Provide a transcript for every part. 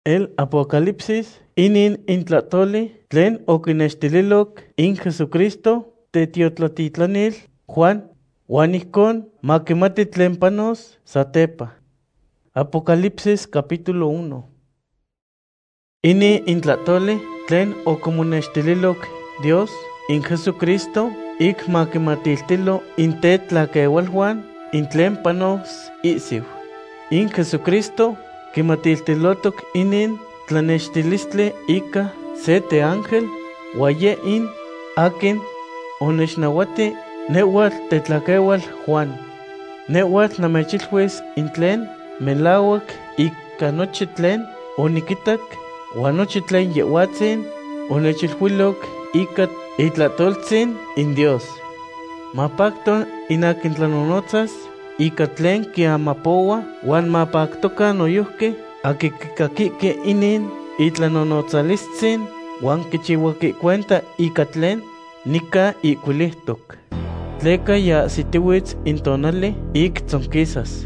El Apocalipsis inin intlatoli tlen okinextililok in Jesucristo tetiotlatitlaniil Juan, huan ijkon makimati tlen panos satepa. Apocalipsis capítulo 1. Ini intlatoli tlen okomonextililok Dios in Jesucristo ik makimatiltilo in tetlakeualhuan in tlen panos isiu. In Jesucristo kimatiltilotok inin tlanextilistli ika sete ángel waye in akin onexnawati newal tetlakeual Juan. Newal namechilhuis in tlen melawak ika nochi tlen onikitak huan nochi tlen yehuatzin onechilhuilok ika itlatoltzin in Dios. Mapakto in akin tlanonotzas ika tlen kiamapowa huan mapaktoka noyuhki akikikakiki inin itlanonotzalistzin huan kichiwaki cuenta ika tlen nika ikuilihtok. Tleka ya sitiwitz in tonali ik tzonkisas.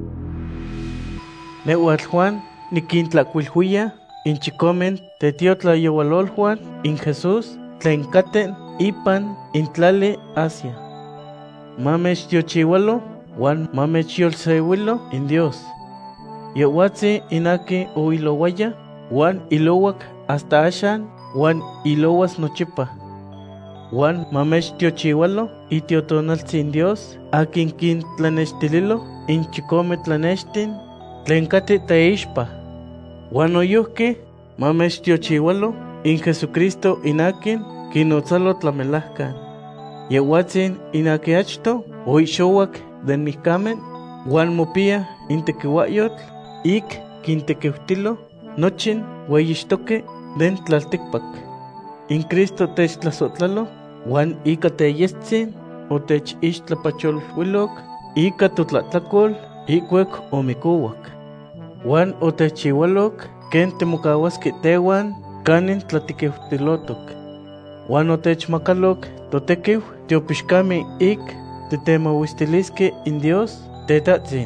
Newatl Juan nikintlakuilhuia in chikomen tetiotlayeualolhuan in Jesús tlen katen ipan in tlali Asia. Mamechtiochiualo huan mamechyolseuilo in Dios. Yehuatzi inaki oilowaya huan ilowak hasta axan huan ilowas nochipa. Huan mamechtiochiualo itiotonaltzin Dios akin kintlanextililo in chikome tlanextin tlen kati teixpa. Huan oyuhki mamechtiochiualo in Jesucristo inakin kinotzalo tlamelahkan. Yehuatzin inaki achto oixowak den mihkamen huan mopia in tekiuayotl ik kintekiutilo nochin ueyixtoke den tlaltikpak. In Cristo techtlasotlalo huan ika teyestzin otechixtlapacholhuilok ika totlatlakol ikuek omikowak. Huan otechiualok ken temokawaski tehuan kanin tlatikiutilotok. Huan otechmakalok totekiu tiopixkami ik tetemauistiliski in Dios tetatzin.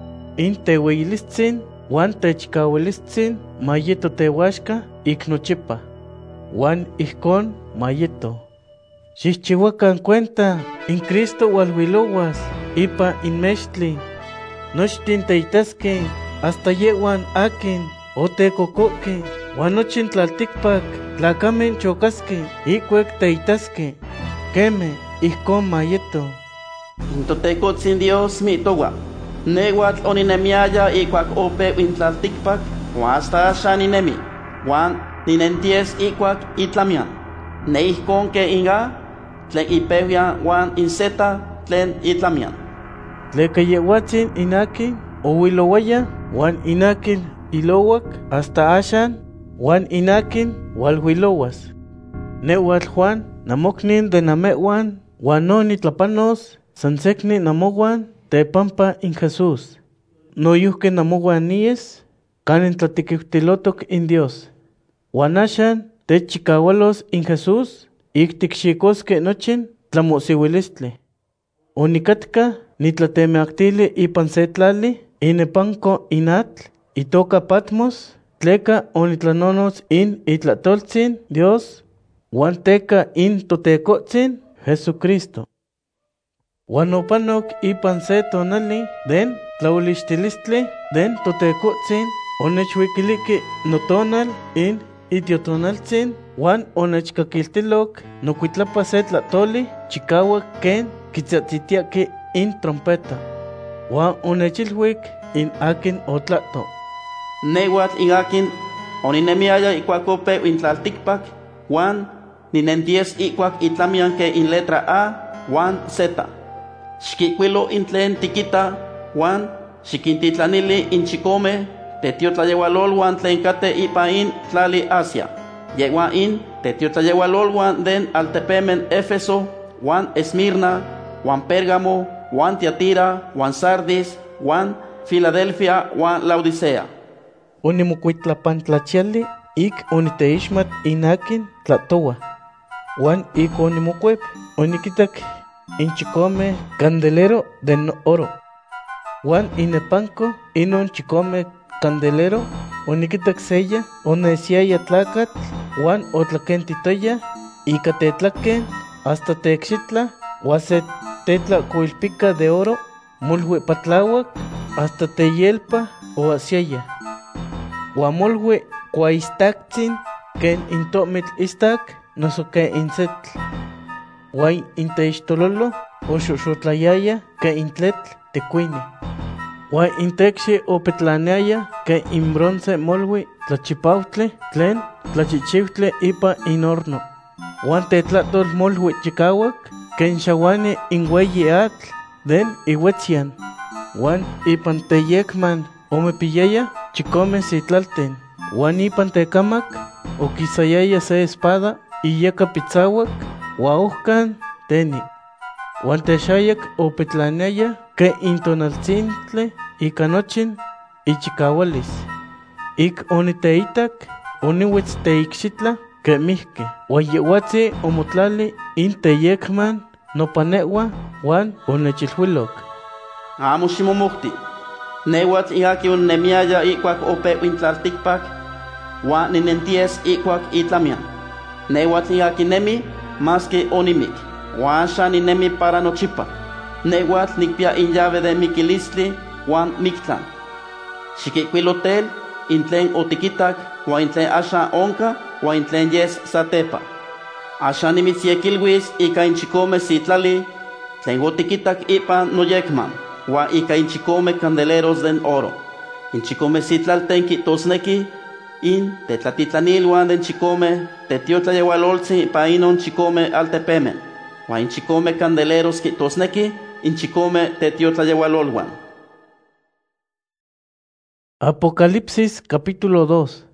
In teueyilistzin huan techkauilistzin mayeto tehuaxka ik nochipa. Huan ijkon mayeto. Xixchihuakan cuenta in Cristo hualhuilowas ipa in mextli. Nochtin teitaske hasta yehuan akin otekokoke huan nochin tlaltikpak tlakamen chokaske ikuek teitaske. Keme ijkon mayeto. Totekotzin Dios mitowa. Newatl oninemiaya ikuak ope intlaltikpak huan hasta axan ninemi. Huan ninenties ikuak itlamian. Neijkon ke inga tlen ipehuian huan inseta tlen itlamian. Tleka yehuatzin inakin ohuilowaya huan inakin ilowak hasta axan huan inakin hualhuilowas. Newatl Juan namoknin de namehuan huan no nitlapanos sansekni namohuan tepampa in Jesús. Noyuhke namohuan niyes kanin tlatikiutilotok in Dios. Huan axan techikawalos in Jesús ik tikxikoske nochin tlamosiuilistli. Onikatka nitlatemeaktili ipan se tlali inepanko inatl itoka Patmos tleka onitlanonots in itlatoltzin Dios huan teka in totekotzin Jesucristo. Huan opanok ipan se tonali den tlaolixtilistli den totekotzin onechwikiliki notonal in itiotonaltzin huan onechkakiltilok nokuitlapa se tlatoli chikawak ken kitzatzitiaki in trompeta. Huan onechilhuik in akin otlato. Newatl in akin oninemiaya ikuak ope intlaltikpak huan ninenties ikuak itlamian ke in letra A huan Z. Xkikwilo in tlen tikita huan xikintitlanili in chikome tetiotlayeualol huan tlen kate ipa in tlali Asia. Yehuan in tetiotlayeualol huan den altepemen Éfeso huan Esmirna huan Pérgamo huan Tiatira huan Sardis huan Filadelfia huan Laodicea. Onimokuitlapantlachiali ik oniteixmat inakin tlatowa. Huan ik onimokuep onikitak in chikome candelero de oro. Huan inepanko inon chikome candelero onikitak seya, onesiaya tlakatl, Juan otlakentitoya, ika tetlaken, hasta tekxitla, se tetlakuilpika de oro, molhue patlawak, hasta teyelpa o asiaya. Molhue kuaistaktzin, ken intomitl istak, noso ken insetl. Huay inteixtololo, o xoxotlayaya, ken intletl tekuine. Huay intexi o petlaneaya, ken inbronce molhue tlachipautle, tlen tlachichiutle ipa inorno. Juan tetlatol molhue chikawak, ken xawani inhueyi atl, den ihuetzian. Juan ipan teyekman omepiyaya chikome sitlalten. Juan ipan tekamak okisayaya se espada iyaka pitzawak, huaohkan teni. Juan texayak opetlaneaya ke intonaltzintle ika nochin ichikawalis. Ik oniteitak oniwitz teikxitla ke mihke. Huayewatzi omotlali inteyekman nopanewa Juan onechilhuilok. Amo ximomokti. Newatl iaki nemiaya ikuak ope intlaltikpak, Juan ninenties ikuak itlamian. Newatl iaki nemi más que onimik. Juan ninemi para nochipa. Newatl nikpia llave de mikilistli Juan miktlan. Xikikwilhotel intlen otikitak, Juan intlen asha onka, Juan intlen yes satepa. Asha nimitzyequilhuis ika inchikome sitlali, tlen otikitak ipan noyekman, Juan ika inchikome candeleros den oro. Inchikome sitlalten kitosneki, in tetlatitlanilhuan den chikome, tetiotlayeualoltzi pa inon chikome altepemen. Juan inchikome candeleros kitosneki, inchikome tetiotlayeualolhuan. Apocalipsis capítulo 2.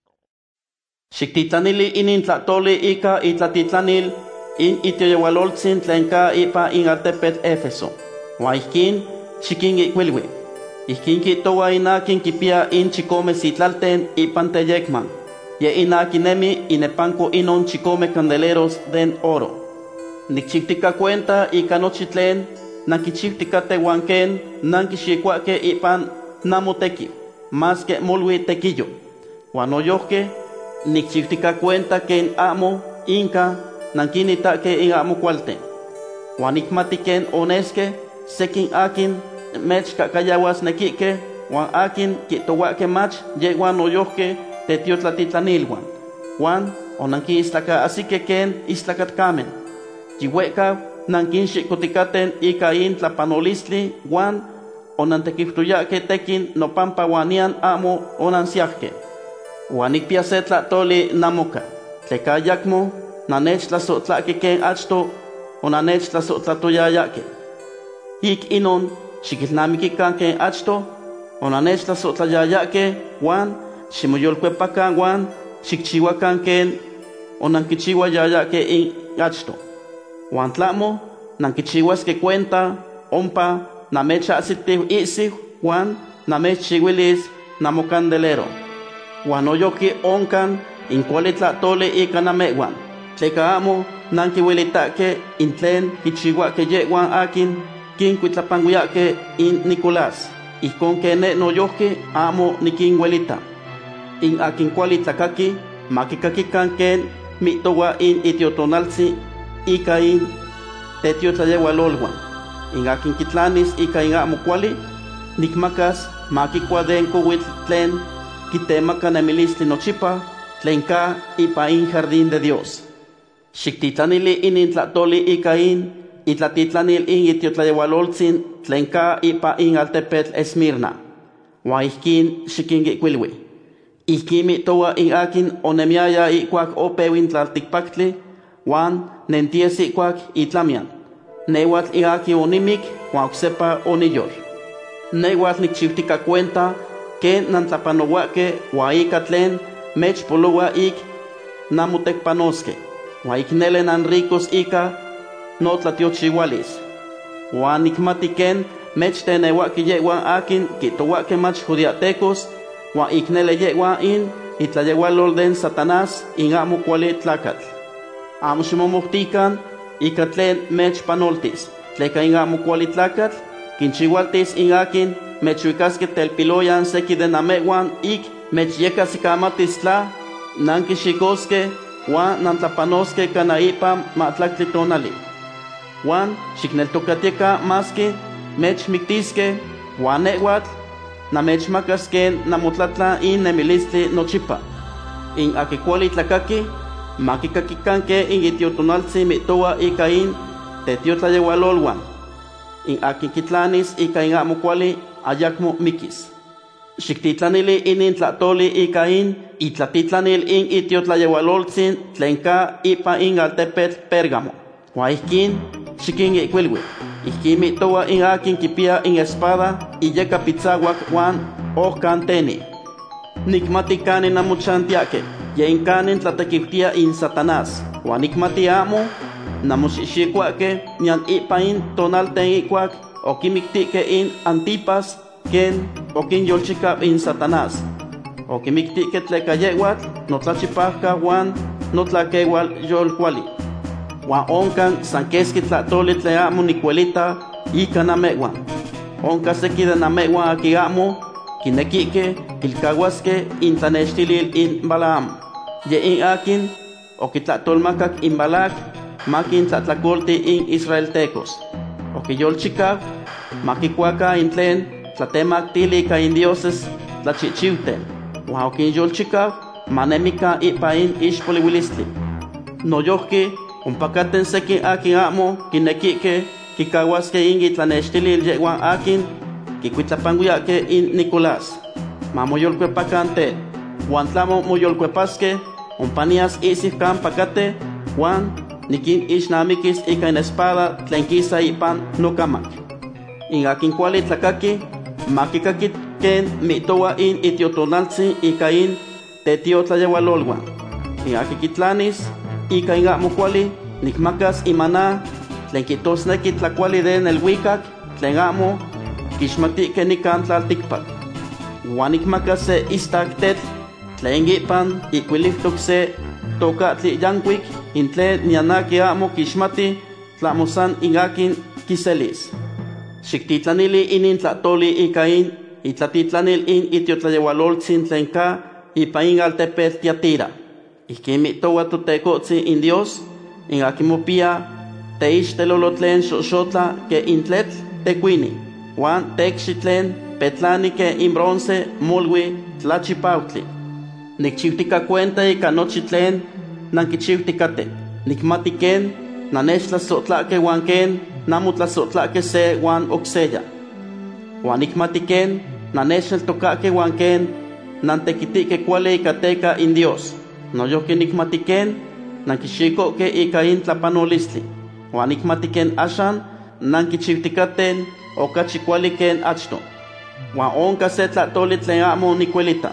Xiktitlanili inintlatoli ika itlatitlanil in itioyeualoltzin tlen ka ipa in altepetl Éfeso. Juan ihkin xikinikuilui. Ihkin kitoa inakin kipia in chikome sitlalten ipan teyekman. Ye inakinemi inepanko inon chikome candeleros den oro. Nikchiktika cuenta ika nochi tlen nankichiktikate huanken nankixikuake ipan namoteki, más que molui tequillo. Juan oyohke nikchiktika cuenta ken amo inka nankinitake in amo cualte. Juan ikmatiken oneske sekin akin mech kakayawas nekike, Juan akin kitowake mach ye Juan oyohke tetiotlatitlanilhuan. Juan onanki islaka asike ken islakatkamen. Yihueka nankin xikotikaten ika in tlapanolistli Juan onantekiptuyake tekin nopampa wanian amo onansiahke. Juan ikpia se tlatoli namoka. Tleka yakmo nanech tlasotlake ken achto onanech tlasotlatoyayake. Ik inon xikilnamikikan ken achto onanech tlasotlayayake Juan ximoyolkuepakan Juan xikchihuakan ken onankichihuayayake in achto. Juan tlamo nankichihuaske cuenta ompa namechahsitih isih Juan namechchihuilis namocandelero. Juan oyoki onkan inkuali tlatoli ika namehuan. Tleka amo nankihuelitake intlen kichihuake yehuan akin kinkuitlapanguiake in Nicolás. Ihkon ken ne noyohki amo nikinhuelita. In akin kuali tlakaki makikakikan ken mitowa in itiotonaltzi ika in tetiotlayeualolhuan. In akin kitlanis ika in amo kuali, nikmakas makikua den kowitl tlen kitemaka nemilistli nochipa, tlen ka ipa in jardín de Dios. Xiktitlanili inintlatoli ika in itlatitlanil in itiotlayeualoltzin tlen ka ipa in altepetl Esmirna. Juan ihkin xikinkuilui. Ihkin mitowa in akin onemiaya ikuak opew in tlaltikpaktli, Juan nenties ikuak itlamian. Newatl iaki onimik, Juan oksepa oniyol. Newatl nikchiktika cuenta ken nantlapanowake Juan ika tlen mechpolowa ik namotekpanoske. Juan iknele nanricos ika notlatiochihualis. Juan nikmati ken mechtenewaki yehuan akin kitowake mach judiatecos, Juan iknele yehuan in itlayeualol den Satanás in amo kuali tlakatl. Amo ximomohtikan ika tlen mechpanoltis. Tleka in amo kuali tlakatl kinchihualtis in akin mechuikaske telpiloyan seki de namehuan ik mechyeka sikamatisla, nankixikoske, Juan nantlapanoske kanaipa matlactli tonali. Juan xikneltokatieka maski mechmiktiske, Juan newatl namechmakasken namotlatla in nemilistli nochipa. In akikuali tlakaki, makikakikanke in itiotonaltsi mitoa ika in tetiotlayewalolwan. In akikitlanis ika in amokuali ayakmo mikis. Xiktitlanili in tlatoli ika in itlatitlanil in itiotlayewaloltzin tlenka ipa in altepetl Pérgamo. Huaihkin xikin ikwilwi. Ihkin mitoa in akin kipia in espada iyeka pitzawak Juan ohkanteni. Nikmatikani namuchantiake, ya inkanin tlatekiptia in Satanás. Juan nikmati amo, namuxixikuake, nian ipa in tonalten ikuak, okimiktike in Antipas, ken okin yolchikap in Satanás. Okimiktike tlekayewat, notlachipajka Juan, notlakewal yolkuali. Juan onkan sankeski tlatoli tleamo nikuelita ika namewan. Onka seki de namewan akiamo, kinekike, kilkawaske intlanextilil in Balaam. Ye in akin, okitlatolmakak in Balak, makin tlatlakolti in Israeltecos. Okiyolchikap, makikuaka in tlen, tlatemaktili ka in dioses, tlachichiuten. Juan okinyolchikap, manemika ipa in ixpoliwilistli. Noyohki, umpakaten seki akin amo, kinekike, kikawaske in itlanextilil yewan akin, kikuitlapanguiake in Nicolás. Mamoyolcuepacante, Juan tlamo moyolcuepaske, umpanias isihkan pakate, Juan nikin ixnamikis ika in espada tlenkisa ipan nokamak. In akin kuali tlakaki, makikakit ken mitoa in itiotonaltzi ika in tetiotlayewalolwan. In akikitlanis, ika in amo kuali, nikmakas imana, tlenkitosneki tlakuali den el wikak, tlen amo, kixmatike nikan tlaltikpak. Juan nikmakas se istaktet, tlen ipan ikuilihtok se tokatli yankuik, in tlen nianaki amo kixmati, tlamosan in akin kiselis. Xiktitlanili in tlatoli ika in, itlatitlanil in itiotlayewaloltzin tlen ka, ipa in altepetl Tiatira. Ihkin mitoa totekotzi in Dios, in akimopia, teixtelolo tlen xoxotla ke in tletl tekuini. Juan tekxitlen petlani ke in bronce molwi tlachipautli. Nikchiutika cuenta ika nochi tlen nankichiutikate. Nikmatiken nanextlasotlake Juan ken namutlasotlake se Juan okseya. Juan nikmatiken nanexeltokake Juan ken nantekitike kuali ikateka in Dios. Noyoki nikmatiken nankixikoke ika in tlapanolistli. Juan nikmatiken ashan nankichiutikaten okachi kuali ken achto. Juan onka se tlatoli tlen amo nikuelita.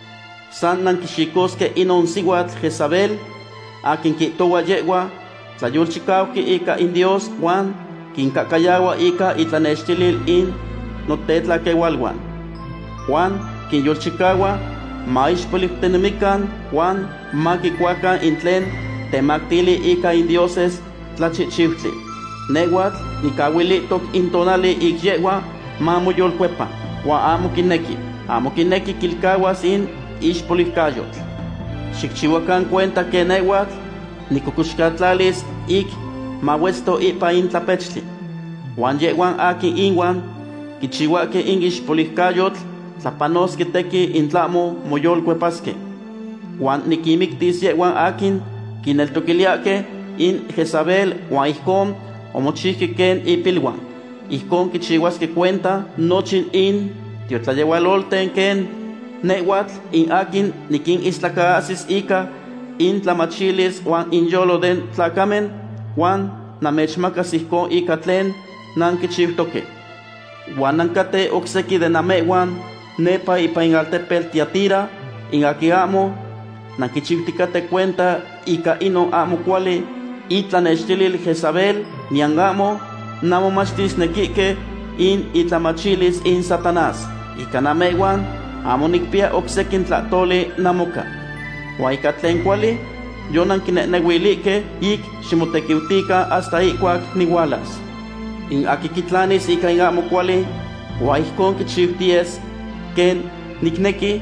San nankixikoske inon siwatl Jezabel, akin kitowa yewa, tlayolchikauki ika in Dios Juan, kinkakayawa ika itlanextilil in notetlakewalwan. Juan kinyolchikawa, maixpoliptenemikan Juan, makikuakan in tlen temaktili ika in dioses tlachichiutli. Newatl nikawilitok in tonali ik yewa, mamoyolkuepa, Juan amo kineki kilkawas in ixpolikayotl. Xikchiwakan cuenta que newatl nikukuxkatlalis ik mawesto ipa in tlapechli. Juan yewan akin inwan kichiwake in ixpolikayotl tlapanoski teki in tlamo moyolkuepaske. Juan nikimiktis yewan akin kineltokiliake in Jezabel Juan ihkon omochihki ken ipilwan. Ihkon kichiwaske cuenta nochin in tiotlayewalolten ken newatl in akin nikin islakaasis ika in tlamachilis Juan in yolo den tlakamen Juan namechmakas ihkon ika tlen nankichiutoke. Juan nankate okseki de namewan nepa ipa in altepetl Tiatira in aki amo nankichiutikate cuenta ika inon amo kuali itlanextilil Jezabel nian amo namomachtisnekike in itlamachilis in Satanás. Ika namewan amo nikpia oksekin tlatoli namoka. Wa ika tlen kuali yo nankinenewilike ik ximotekiutika hasta ikuak niwalas. In akikitlanis ika in amo kuali wa ihkon kichiuties ken nikneki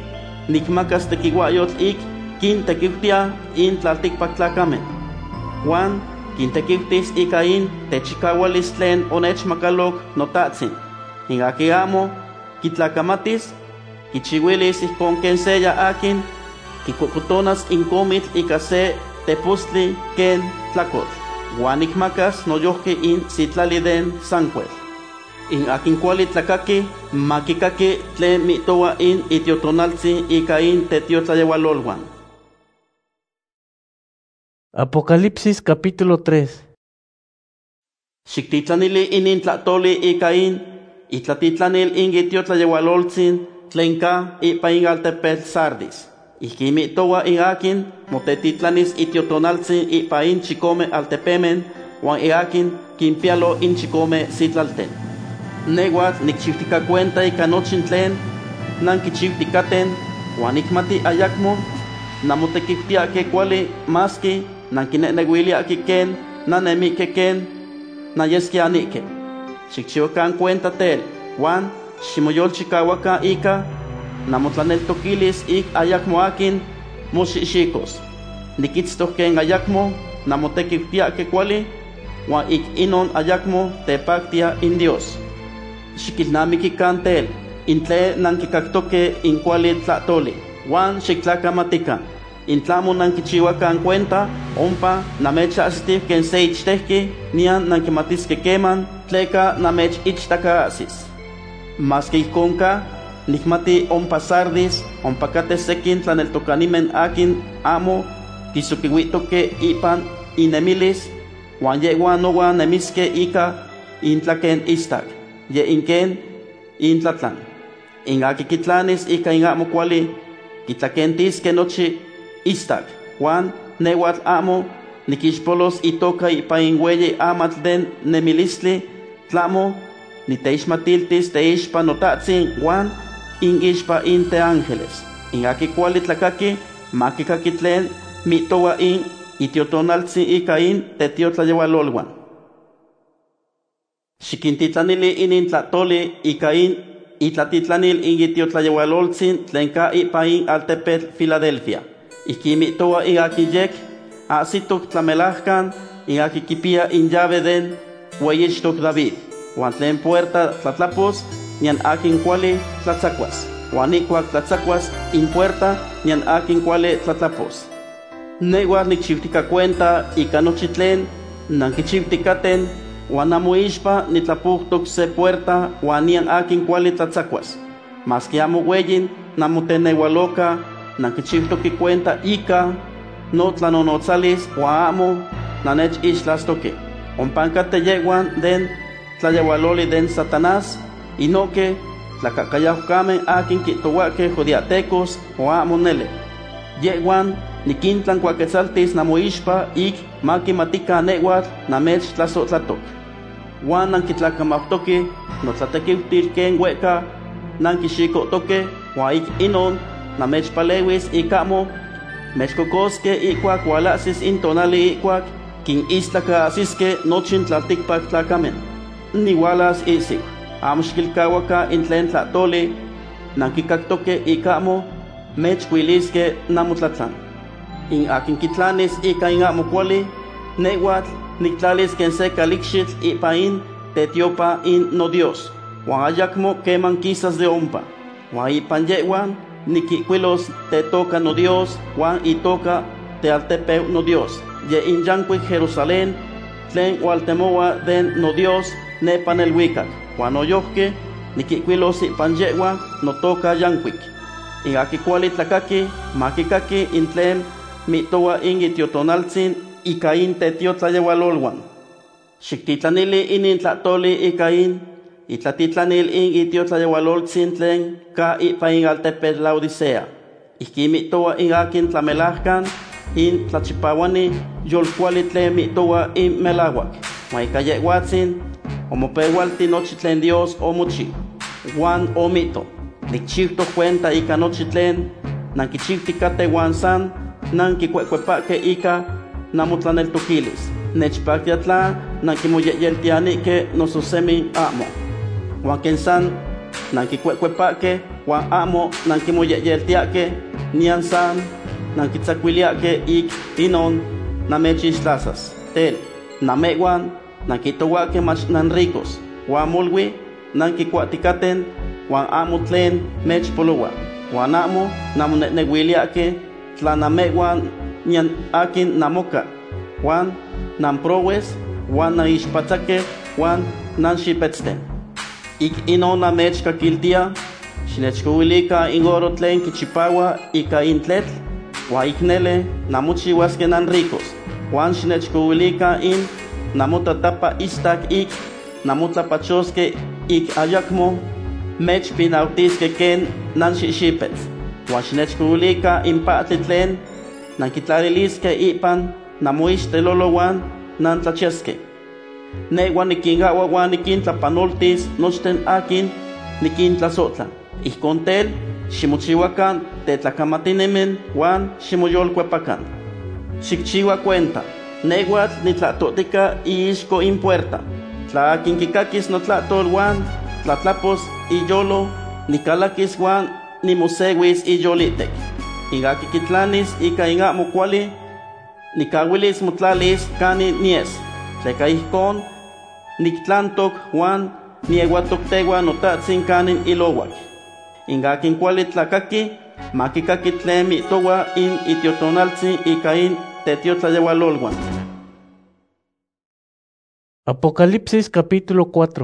nikmakas tekiuayotl ik kintekiutia in tlaltikpak tlakamen. Juan kintekiutis ika in techikawalis tlen onechmakalok notatzin. Ingaki amo kitlakamatis, kichiwilis ijkon ken seya akin, kikukutonas inkomitl ika se tepustli ken tlakotl. Juan nikmakas noyohki in sitlaliden sankuel. In akin kuali tlakaki, makikaki tlen mitoa in itiotonaltzi ika in tetiotlayewalolwan. Apocalipsis capítulo 3. Xiktitlanili inin tlatoli ika in itlatitlanil in itiotlayewaloltzin tlenka ipa in altepetl Sardis. Ijki mitoa in akin motetitlanis itiotonaltzin ipa in chikome altepemen wan akin kimpialo in chikome sitlalten. Neguat nikchiftika cuenta ika nochin tlen nankichiftikaten wan ikmati ayakmo namotekiftiake kuali maski nankineneguiliaki ken nanemike ken nayeskianike. Xikchiwakan cuenta tel wan ximoyolchikawaka ika namotlaneltokilis ik ayakmo akin moxixikos. Nikitztoh ken ayakmo namotekiftiake kuali wan ik inon ayakmo tepaktia in Dios. Xikilnamikikan tel intle nankikaktoke in kuali tlatoli wan xiktlakamatikan. Intlamo nankichiwakan cuenta ompa namechastif ken se ichtehki nian nankimatiske keman tleka namech ichtakasis. Maski ijkonka nikmati ompa Sardis ompa kate sekin tlaneltokanimen akin amo kisukiwitoke ipan inemilis wan yewan nowan nemiske ika intlaken istak ye inken intlatlan. In akikitlanis ika in amo kuali kitlakentiske nochi istak Juan newatl amo nikixpolos itoka ipa in weye amatl den nemilistli tlamo niteixmatiltis teixpa notatzin Juan in ixpa in te ángeles. In aki kuali tlakaki makikaki tlen mitoa in itiotonaltzin ika in tetiotlayewalolwan. Xikintitlanili in tlatoli ika in itlatitlanil in itiotlayewaloltzin tlenka ipa in altepetl Filadelfia. Ijki mitoa in aki yek asitok tlamelajkan in aki kipia in llave den weyixtok David. Wan tlen puerta tlatlapos nian akin kuali tlatzakuas. Wan ikuak tlatzakuas in puerta nian akin kuali tlatlapos. Negual nikchiftika cuenta ika nochi tlen nankichiftikaten wan amo ixpa nitlapujtok se puerta wan nian akin kuali tlatzakuas. Maski amo weyin namotenewaloka nankichiftoki cuenta ika no tlanonotzalis wan amo nanech ixtlastoki. Ompankate yeguan den tlayewaloli den Satanás inoke tlakakayahkamen akin kitowake jodiatecos wan amo nele. Yeguan nikintlan kuaketzaltis namoixpa ik makimatika newatl namech tlasotlatok. Wan nankitlakamautoki notlatekiutil ken weka nankixikotoke wan ik inon namechpalewis ikamo mechkokoske ikuak walasis in tonali ikuak kin istlakaasiske nochin tlaltikpak tlakamen. Niwalas isik amo xikilkawaka in tlen tlatoli nankikaktoke ikamo mechkuiliske namotlatlan. In akin kitlanis ika in amo kuali newatl niktlalis ken se kalikxitl ipa in tetiopa in no Dios wan ayakmo keman kisas de ompa wan ipan yewan nikikuilos te toka no Dios wan itoka te altepeu no Dios ye in yankuik Jerusalén tlen waltemoa den no Dios nepan el wikak wan oyohke nikikuilos ipan yewan no toka yankuik. In aki kuali tlakaki makikaki in tlen mitoa in itiotonaltzin ika in tetiotlayewalolwan. Xiktitlanili in tlatoli ika in itlatitlanil in itiotlayewaloltzin tlen ka ipa in altepetl Laodicea. Ijki mitoa in akin tlamelajkan in tlachipawani yolkuali tlen mitoa in melawak. Wan ika yehuatzin omopewalti nochi tlen Dios omochi wan omito. Nikchifto cuenta ika nochi tlen nankichiftikate wan san nankikuecuepake ika namotlaneltokilis. Nechpaktiatla nankimoyeyeltianike noso semi amo. Wan ken san nankicuecuepaque, Juan amo nankimoyeyeltiaque, nian san, nankitzacuiliaque ik inon namechixtlasas. Tel, nameguan, nankitohuaque mach nanricos, Juan molwi, nankicuaticaten, Juan amo tlen mechpoloa, Juan amo namonenehuiliaque, tlanameguan nian akin namoca, Juan namprowes, Juan naixpatzaque, Juan nanxipetzten. Ik inon namechcakiltia, xinechcohuilica in oro tlen kichipaua ika intletl, Juan iknele namochihuasque nanricos, Juan xinechcohuilica in namotatapa istak ik, namotlapachosque ik ayacmo, mechpinautisque ken nanxixipetz, Juan xinechcohuilica in patli tlen nanquitlalilisque ipan namoixtelolo Juan nantlachesque. Neguan nikingawa Juan nikintlapanoltis nochten akin nikintlasotla. Ihkontel ximochihuacan tetlacamatinemen Juan ximoyolcuepacan. Xikchiua cuenta, neguatl nitlatotica iixco in puerta. Tla akin kikakis notlatol Juan, tlatlapos iyolo, nikalakis Juan nimosewis iyolitek. Igaki kitlanis ika ingamo kuali, nikawilis motlalis kani nies. Tleka ihkon, niktlantok Juan nieguatoktegua notatzin kanin ilowak. Ingakin kuali tlakaki, makikaki tlen mitowa in itiotonaltzin ika in tetiotlayewalolwan. Apocalipsis capítulo 4.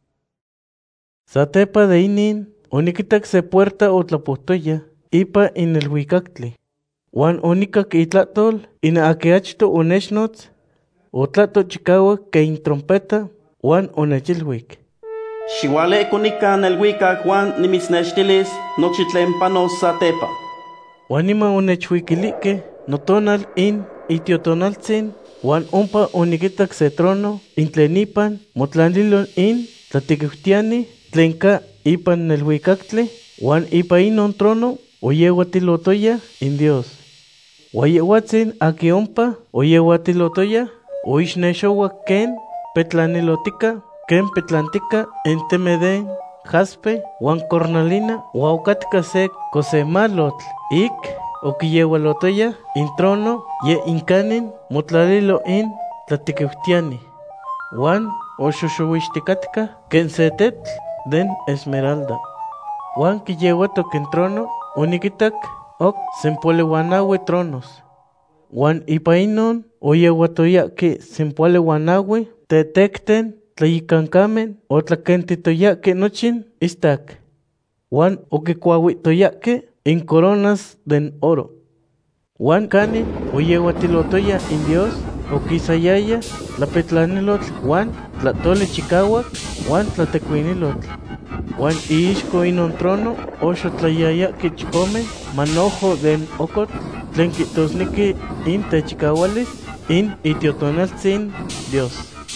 Satepa de inin, onikitak se puerta otlapohtoya, ipa in el huicactli. Juan onikak itlatol, ina akeachto onechnots, otlato chikawa que in trompeta, Juan onechilhuik. Xiwale konika el huicac Juan nimisnextilis nochitlen panos satepa. Juan ima onechhuikilike, notonal in itiotonaltzin, Juan ompa onikitak se trono, in tlenipan, motlanlilon in tlatikutiani, tlenka ipan el huicactli, Juan ipa inon trono, oyewatilotoya in Dios. Wayewatzin aki ompa, oyewatilotoya, oixnexowa ken petlanilotica, ken petlantica entemeden, jaspe, Juan cornalina, huaucatica se cosemalotl, ik, okiyewalotoya, in trono, ye incanin, motlalilo in tlatikutiani. Juan oxoxoixticatica, ken setetl, den esmeralda. Juan kiyewatok en trono, onikitak, ok sempolehuanawe tronos. Juan ipainon, oyewatoyake sempolehuanawe, tetekten, tlayicancamen, o tlakentitoyake nochin, istak. Juan okikuauitoyake, in coronas den oro. Juan canin, oyewatilotoya in Dios, okisayaya, tlapetlanilotl, Juan, tlatole chikawak, Juan tlatecuinilotl. Juan iixco inon trono, oxo tlayayake chikome, manojo den okot, tlen kitosniki in techikawalis, in itiotonaltzin Dios.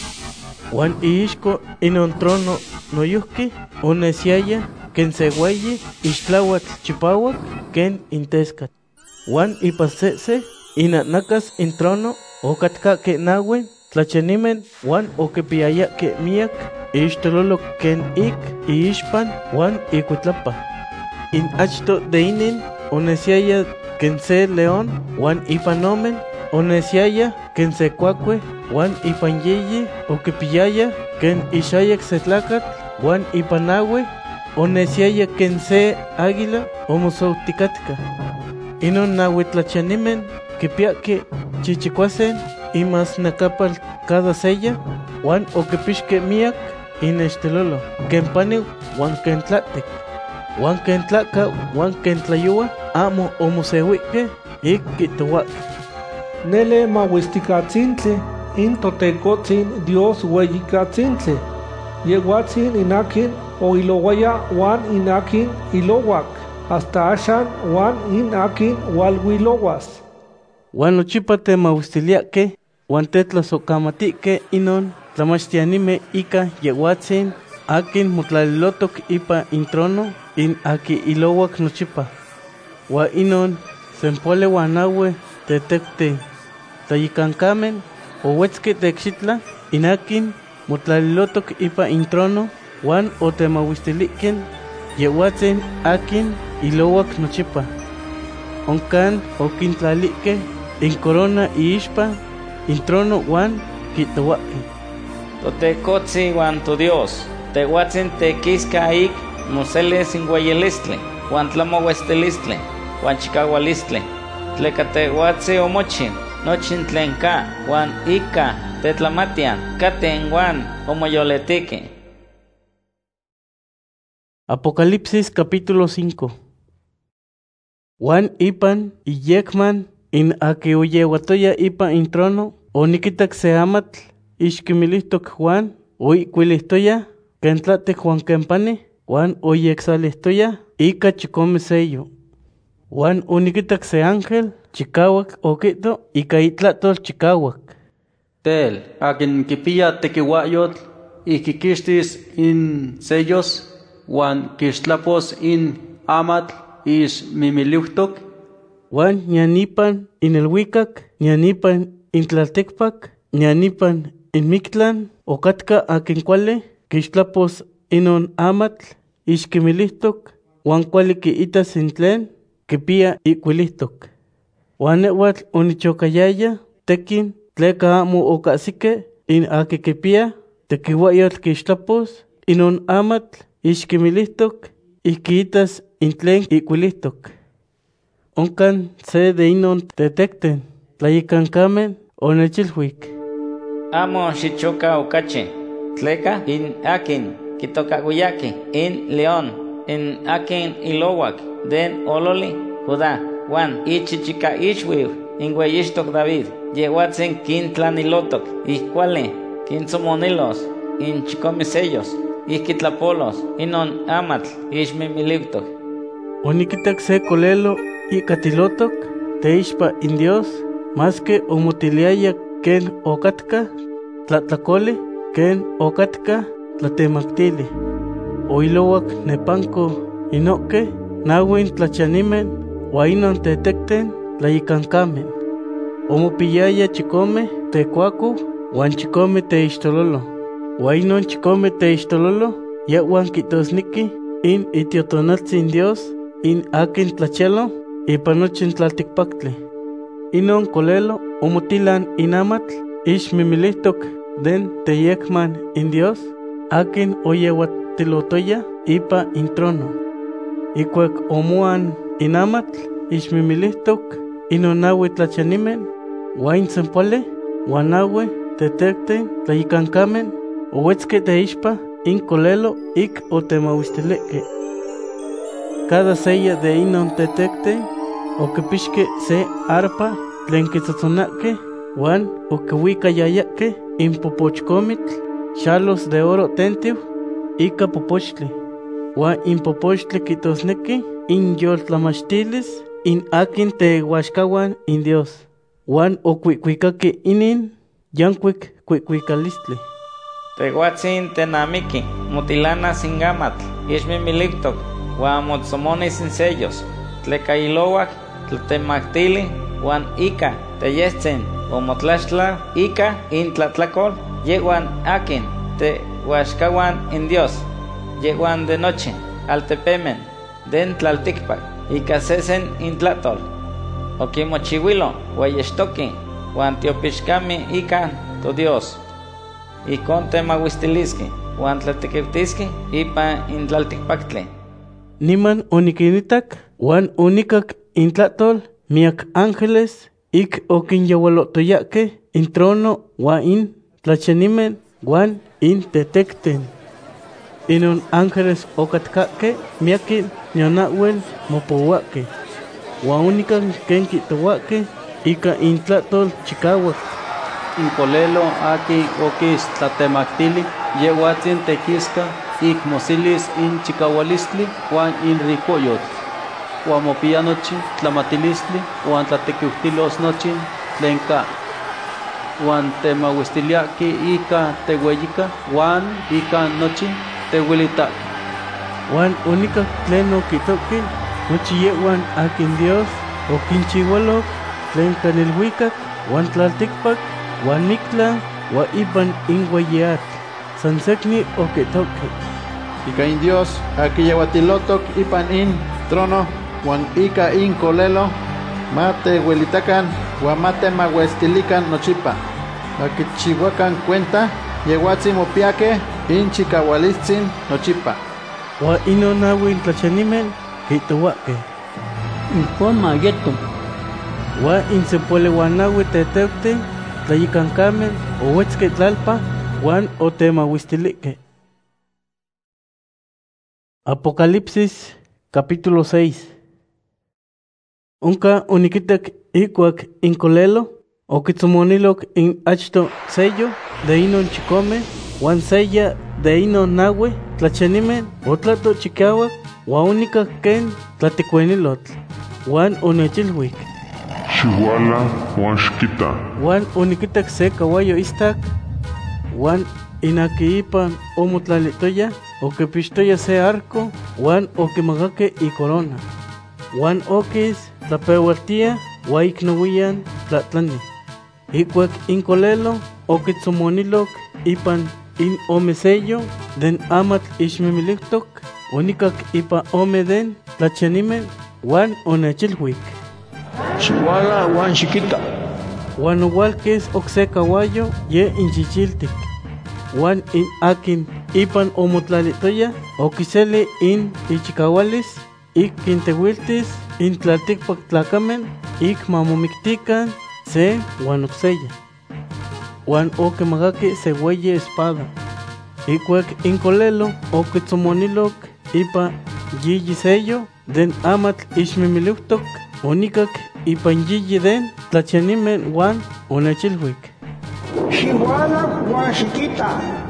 Juan iixco inon trono noyuhki, onesiaya, ken sehuayi, ixtlawatl chipawak, ken intescat. Juan ipasese, inatnakas in trono, okatkake nawen, tlachenimen, Juan okipiayake miak, ixtololo ken ik, iixpan, Juan ikutlapa. In achto de inin, onesiaya ken se león, Juan ipanomen, onesiaya ken se cuacue, Juan ipanyeyi, okipiyaya, ken ixayak se tlacat, Juan ipanawe, onesiaya ken se águila, homosauticatica. Inon nahuitlachanimen, kipiake, chichicuasen, imas nakapal cada sella, Juan okipixke miak, inextelolo, ken paniw, Juan ken tlatek. Juan ken tlaka, Juan ken tlayua, amo homosehuike, ik kitowak. Nele mahuisticatzintle, in totecotzin Dios hueyicatzintle. Yehuatzin inakin o ilowaya Juan inakin ilowak, hasta ashan Juan inakin walhuilowas. Juan nochipa temauistiliake, Juan tetlasocamatike inon, tlamachtianime ika yehuatzin, akin motlalilotok ipa in trono, in aki ilowak nochipa. Wa inon, sempole wanawe, tetekte, tayicancamen, owetzke texitla, inakin, motlalilotok ipa in trono, Juan o temauistiliken, yehuatzin akin ilowak nochipa. Onkan okintlalike in corona iixpa in trono wan kitowaki. Totekotzi wan tu Dios, tehuatzin tequisca ik moseles in guayelistli, wan tlamohuestilistli, wan chicaualistli. Tleca tehuatzi omochin, nochin tlenka, wan ika, tetlamatian, katen wan omoyoletiki. Apocalipsis capítulo 5. Juan ipan iyekman in aki oyewatoya ipan in trono, onikitak se amatl, ixkimilihtok Juan, oikwilihtoya, kentlatek Juan kempani, Juan oyexalihtoya, ika chikome sello. Juan onikitak se ángel, chikawak okito, ika itlatol chikawak. Tel, akin kipia tekiwayotl, ikikistis in sellos, wan kistlapos in amatl, mimiliuhtok. Juan ñanipan in elhuicac, ñanipan in tlaltekpac, ñanipan in Mictlan, okatka akin kuali, kixtlapos inon amatl, ixkimilihtok, wan kuali kiitas in tlen, kipia ikwilihtok. Wan newatl onichokayaya, tekin, tleka amo okasike, in aki kipia, tekiwayotl kixtlapos, inon amatl, ixkimilihtok, ikiitas in tlen ikwilihtok. Onkan se de inon tetekten, tlayikankamen onechilhuik. Amo xichoka okachi, tleka in akin kitokaguyaki, in león, in akin ilowak, den ololi, Judá, wan ichichika ixwiw, in weyixtok David, yehuatzen kintlanilotok, ihkuali, kintzomonilos, in chikome sellos, ihkitlapolos, inon amatl, ixmimiliptok. Onikitak se kolelo ikatilotok, teixpa in Dios, más que omotiliaya ken okatka, tlatlakoli, ken okatka, tlatemaktili. Oilowak nepanko inoke, nawin tlachanimen, wainon tetekten, tlayikankamen. Omopiyaya chikome tekuaku, wan chikome teixtololo. Wainon chikome teixtololo, yehuan kitosniki, in itiotonaltzin Dios, in akin tlachelo, ipanochin tlaltikpaktli. Inon kolelo, omotilan in amatl, ixmimilihtok, den teyekman in Dios, akin oyewatilotoya, ipa in trono. Ikuek omuan in amatl, ixmimilihtok, inon nawi tlachanimen, wain sempole, wanawe, tetekten, tlayikankamen, owetzke teixpa, in kolelo, ik otemawistileke. Cada sella de inon tetekten, okipixke se arpa, tlen kitzotzonake, wan okiwikayayake, in popochkomitl, xalos de oro tentiu, ika popochtli. Wan in popochtli kitosneki, in yoltlamachtilis, in akin tehuaxkawan in Dios. Wan okuikwikake inin, yankuik kuikwikalistli. Tehuatzin tenamiki, mutilana sin amatl, ixmimiliptok, wan motzomonis sin sellos, tleka ilowak, tlatemaktili, wan ika, teyetzin, omotlaxtla, ika, in tlatlakol, yehuan akin, tehuaxkawan in Dios, yehuan de noche, altepemen, den tlaltikpak, ika sesen in tlatol. Okimochiwilo, weyextoki, wan tiopixkami ika, tu Dios. Ikon temahuistiliski, wan tlatekiptiski, ipa in tlaltikpaktli. Niman onikinitak, wan onikak in tlatol, miak ángeles, ik okinyawalotoyake, in trono, wan in tlachanimen, wan in tetekten. Inon ángeles okatkake, miakin ñonawel mopowake. Wan unikan ken kitowake, ika in tlatol chikawak. In kolelo aki okis tlatemaktili, yehuatzin tekiska, ik mosilis in chikawalistli, wan in rikoyot. Wan mopia nochi tlamatilistli, wan tlatekiutilos nochin, tlenka. Wan temahuistiliaki ika teweyika, wan ika nochi tewilita. Wan unika tlen okitoki, nochi yehuan akin Dios, okinchiwalok, tlen kanilhuikak, wan tlaltikpak, wan Mictlan, wan ipan in weyat, sansekni okitoki. ika in Dios akiyawatilotok ipan in trono wan ika in kolelo mate huelitakan wan mate mahuestilikan nochipa makichihuakan cuenta yehuatzin mopiake in chikawalitzin nochipa wa ino nahuin tlachanimen hitohuake Informa yeto. wa insepole wanahui teteute tlayikankamen owetzke tlalpa wan otemahuistilique. Apocalipsis capítulo 6. Unka onikitak ikuak inkolelo okitzomonilok in achto sello de inon chikome wan sella de inon nahue tlachanimen otlato chikawak wa unika ken tlatikuenilotl wan onechilhuik Xihuala wan xquita. wan onikitak se caballo istak wan inakiipan omotlalitoya okipixtoya se arco wan okimagake y corona wan okis tlapeualtia wa iknowian tlatlani ikuak inkolelo okitzomonilok ipan in ome sello den amatl ixmimiliktok onikak ipa ome den tlachanimen wan onechilhuik Xihuala wan xiquita. wan owalkis okse caballo ye inchichiltik wan in akin ipan omotlalitoya okiseli in ichikawalis ik kintewiltis in tlaltikpak tlakamen ik mamomiktikan se wan okseya wan okimagaki se weyi espada ikuak inkolelo okitzomonilok ipa yiyi sello den amatl ixmimiluktok onikak ipan yiyi den tlachanimen wan onechilhuik Xihuala wan xiquita.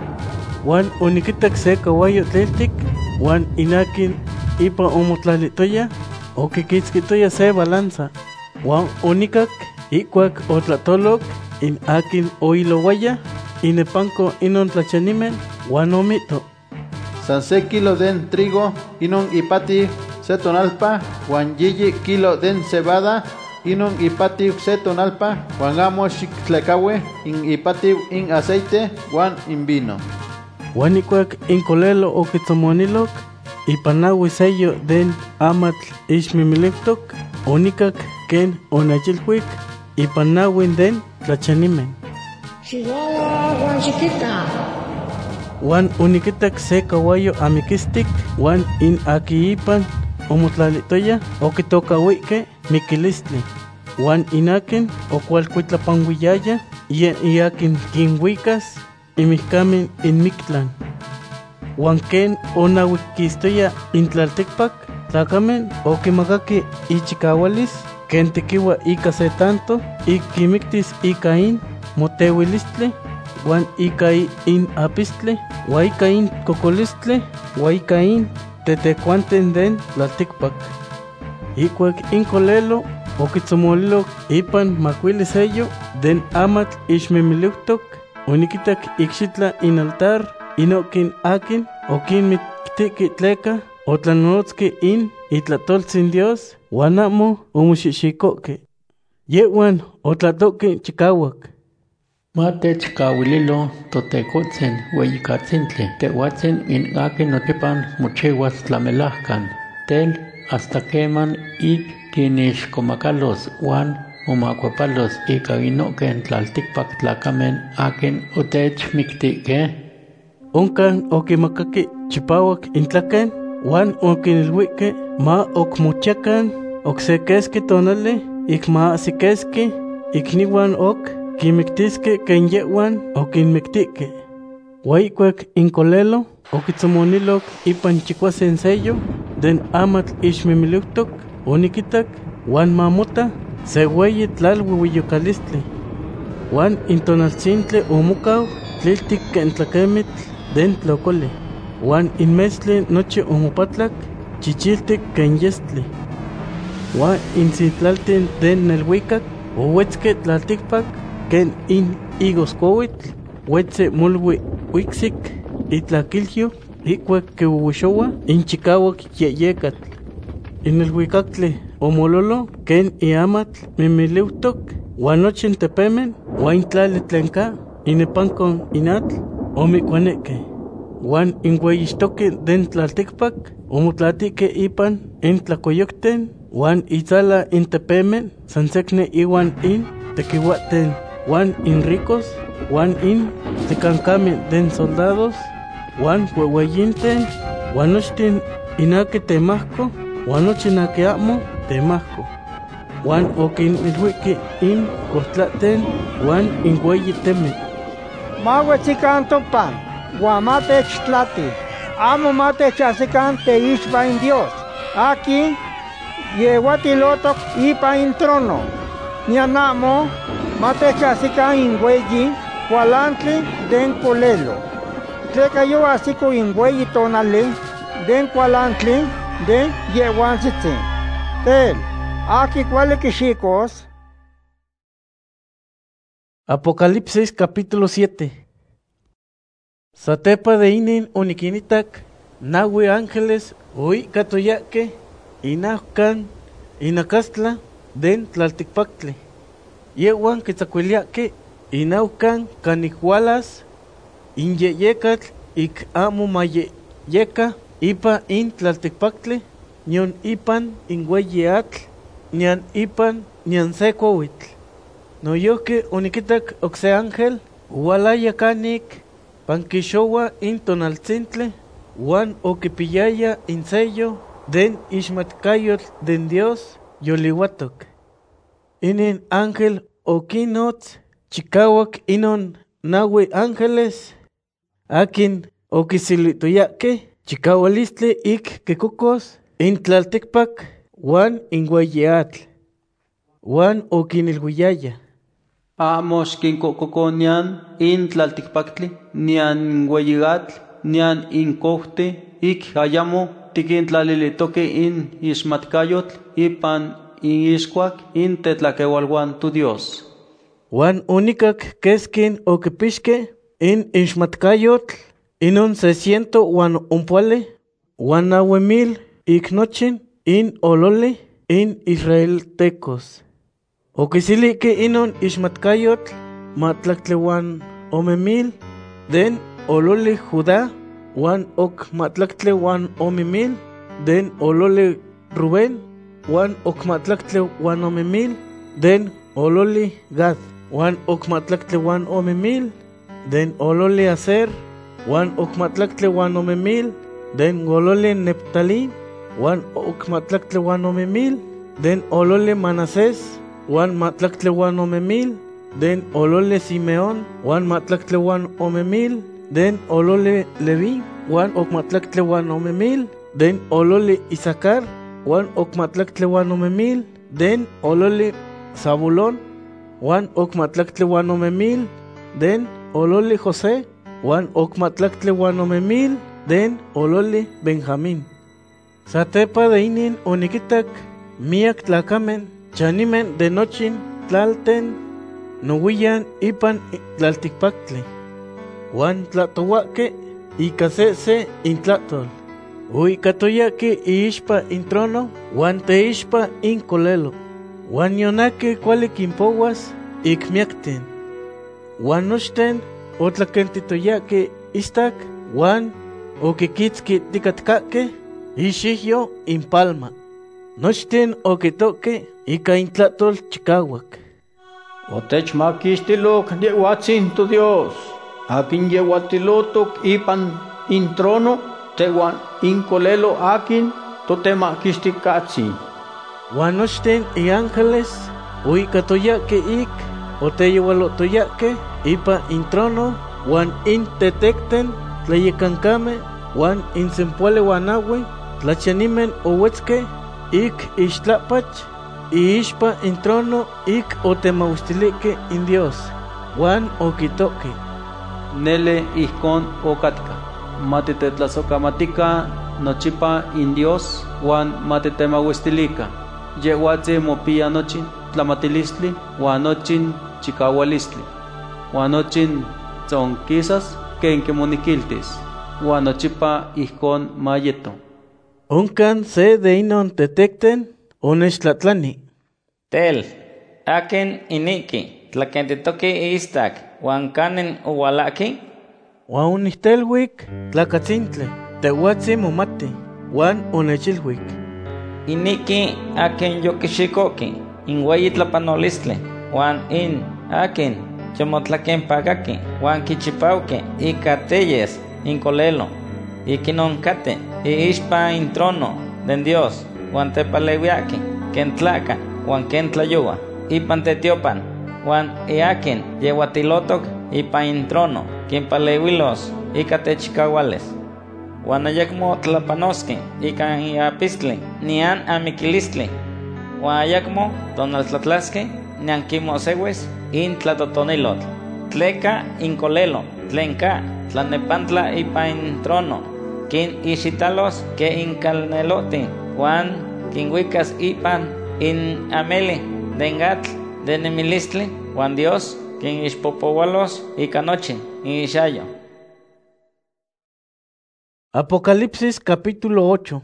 wan onikitak se caballo tleltik wan inakin ipa omotlalitoya okikitzkitoya se balanza wan onikak ikuak otlatolok in akin oilowaya inepanko inon tlachanimen wan omito san se kilo den trigo inon ipati se tonalpa wan yiyi kilo den cebada inon ipati se tonalpa wan amo xiktlekawe in ipati in aceite wan in vino wan ikuak inkolelo okitzomonilok ipan nahui sello den amatl ixmimiliktok onikak ken onechilhuik ipan nahuin den tlachanimen Xihuala wan xiquita. wan onikitak se caballo amikistik wan in aki ipan omotlalitoya okitokauike mikilistli wan inakin okualkuitlapanhuiyaya ye iakin kinhuikas imihkamin in Mictlan wan ken onahuikistoya in tlaltikpak tlakamen okimagaki ichikawalis ken tekiua ika se tanto ik kimiktis ika in moteuilistli wan ika in apistli wa ika in kokolistli wa ika in tetekuanten den tlaltikpak ikuak inkolelo okitzomonilok ipan makuili sello den amatl ixmimiluktok onikitak ikxitla in altar inokin akin okinmiktiki tleka otlanonotski in itlatoltzin Dios wan amo omoxixikoke yehuan otlatoki chikawak Mate chikawililo totekotzen hueyikatzintli tehuatzin in akin notipan mochiwas tlamelahkan tel hasta keman ik kinixkomakalos wan omakuepalos ika inoken tlaltikpak tlakamen akin otechmiktike onkan okimakaki chipawak intlaken wan okinilhuike ma okmochiakan oksekeski tonali ik ma asikeski ikniwan ok kimiktiske ken yehuan okinmiktike wa ikuak inkolelo okitzomonilok ipan chikuasen sello den amatl ixmimiluktok onikitak wan mamota se weyi tlalhuihuiyokalistli wan intonaltzintli omokau tliltik ken tlakemitl den tlokoli wan inmetztli nochi omopatlak chichiltik ken yestli wan insitlaltin den nelhuikak owetzke tlaltikpak ken in higoscowitl wetze molui uiksik itlakilyo ikuak keuwixowa in chikawak yeyekatl inelhuikaktli omololo ken iamatl mimiliutok wan nochi tepemen wan intlali tlenka inepankon inatl omikuaneke Juan ingueyixtoque den tlalticpac, omotlatique ipan intlacoyocten, Juan itzala intepemen, sansecne iwan in tequihuaten, Juan in ricos, Juan in tecancame den soldados, Juan huehueyinten, Juan nochtin inake temahco, Juan nochinake amo temahco. Juan okin milhuiki in cohtlaten, Juan ingueyiteme. Mahuetzican topan, guamate chtlati, amo mate chasican te ishba in Dios. Aquí, yehuatilotoc ipa in trono, nianamo, mate chasican in güeyi, cualantli den colelo. Tleca yo asico in güeyi tonale, den cualantli den yehuanzitzin. Tel, aquí cuale quixicos. Apocalipsis capítulo 7. Satepa de inin uniquinitac, nahui ángeles, ui catoyaque, inahcan, inacastla, den tlalticpactle. Yehuan quetzacuiliaque, inaucan canihualas, inyeyecatl, ic amo mayeyeca, ipa in tlalticpactle, nion ipan ingueyeatl, nian ipan nian secuahuitl. Noyoque uniquitac oxe ángel, ualaya canik, panquixowa in tonaltzintle, Juan oquipiyaya in sello, den ixmatcayotl den Dios, yolihuatoc. Inin ángel oquinotz, chicauac inon nahui ángeles, akin oquisilitoyaque, chicaualistle ic quecocos, in tlalticpac, Juan ingueyeatl. Juan oquinilhuiyaya. Amos quincococonian in tlalticpactli, nian hueyigatl, nian incohte, ik hayamo tiquintlalilitoque in ismatcayotl, ipan in iscuac, in tetlaquehualhuan tu Dios. Juan unicac quesquin oquipixque in ismatcayotl, inon 600 Juan umpuale, Juan 9,000 ik nochin, in olole, in israeltecos. Oquisilique inon ismatcayotl, matlactlehuan 10,000, den olole Judá, Juan ok matlactlehuan 10,000, den olole Rubén, Juan ok matlactlehuan 10,000, den olole Gad, Juan ok matlactlehuan 10,000, den olole Aser, Juan ok matlactlehuan 10,000, den olole Neptalí, Juan ok matlactlehuan 10,000, den olole Manasés, Juan matlactlehuan 10,000, den olole Simeón, Juan matlactlehuan 10,000, den olole Leví, Juan ok matlactlehuan 10,000, den olole Isaacar, Juan ok matlactlehuan 10,000, den olole Zabulón, Juan ok matlactlehuan 10,000, den olole José, Juan ok matlactlehuan 10,000, den olole Benjamín. Satepa de inin uniquitac, miak tlacamen, chanimen de nochin tlalten, nohuiyan ipan tlalticpactle. Juan tlatohuaque, icasese intlatol. Ui catoyaque iixpa in trono, Juan teixpa in colelo. Juan yonaque cuale quimpoguas, icmiacten. Juan nochten, otlaquentitoyaque istac, Juan oquiquitzqui ticatcaque, ixihyo in palma. Nochten oquitoque, ica intlatol chicauac. Otechmaquixtiloc yehuatzin tu Dios, akin yehuatilotoc ipan in trono, tehuan in colelo akin totemaquixticatzin. Juan nochten y ángeles, uicatoyaque ic, oteyeualotoyaque, ipa in trono, Juan in tetecten, tlayecancame, Juan in sempuale guanahue, tlachanimen ohuetzque, ic ixtlapach, iixpa in trono, ic otemaustilique in Dios. Juan oquitoque. Nele ijkon okatka, matitetlazocamatica nochipa in Dios, Juan matetemauestilika. Yehuatze mopia nochin tlamatilistli, Juan nochin chicaualistli, Juan nochin tzonquisas ken quemoniquiltis, Juan nochipa ijkon mayeto. Oncan se de inon tetecten, onextlatlani. Tel, aken iniki, tlakentitoki istak, Juan kanen uwalaki, Wan unihtelwik tlakatzintle, tehuatzi momati, wan onechilwik. Iniki aken yokixikoki, in weyi tlapanolistli, wan in aken chomotlaken pagaki, wan kichipauke, ika teyes, in kolelo, ikinonkate, iixpa in trono, den Dios, wan tepalewiaki, ken tlaka, wan ken tlayowa, ipan tetiopan, wan iaken yewatilotok, ipan in trono, ken palewilos, ika techikawales. Wan ayakmo tlapanoski, ika iapistli, nian amikilistli, wan ayakmo tonaltlatlaski, nian kimosewes, in tlatotonilotl, tleka in kolelo, tlenka, tlanepantla ipa in trono, kin ixitalos ke in kalneloti, wan kinwikas ipan in ameli, den atl, den nemilistli, wan Dios, kin ixpopowalos ika nochi, in ixayo. Apocalipsis capítulo 8.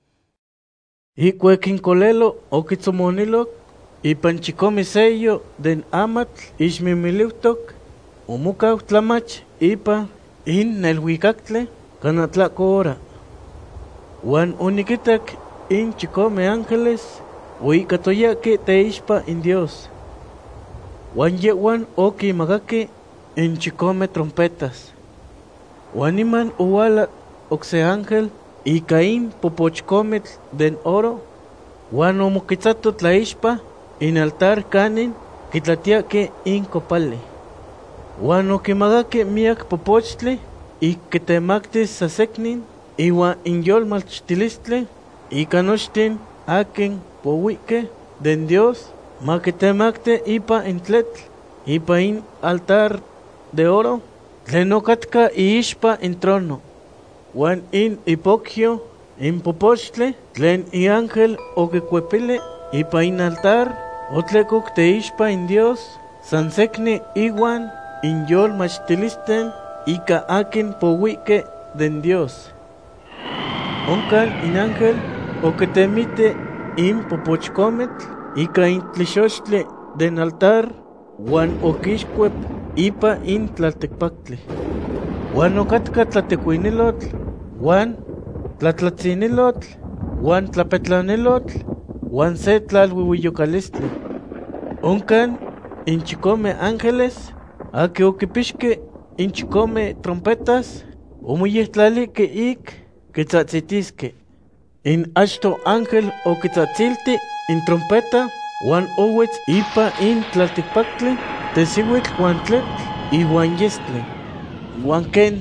Ikuek in kolelo okitzomonilok, ipan chikomi sello den amatl ixmimiliutok, omokau tlamach ipa in nelhuicactle canatlako hora. Wan onikitak in chikome ángeles oikatoyaki teixpa in Dios. Wan yewan okimagaki in chikome trompetas. Wan iman owala okse ángel ika in popochkomitl den oro, wan omokitzato tlaixpa in altar kanin kitlatiaki in kopali. Wan okimagaki miak popochtli ikitemaktis saseknin iwan in yolmachtilistli ika nochtin akin powike den Dios makitemakte ipa in tletl ipa in altar de oro tlen okatka iixpa in trono. Wan in ipokyo in popochtli tlen iángel okikuepili ipa in altar otlekok teixpa in Dios san sekni iwan in yolmachtilisten ika akin powike den Dios. Onkan in ángel okitemite in popochkometl ika in tlixochtli den altar wan okixkuep ipa in tlaltekpaktli. Wan okatka tlatekuinilotl, wan tlatlatzinilotl, wan tlapetlanilotl, wan se tlalhuihuiyokalistli. Onkan in chikome ángeles, aki okipixki in chikome trompetas, omoyehtlaliki ik kitzatzitiski. In achto ángel okitzatzilti in trompeta, wan owetz ipa in tlaltikpaktli, tesihuitl wan tletl, iwan yestli. Wan ken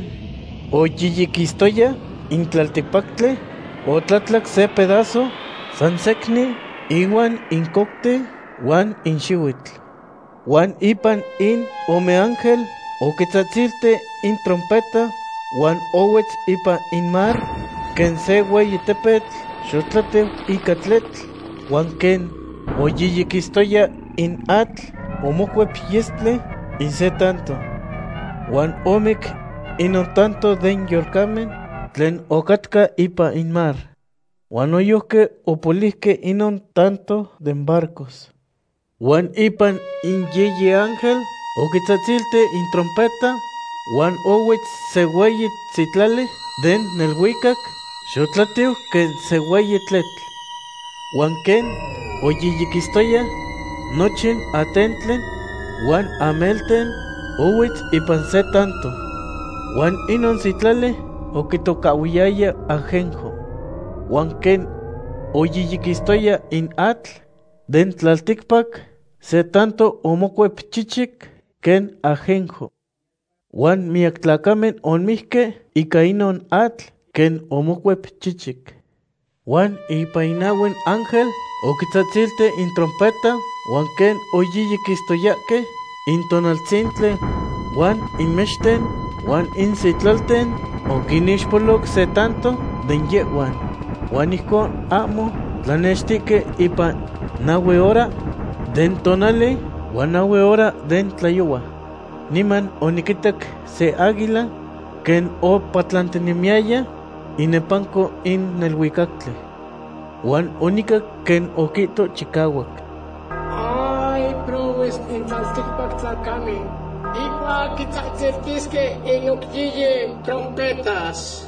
oyiyikistoya in tlaltikpaktli, otlatlak se pedazo, san sekni, iwan in kokte, wan in xihuitl. Wan ipan in ome ángel okitzatzilti in trompeta, wan owetz ipa in mar, ken se weyi tepetl, xotlatew ika tletl, wan ken oyiyikistoya in atl, omokuep yestli in se tanto. Wan omik inon tanto den yolkamen tlen okatka ipa in mar. Wan oyohke opolihke inon tanto den barcos. Wan ipan in yeyi ángel okitzatzilti in trompeta, wan owetz se weyi tzitlali den nelhuicac, xotlatiu ken se weyi tletl. Wan ken oyiyikistoya nochin atentlen, wan amelten owetz ipan se tanto. Wan inon zitlali okitokawiyaya ajenjo. Wan ken oyiyikistoya in atl den tlaltikpak, se tanto omokuep chichik ken ajenjo. Wan miak tlakamen onmihke ika inon atl ken omokuep chichik. Wan ipa inawen ángel okitzatzilti in trompeta, wan ken oyiyikistoyake in tonaltzintle, wan in mexten, wan in sitlalten, okinixpolok se tanto den yewan. Wan ihkon amo tlanextike ipan 9 hora den tonali, wan 9 hora den tlayowa. Niman onikitak se águila ken opatlantinimiaya inepanko in nelhuicactle. Wan onikak ken okito chikawak. Ay, probes en tlaltikpak tlakami, Ipa quitzahtziltisque inoctiye trompetas.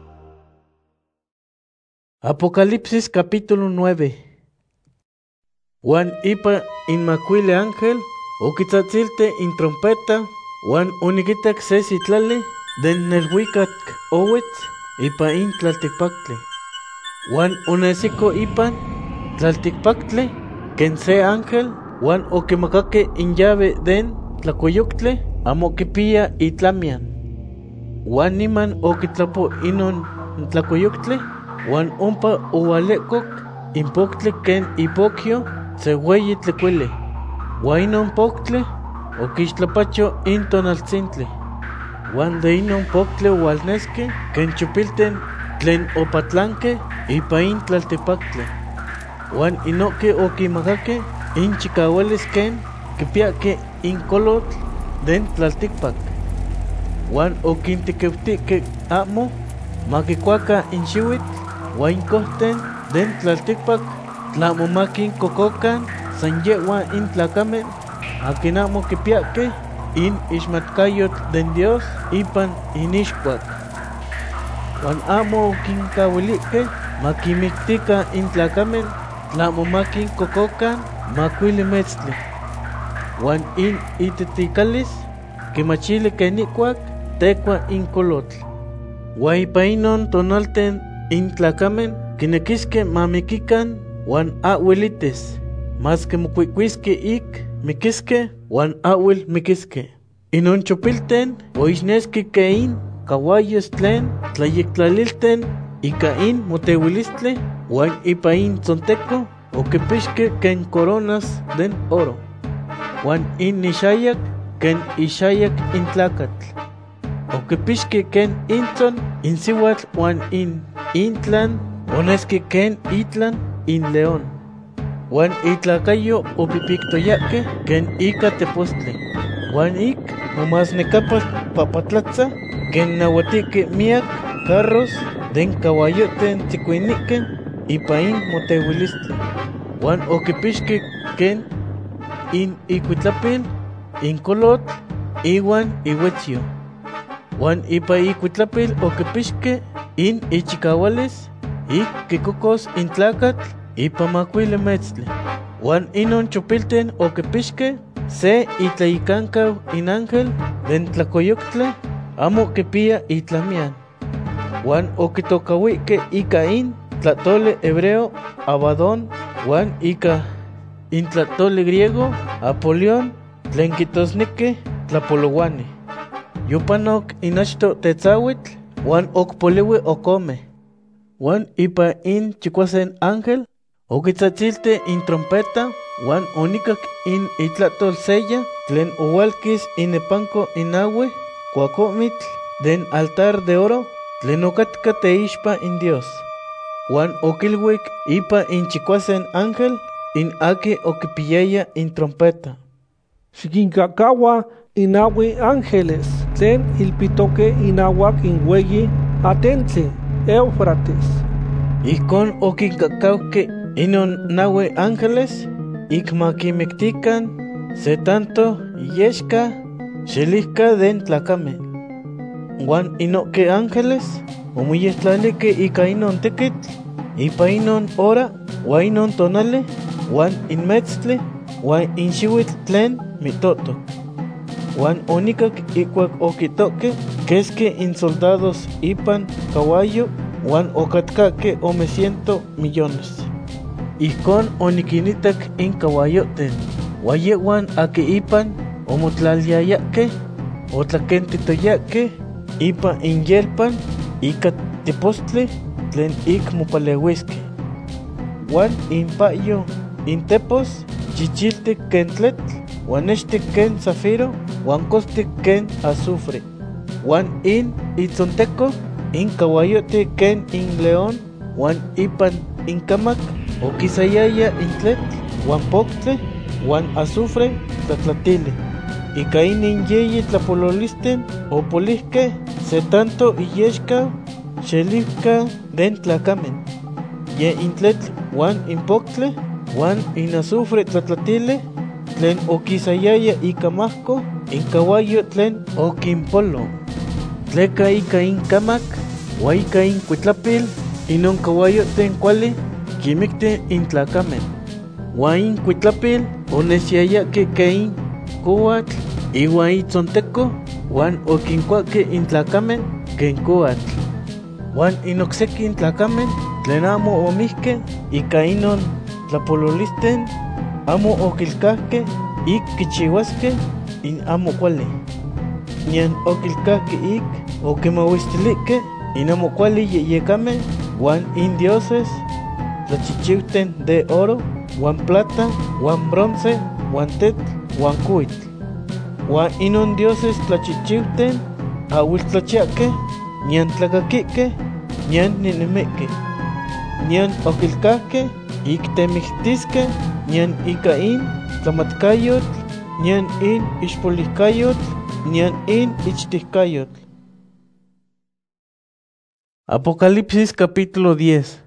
Apocalipsis capítulo 9. Juan ipa inmacuile ángel, oquitzatzilte in trompeta, Juan uniquitak se sitlali, den nelhuicat owetz, ipa in tlalticpactle. Juan unesico ipan tlalticpactle, ken se ángel, Juan oquimacake in llave den tlacoyoctle, amo quipia itlamian. Juan niman oquitlapo inon tlacoyoctle, Juan umpa ualeccoc impoctle ken ipocchio se hueyi tlecuile. Juan inon poctle oquixtlapacho in tonaltzintle. Juan de inon poctle ualnesque ken chupilten tlen opatlanque ipa in tlaltepactle. Juan inoque oquimacake in chicahueles ken quipiaque in colotl den tlalticpac. Juan oquintiqueutique amo maquicuaca in xiuitl, Juan cohten den tlalticpac tlamomaquin cococan san yehuan in tlacamen aquin amo quipiaque in ixmatcayotl den Dios ipan inixcuac. Juan amo quincahuilique maquimictica in tlacamen tlamomaquin cococan macuili metztli. Juan in iteticalis quimachili quenicuac tecua in colotl. Juan ipa inon tonalten in tlacamen quinequisque mamiquican Juan ahuelites, mas que mocuicuisque ik miquisque Juan ahuel miquisque. Inon chupilten oixnesque que in cahuayos tlen tlayectlalilten ica in motehuilistle, Juan ipa in tzonteco oquipixque ken coronas den oro. Juan in ixayac ken ixayac in tlacatl. Oquipixque ken intzon in sihuatl Juan in intlan onesque ken itlan in león. Juan itlacayo opipictoyaque ken ica tepostli. Juan ik momasnecapas papatlatza ken nahuatique miac carros den caballoten tzicuinique ipa in motehuilistli. Juan oquipixque ken in icuitlapil in colotl iwan ihuetzio. Juan ipa icuitlapil oquipixque in ichicahuales ik quicocos in tlacatl ipa macuile metztli. Juan inon chupilten oquipixque se itlayicancau in ángel den tlacoyoctle amo quipia itlamian. Juan oquitocahuique ica in tlatole hebreo Abadón, Juan ica in tlatole griego Apolión tlen quitosnique tlapolohuani. Yupanoc in achto tetzahuitl Juan ocpoliwi ocome. Juan ipa in chicuasen ángel oquitzatzilte in trompeta Juan onicac in itlatol sella tlen oualquis in epanco inahue cuacomitl den altar de oro tlen ocatca teixpa in Dios. Juan oquilhuic ipa in chicuasen ángel in aqui oquipiyaya in trompeta. Xiquincacaua inahui ángeles tlen ilpitoque inahuac in hueyi atentli Éufrates. Icon oquincacauque inon nahue ángeles icmaquimictican se tanto yexca xelihca den tlacame. Juan inoque ángeles omuyestlalique ica inon tequitl ipa inon hora Juan inon tonale Juan in metztli Juan in xiuitl tlen mitoto. Juan onicac icuac oquitoque quesque in soldados ipan caballo Juan ocatcaque 100 millones. Icon oniquinitac in caballoten Juan yehuan aqui ipan omotlaliayaque otlaquentitoyaque ipa in yelpan ica tepostli tlen ik mopalehuisque. Juan in payo in tepos chichiltic ken tletl Juan nextic ken zafiro Juan costic ken azufre. Juan in itzonteco in caballote ken in león Juan ipan in camac oquisayaya in tletl Juan poctle Juan azufre tlatlatile. Ica in yeyi tlapololisten opolihque se tanto iyexca xelihca den tlacamen. Ye in tletl Juan in poctle Juan in azufre tlatlatile tlen oquisayaya ica mahco in caballo tlen okinpolo. Tleka ika inkamak, ua ika inkuitlapil, inon caballo tlen kuali kimikti intlacamen. Ua inkuitlapil onesiayake ke inkuatl, iua itzonteko, uan okinkuake intlacamen ken kuatl. Uan inokseki intlacamen tlen amo omihke ika inon tlapololisten, amo okilkahke ik kichiwaske in amo kuali. Nian okilkahke ik okimauistilike in amo kuali yeyekamen, uan in dioses tlachichiuten de oro, uan plata, uan bronce, uan tetl, uan kuitl. Uan inon dioses tlachichiuten awiltlachiake, nian tlakakike, nian ninemeke. Nian okilkahke ik temiktiske, nian ika in tlamatkayotl, nian in ixpolihkayotl, nian in ichtihkayotl. Apocalipsis capítulo 10.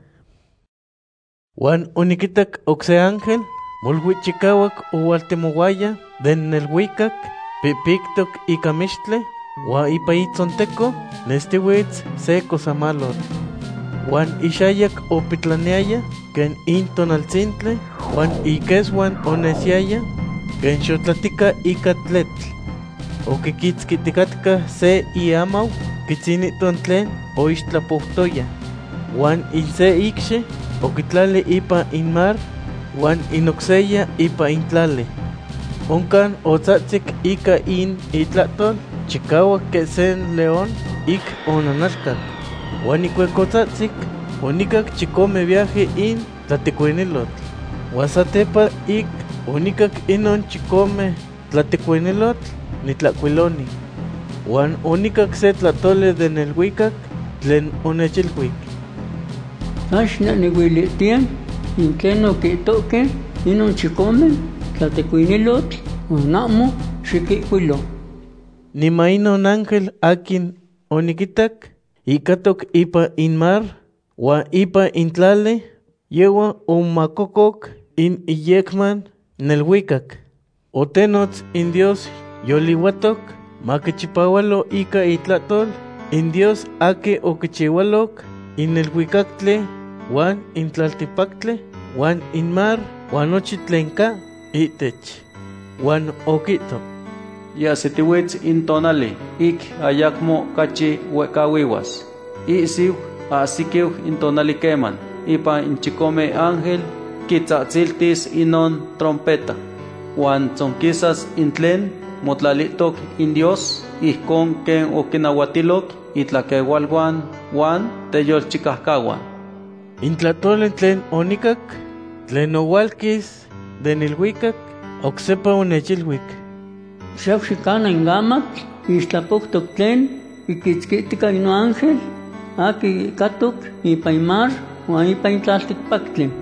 Uan onikitak okse ángel, molhuichikawak ualtemowaya den nelhuicac, pipiktok ika mixtle, ua ipa itzonteko, nestiwitz se kosamalotl. Uan ixayak opitlaneaya, ken in tonaltzintle, uan ikeswan onesiaya, ken xotlatika ika tletl. Okikitzkitikatka se iamau, kitziniton tlen oixtlapohtoya. Uan in se ikxe, okitlali ipa in mar, uan inokseya ipa in tlali. Onkan otzatzik ika in itlatol, chikawak ke sen león, ik onanalkak. Uan ikuekotzatzik, onikak chikome viaje in tlatekuinilotl. Uan satepa ik onikak inon chikome tlatekuinilotl nitlakuiloni. Uan onikak se tlatole de nelhuicac tlen onechilhuik. Axna nihuilitian, in ken okitoke, inon chikome tlatekuinilotl, uan amo xikihuilo. Nima inon ángel akin onikitak, ikatok ipa in mar, ua ipa in tlali, yewa omakokok in iyekman nelhuicac. Otenots in Dios yoliwatok, makichipawalo ika itlatol, in Dios ake okichiwalok in nelhuicactle, uan in tlaltipactle, uan in mar, uan nochi tlenka itech. Uan okito. Ya setiwitz in tonali, ik ayakmo kachi wekawiwas. Isiw asikiw in tonali keman, ipa in chikome ángel, kitzatziltis inon trompeta. Uan tzonkisas in tlen, motlalitok in Dios, ihkon ken okinawatilok, itlakewalwan, uan teyolchikahkawan. In tlatole tlen onikak, tlen owalkis de nilhuicac, oksepa onechilhuik. Xawxikana in gamak, ixtlapoktok tlen, ikitzkitika ino ángel, aki katok ipa in mar, uan ipa in tlaltikpaktli.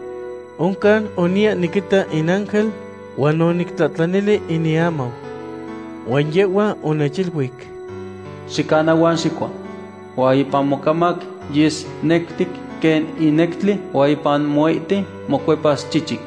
Onkan onia nikita in ángel, uan oniktlatlanili in iamau. Uan yewa onechilhuik. Xikana uan xikua, ua ipan mokamak yis nektik ken inektli, ua ipan moiti mokuepas chichik.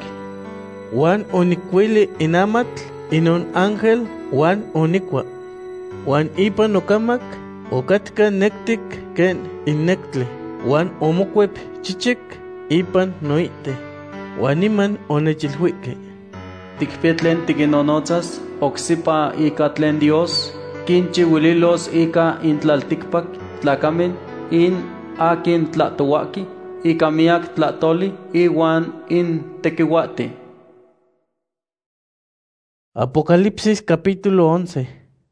Uan onikuili in amatl, inon ángel, uan onikua. Uan ipan okamak, okatka nektik ken innektli, uan omokuep chichik ipan noite. Uan iman onechilhuike. Tikpietlen tikinonotzas, oksipa ika tlen Dios, kinchiwililos ika intlaltikpak tlakamen, in akin tlatowaki, ika miak tlatoli, iwan in tekiwati. Apocalipsis capítulo 11.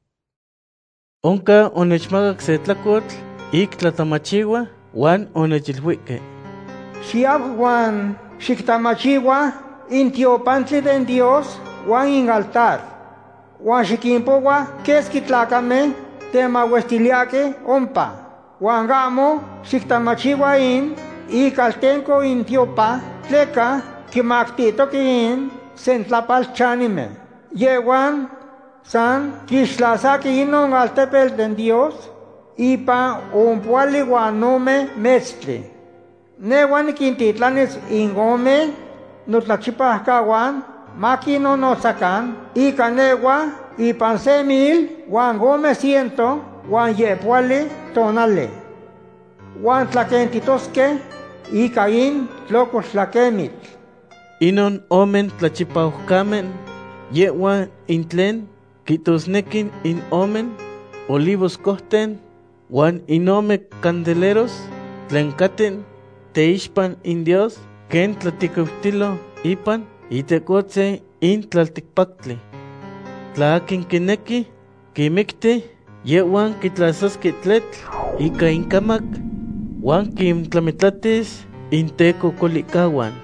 Onka onechmagak se tlakotl, ik tlatamachiwa, uan onechilhuike. Xiab uan xiktamachiwa in tiopantli den Dios, uan in altar. Uan xikinpowa keski tlakame temawestiliake ompa. Uan gamo xiktamachiwa in ikaltenko in tiopa, tleka kimaktitoki in sentlapalchanime. Yewan san kixtlasaki inon altepel den Dios, ipa ompuali guanome metztli. Newan nikintitlanis ingome notlachipahkawan, makinonosakan, ika newa ipan 6,900 Juan yepuali tonale. Juan tlaquentitosque ika in tlocos tlaquemit. Inon omen tlachipaucamen, yehuan intlen, quitosnequin in omen, olivos cohten, Juan inome candeleros, tlencaten, teixpan in Dios, ken tlaticautilo ipan, itecotse in tlalticpactli. Tlaakin kineki, kimikti, yehuan kitlasosque tletl, ika incamak, Juan kimtlamitlatis, inteco colicahuan.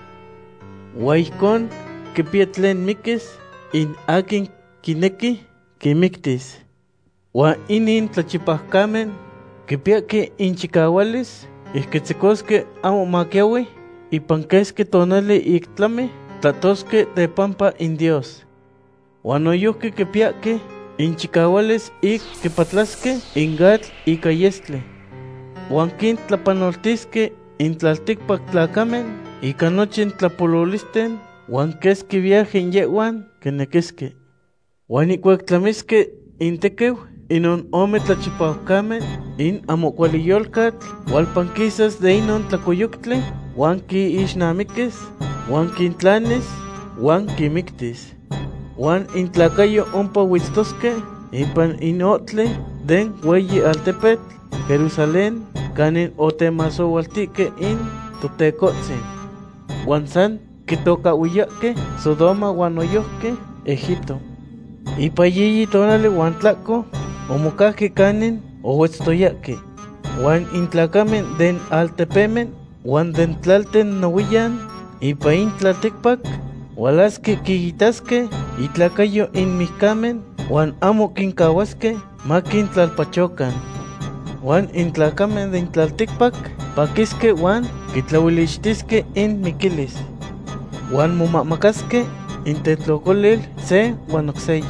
Huaycon, kipietlen mikis, in akin kineki, kimiktis. Juan inin tlachipahcamen, kipiaki inchicahualis, ihquitzicosque amo maquiaui, ipanquesque tonali ictlami, tlatosque de pampa in Dios. Juan oyuhque kipiaki inchicahualis kipatlasque ingatl ica yestle. Juan quintlapanoltisque intlalticpac tlacamen, ica nochin tlapololisten, Juan quesque viaje in yehuan quenequisque. Juan icuac tlamisque intequeu, inon ome tlachipaucamen, in amocualiyolcatl, hualpanquisas de inon tlacoyuctle, Juan ki ixnamiquis, Juan quintlanis, Juan quimictis. Juan intlacayo ompa huitztosque, ipan inotle, den hueyi altepetl, Jerusalén, canin otemasoualtique in totecotzin. Juan san quitoca huillaque, Sodoma Juan oyohque, Egipto. Ipayiyi tonali Juan tlaco, omocahque canin, ohuetztoyaque. Juan intlacamen den altepemen, Juan den tlalten nohuillan, ipa in tlalticpac, hualasque quigitasque, itlacayo in mihcamen, Juan amo quincahuasque, maquin tlalpachocan. Juan intlacamen den tlalticpac, paquisque Juan quitlauilixtisque in miquilis. Juan momamacasque, intetlocolil se Juan oxeya.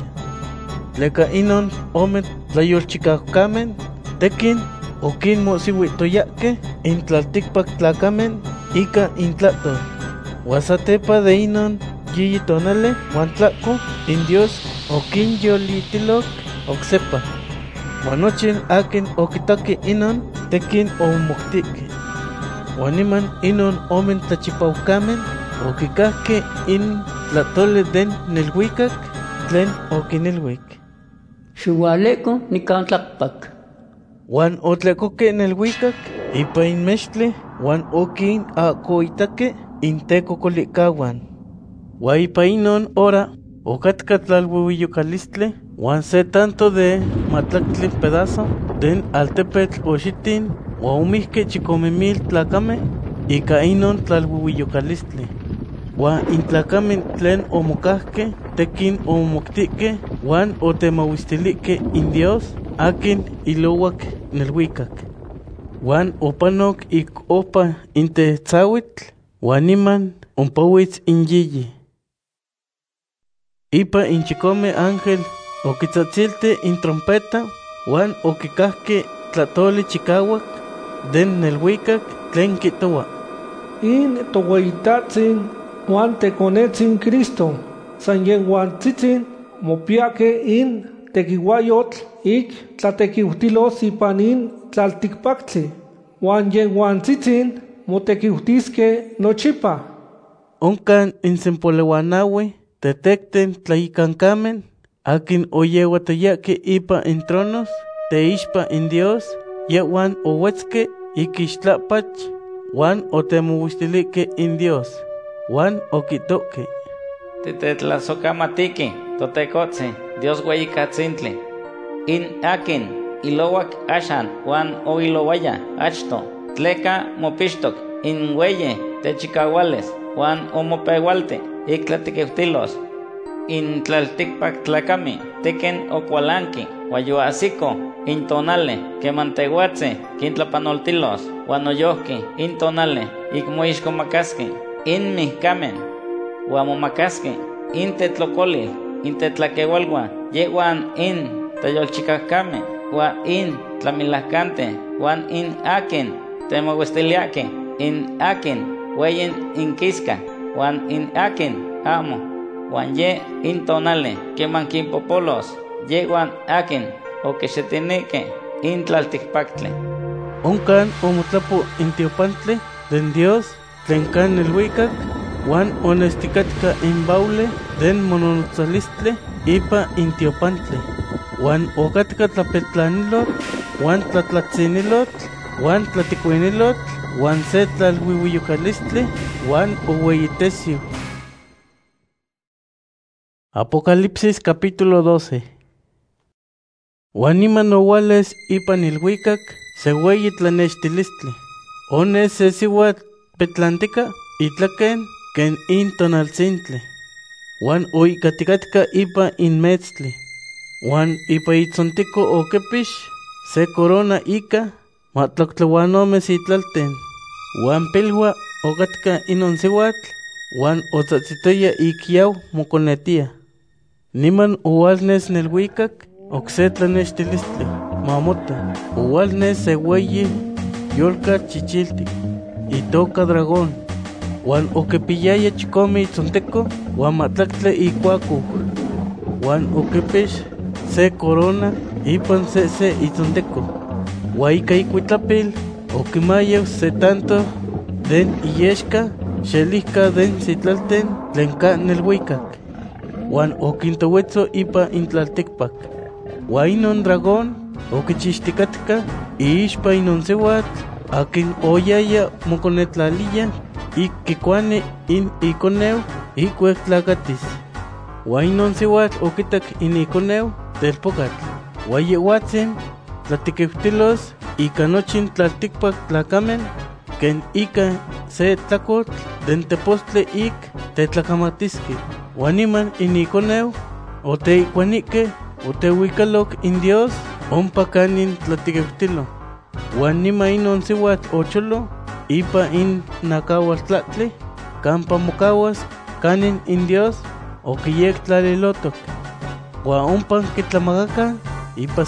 Tleca inon ome tlayolchicaucamen, tequin oquin mosihuitoyaque, intlalticpac tlacamen, ica intlatol. Huasatepa de inon yiyi tonale, Juan tlaco, in Dios oquin yolitiloc oxepa. Huanochin akin okitaki inon, tequin omoctique. Huaniman inon omen tlachipaucamen, okicahque in tlatole den nelhuicac, tlen oquinilhuic. Xiualeco nicantlacpac. Juan otlecoque nelhuicac, ipa in mextle, Juan oquin acoitaque, inteco colicahuan. Huaipa inon ora, ocatca tlalhuihuiyocalistle, Juan se tanto de matlactli pedazo, den altepetl oxitin, huaumihque chicomemil tlacame, ica inon tlalhuihuiyocalistle. Juan intlacamen tlen omocahque, tequin omoctique, Juan otemahuistilique in Dios, akin ilohuac nelhuicac. Juan opanoc ic opa intetzauitl, Juan iman ompauitz in yiyi. Ipa in chicome ángel oquitzatzilte in trompeta, Juan oquicahque tlatoli chicahuac, den nelhuicac tlen quitoa. In tohueitatzin Juan teconetzin Cristo, san yehuantzitzin mopiaque in tequihuayotl ic tlatequiutilos ipan in tlalticpactli, Juan yehuantzitzin motequiutisque nochipa. Oncan insempolehuanahui, tetecten tlaicancamen, akin oyeuatoyaque ipa in tronos, teixpa in Dios, yehuan ohuetzque iquixtlapach, Juan otemohuistilique in Dios, Juan oquitoque. Titetlasocamatiki, totecotzi, Dios hueyicatzintli. In akin, ilowak ashan, Juan oilowaya, achto, tleca mopixtok, in hueye, techicahuales, Juan omopehualte, ictlatiqueftilos. In tlalticpac tlacami, tequen ocualanqui, huayuasico, in tonale, que mantehuatze, quintlapanoltilos, huanoyohki, in tonale, icmoixcomacasque, in mihcamen, huamomacasque, in tetlocolil, in tetlaquehualgua, yehuan in tayolchicacame, hua in tlamilacante, huan in aken, temoguestiliaque, in aken, hueyen in quisca, huan in aken, amo. Juan ye intonale, que manquimpopolos, yeguan akin okexetineke in tlaltikpaktli. Oncan omotlapo intiopantle den Dios tlencan el huicac, Juan honesticatka in baule den mononotzalistle ipa intiopantle. Juan ocatka tlapetlanilot, Juan tlatlatzinilot, Juan tlaticuinilot, Juan se tlalhuihuiyocalistle, Juan ohueyitesio. Apocalipsis capítulo 12. Juan iman owales ipan ilhuicac se hueyi tlanextilistle. One se sihuat petlantica itlaquen ken in tonalcintle. Juan oicaticatka ipa inmetztle. Juan ipa itzontico okepish se corona ica matloctlahuanomes itlalten. Juan pilhua ocatka inon sihuatl, Juan otzatzitoya ikiau moconetia. Niman ualnes nel huicac ocse tlanextilistle mamota. Ualnes se hueyi yolca chichiltic itoca dragón. Juan okepiyaya chikomi itzonteco Juan matlactle ikuacu. Juan okepish se corona ipan se itzonteco. Huaica icuitlapil okimayew se tanto den iyeshka xelihka den sitlalten tlenca nel huicac. Juan okintowetzo ipa intlalticpac. Huainon dragón okichixticatka iixpa inon sihuatl akin oyaya moconetlalia ikikuani in iconeu ikuec tlacatis. Huainon sihuatl okitak in iconeu telpocatl. Huayehuatzin tlatiqueftilos ica nochin tlalticpac tlacamen ken ica se tlacotl den tepostle ik tetlacamatisque. Huaniman in iconeu oteicuanique otehuicaloc in Dios ompa canin tlatiqueftilo. Huanima inon sihuatl ocholo ipa in nacahuas tlatli campa mocahuas canin in Dios oquiyec tlalilotoc. Huan ompan kitlamagacan ipa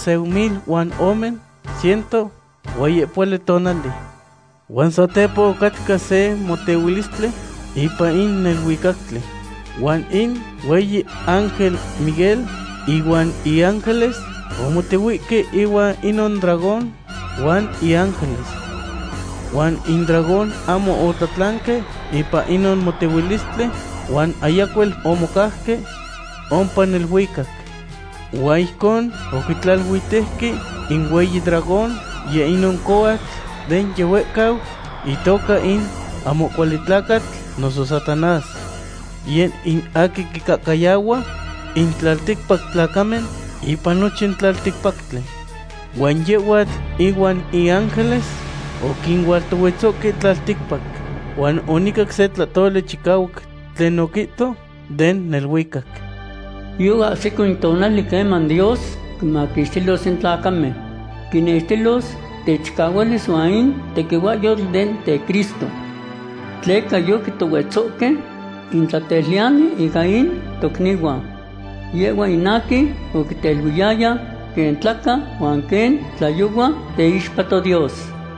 1,100 huayepuele tonali. Juan sotepo ocatka se motehuilistle ipa in nelhuicactle. Juan in hueyi ángel Miguel iguan y ángeles omotehuique iwa inon dragón Juan y ángeles. Juan in dragón amo otatlanque ipa inon motehuilistle Juan ayacuel omocahque ompa nelhuicac. Huaicon okitlalhuitehque in hueyi dragón ye inon coatl den yehuecau itoca in amocualitlacatl noso Satanás. Yen in aki kikacayawa in tlalticpac tlacamen ipa nochin tlalticpactle. Huan yehuatl iguan y ángeles okinhualtohuetzoque tlalticpac. Huan onicac se tlatole chicauac tlen oquito den nelhuicac. Yuga así tonali queman Dios maquistilos en tlacame, quinestilos techcahualis huain tequihuayol den te Cristo. Tleca yo quitohuetzoque intlateliani y caín tocnigua. Yegua inaki okitelhuiyaya ken tlaca huan ken tlayugua te ixpato Dios.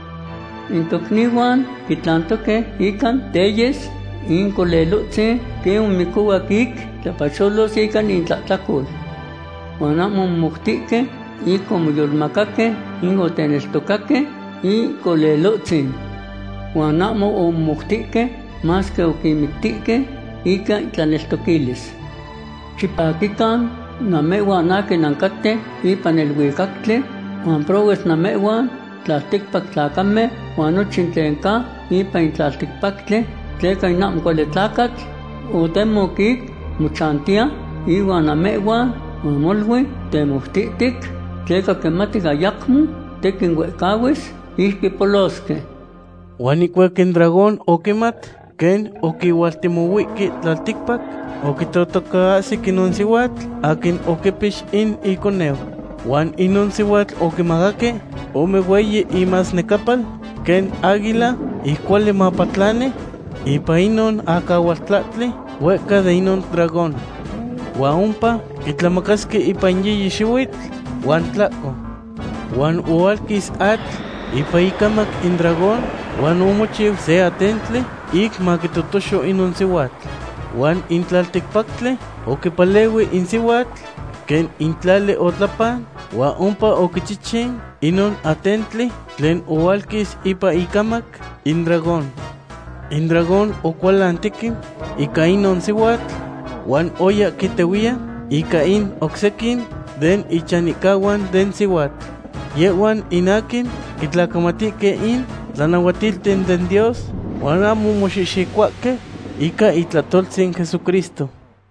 Intocniguan kitlantoque ican teyes incolelotze que umikuakik tlapacholos ican intlatlacol. Huan amo moctique y como yolmacaque ingoteneltocaque y colelotze. Huan amo moctique más que okimictique ica tlaneltoquiles. Chipaquican namehuan ake nancate ipan el huicactle, huan progues namehuan tlalticpac tlacame huan nochin tlenca ipan tlalticpactle tleca inam cuale tlacatl otemoquic mochantia ihuan namehuan huan molui temoctitic tleca quematic ayacmo tequin huecauis ixquipolosque. Huan icuequen dragón oquimat ken oquihualtimohuiqui tlalticpac okitotocaasic inon sihuatl akin oquipish in iconeu. Huan inon sihuatl okimagaque ome hueyi imas necapal ken águila iguale mapatlane ipa inon acahualtlatli hueca de inon dragón. Huan ompa kitlamacasque ipan yeyi xihuitl huan tlaco. Huan ualquis atl ipa icamac in dragón huan omochiu se atentle ik maquitotosho inon sihuatl. Huan in tlalticpactle okipaleui in sihuatl ken intlale otlapan, wa ompa okichichin inon atentli tlen ualkis ipa ikamak in dragón. In dragón okualantiki ika inon siwatl, wan oya kitewia ika in oksekin den ichanikawan den siwatl. Yewan inakin kitlakamatike in tlanahuatilten den Dios, wan amo moxixikuake ika itlatoltzin Jesucristo.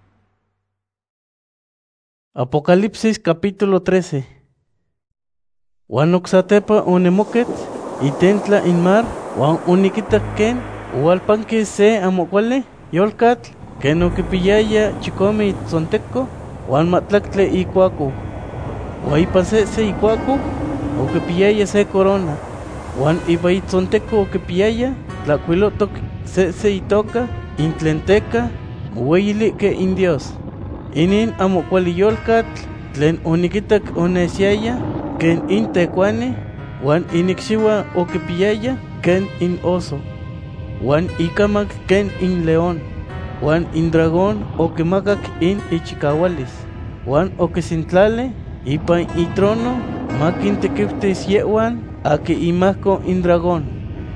Apocalipsis capítulo 13. Wan oksatepa onemoket itentla in mar, wan onikitak ken ualpanki se amokuali yolkatl ken okipiyaya chikome itzonteko wan matlaktli ikuaku. Wan ipan se ikuaku okipiyaya se corona, wan ipa itzonteko okipiyaya tlakuilotok se itoka intlenteka moweyilike in Dios. Inin amokuali yolkatl tlen onikitak onesiaya ken in tekuani, wan inikxiwa okipiyaya ken in oso, wan ikamak ken in león, wan in dragón okimakak in ichikawalis, wan okisintlale ipan itrono makintekiftis yewan aki imahko in dragón.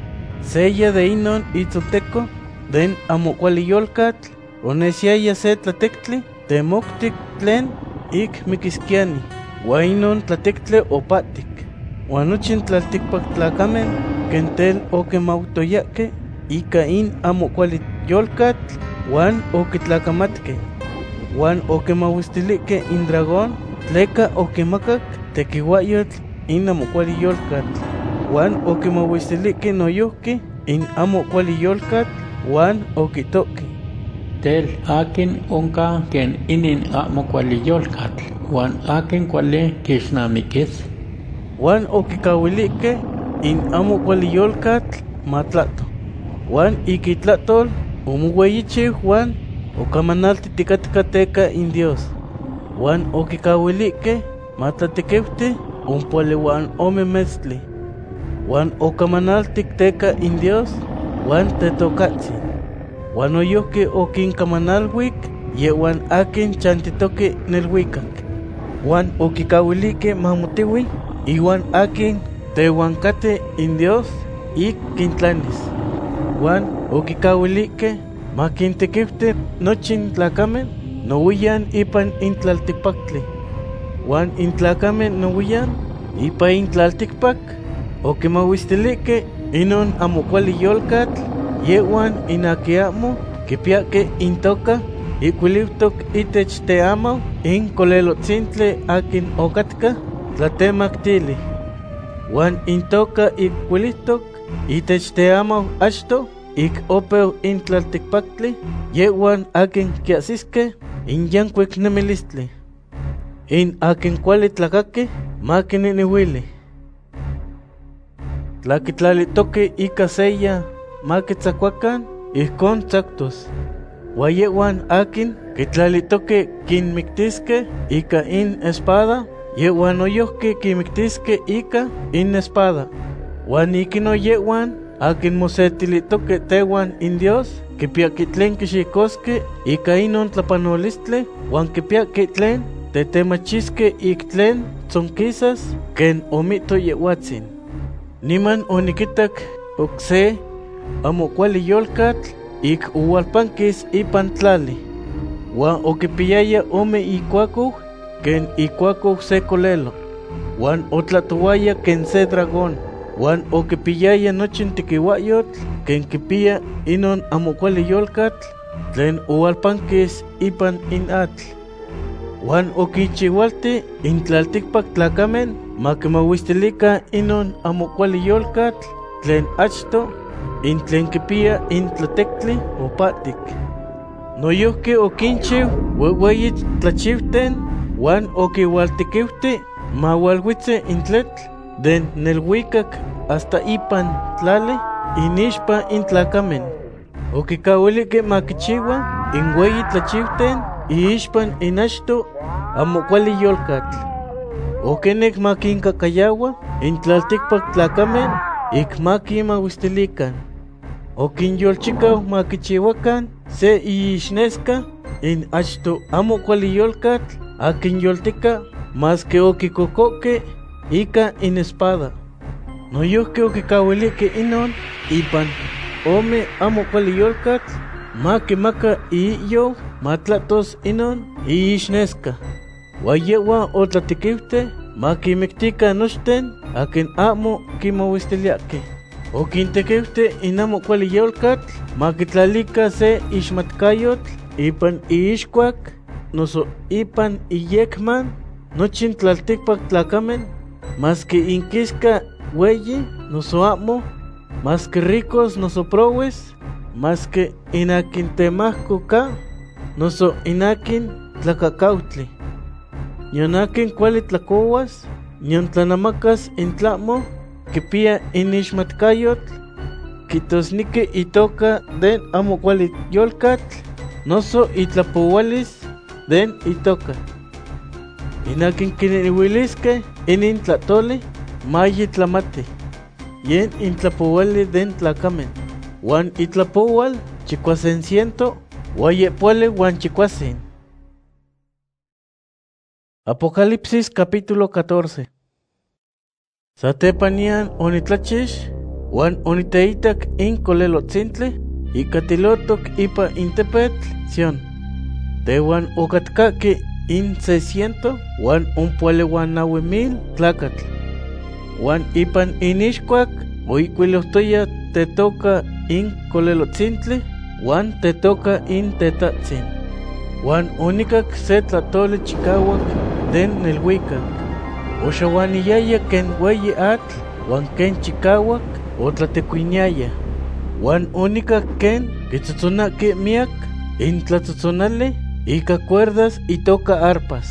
Seya de inon itzoteko den amokuali yolkatl onesiaya se tlatektli temoktik tlen ik mikiskiani, wan inon tlatektli opatik. Wan nochin tlaltikpak tlakamen kentel okimautoyake ika in amokuali yolkatl wan okitlakamatke, wan okimauistilike in dragón tleka okimakak tekiuayotl in amokuali yolkatl, wan okimauistilike noyohki in amokuali yolkatl wan okitoki: Tel akin onka ken inin amokuali yolkatl, wan akin kuali kixnamikis. Wan okikawilike in amokuali yolkatl matlato, wan ikitlatol omoweyichiw wan okamanaltitikatka teka in Dios. Wan okikawilike matlatekewti ompuali wan ome metztli, wan okamanaltik teka in Dios wan tetokatsin. Wan oyohki okinkamanalwik yewan akin chantitoki nelwikak, wan okikawilike mamotiwi iwan akin tehuankate in Dios ik kintlanis, wan okikawilike makintekifti nochin tlakamen nowiyan ipan intlaltikpaktli, wan intlakamen nowiyan ipa intlaltikpak okimawistilike inon amokuali yolkatl yewan inaki amo kipiake intoka ikuiliwtok itech teamaw in kolelotzintli akin okatka tlatemaktili, wan intoka ikuilihtok itech teamaw achto ik opeu in tlaltikpaktli yewan akin kiasiske in yankuik nemilistli. In akin kuali tlakaki makininiwili. Tlakitlalitoki ika seya makitzakuakan ihkon tzaktos, wan yewan akin kitlalitoki kinmiktiske ika in espada, yewan oyohki kinmiktiske ika in espada. Wan ikino yewan akin mosetilitoki tewan in Dios kipiaki tlen kixikoske ika inon tlapanolistli, wan kipiaki tlen tetemachiske ik tlen tzonkisas ken omito yewatsin. Niman onikitak okse amokuali yolkatl ik ualpankis ipan tlali, wan okipiyaya ome ikuakuj ken ikuakuj se kolelo, wan otlatowaya ken se dragón, wan okipiyaya nochin tekiuayotl ken kipiya inon amokuali yolkatl tlen ualpankis ipan in atl. Wan okichiwalti in tlaltikpak tlakamen makimawistilika inon amokuali yolkatl tlen achto in tlen kipiya in tlatektli opatik. Noyohki okinchiw weyi tlachiwten wan okiwaltikiwti mawalwitzi in tletl den nelwikak hasta ipan tlali inixpa in tlakamen. Okikawilike makichiwa in weyi tlachiwten iixpan in achto amokuali yolkatl. Okenek makinkakayawa in tlaltikpak tlakamen ik makimawistilikan. Okinyolchikaw makichiwakan se iixneska in achto amokuali yolkatl akin yoltika, mas que okikokoke ika in espada. Noyohke okikawilike inon ipan ome amo kuali yolkatl, makimaka iyo matlatos inon iixneska. Wayewa otlatikifte makimiktika nochten akin amo kimawistiliake. Okintekifte inamo kuali yolkatl makitlalika se ixmatkayotl ipan iixkuak noso ipan iyekman nochin tlaltikpak tlakamen, maski inkiska weyi noso amo, maski ricos noso prowes, maski inakin temahko ka noso inakin tlakakautli. Nyonakin kuali tlakowas, nyon tlanamakas intlamo kipia inixmatkayotl, kitosniki itoka den amo kuali yolkatl, noso itlapowalis den itoka. Inakin kininiwiliske inin tlatoli, mayi tlamati, yen intlapowali den tlakamen, wan itlapowal chikuasenciento, wayepuale wan chikuasin. Apocalipsis capítulo 14. Satepanian onitlachish, wan oniteitak in kolelotzintle, ikatilotok ipa intepetl Sión. Tewan okatkaki in 600, wan umpuale wan 9,000 tlacatl. Wan ipan inixkuak, oikuilohtoya tetoka in kolelotzintle, wan tetoka in tetatzin. Wan onikak se tlatoli chikawak den nelhuikak. Oxawaniyaya ken weyi atl, wan ken chikawak otlatekuiniaya. Wan onikak ken kitzotzonaki miak in tlatzotzonali ika cuerdas itoka arpas.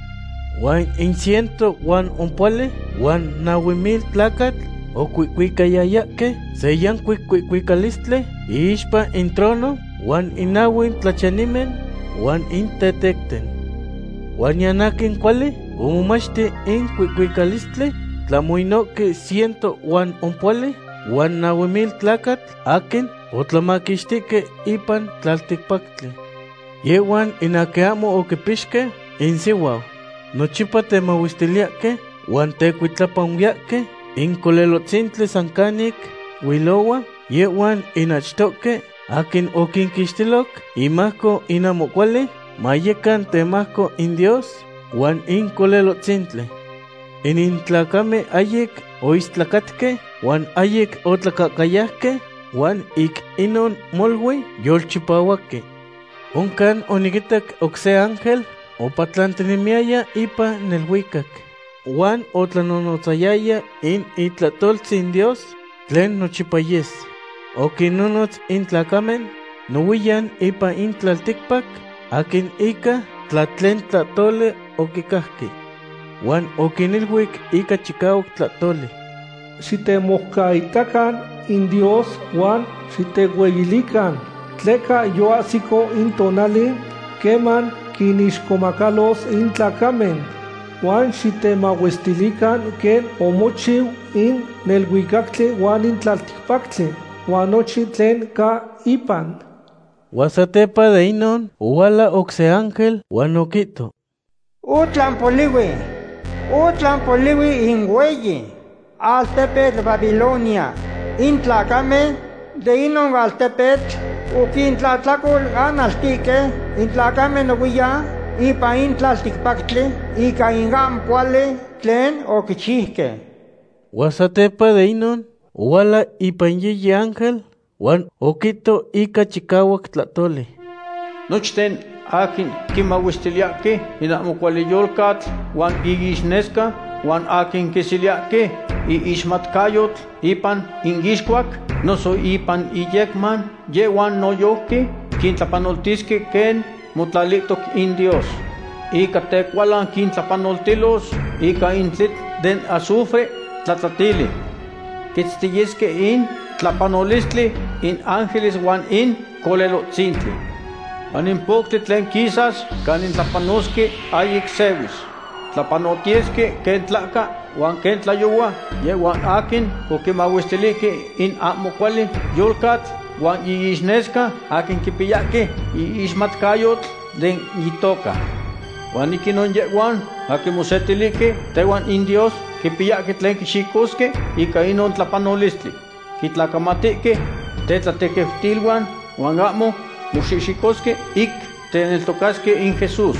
Wan in 100 wan umpuale wan 9,000 tlacatl okuikuikayayake se yankuikuikalistli ixpa in trono wan inawin tlachanimen wan in tetekten. Wan yanakin kuali omomachti in kuikuikalistli tlamoinoki 100 wan umpuale wan 9,000 tlacatl akin otlamakixtike ipan tlaltikpaktli. Yewan inake amo okipixke in siwao, nochipa temawistiliake wan tekuitlapanwiake in kolelotzintli sankanik wilowa, yewan inachtoke akin okinkixtilok imahko inamo kuali, mayekan temahko in Dios wan in kolelotzintli. Inin tlakame ayek oistlakatke wan ayek otlakakayahke wan ik inon molwi yolchipawake. Onkan onikitak okse ángel opatlantinimiaya ipa nelhuikak, wan otlanonotzayaya in itlatoltzin Dios tlen nochipayes. Okinonotz in tlakamen nowiyan ipa in tlaltikpak akin ika tlatlen tlatole okikahki, wan okinilhuik ika chikawak tlatoli. Xitemohkaitakan in Dios wan xiteweyilikan, tleka yoasiko in tonali keman kinixkomakalos in tlakamen, wan xitemawestilikan ken omochiw in nelhuikaktli wan in tlaltikpaktli, wan nochi tlen ka ipan. Wasatepa de inon uwala okse ángel wan okito: Utlanpoliwi in weyi altepetl Babilonia, in tlakame de inon altepetl ukintlatlakol analtike, in tlakame nowiya ipa in tlaltikpaktli ika in ampuale tlen okichihke. Wasatepa de inon uwala ipan yeyi ángel wan okito ika chikawak tlatoli: Nochten akin kimawistiliake in amo kuali yolkatl wan iixneska, wan akin kisiliake iixmatkayotl ipan ingixkuak noso ipan iyekman, yewan noyohki kintlapanoltiske ken motlalitok in Dios. Ika tekualan kintlapanoltilos ika in tlitl den azufre tlatlatili. Kitztiyiske in tlapanolistli in ángeles wan in kolelotzintli. Wan in poktli tlen kisas kan in tlapanoske ayik sewis. Tlapanotiesque ken tlaka wan ken tlayowa, yewan akin okimawestilike in amo kuali yolkatl wan iixneska akin kipiyake iixmatkayotl den itoka. Juan ikinon yewan, akimusetiliki, tewan indios, kipiyaki tlen kixikoske, ika inon tlapanolistli. Kitlacamatiki, tetlatekeftilwan, Juan amo, muxixikoske, ik teneltokaske in Jesús.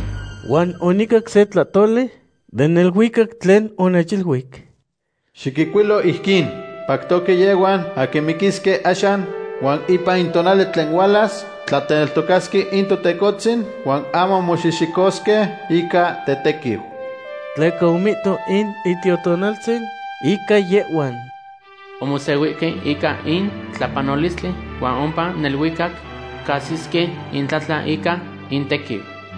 Juan onikak se tlatole, den el huicac tlen onechilhuic. Xiquicuilo ihkin, pactoque yeguan, akimikiske ashan, Juan ipa intonale tlen walas, tlateneltokaski into tecotzin, Juan amo muxixikoske, ika tetekiu. Tleka umito in itiotonaltzin, ika yewan. Omosehuique ika in tlapanolistli, Juan ompa nelhuicac, casiske in tlatla ika in tekiu.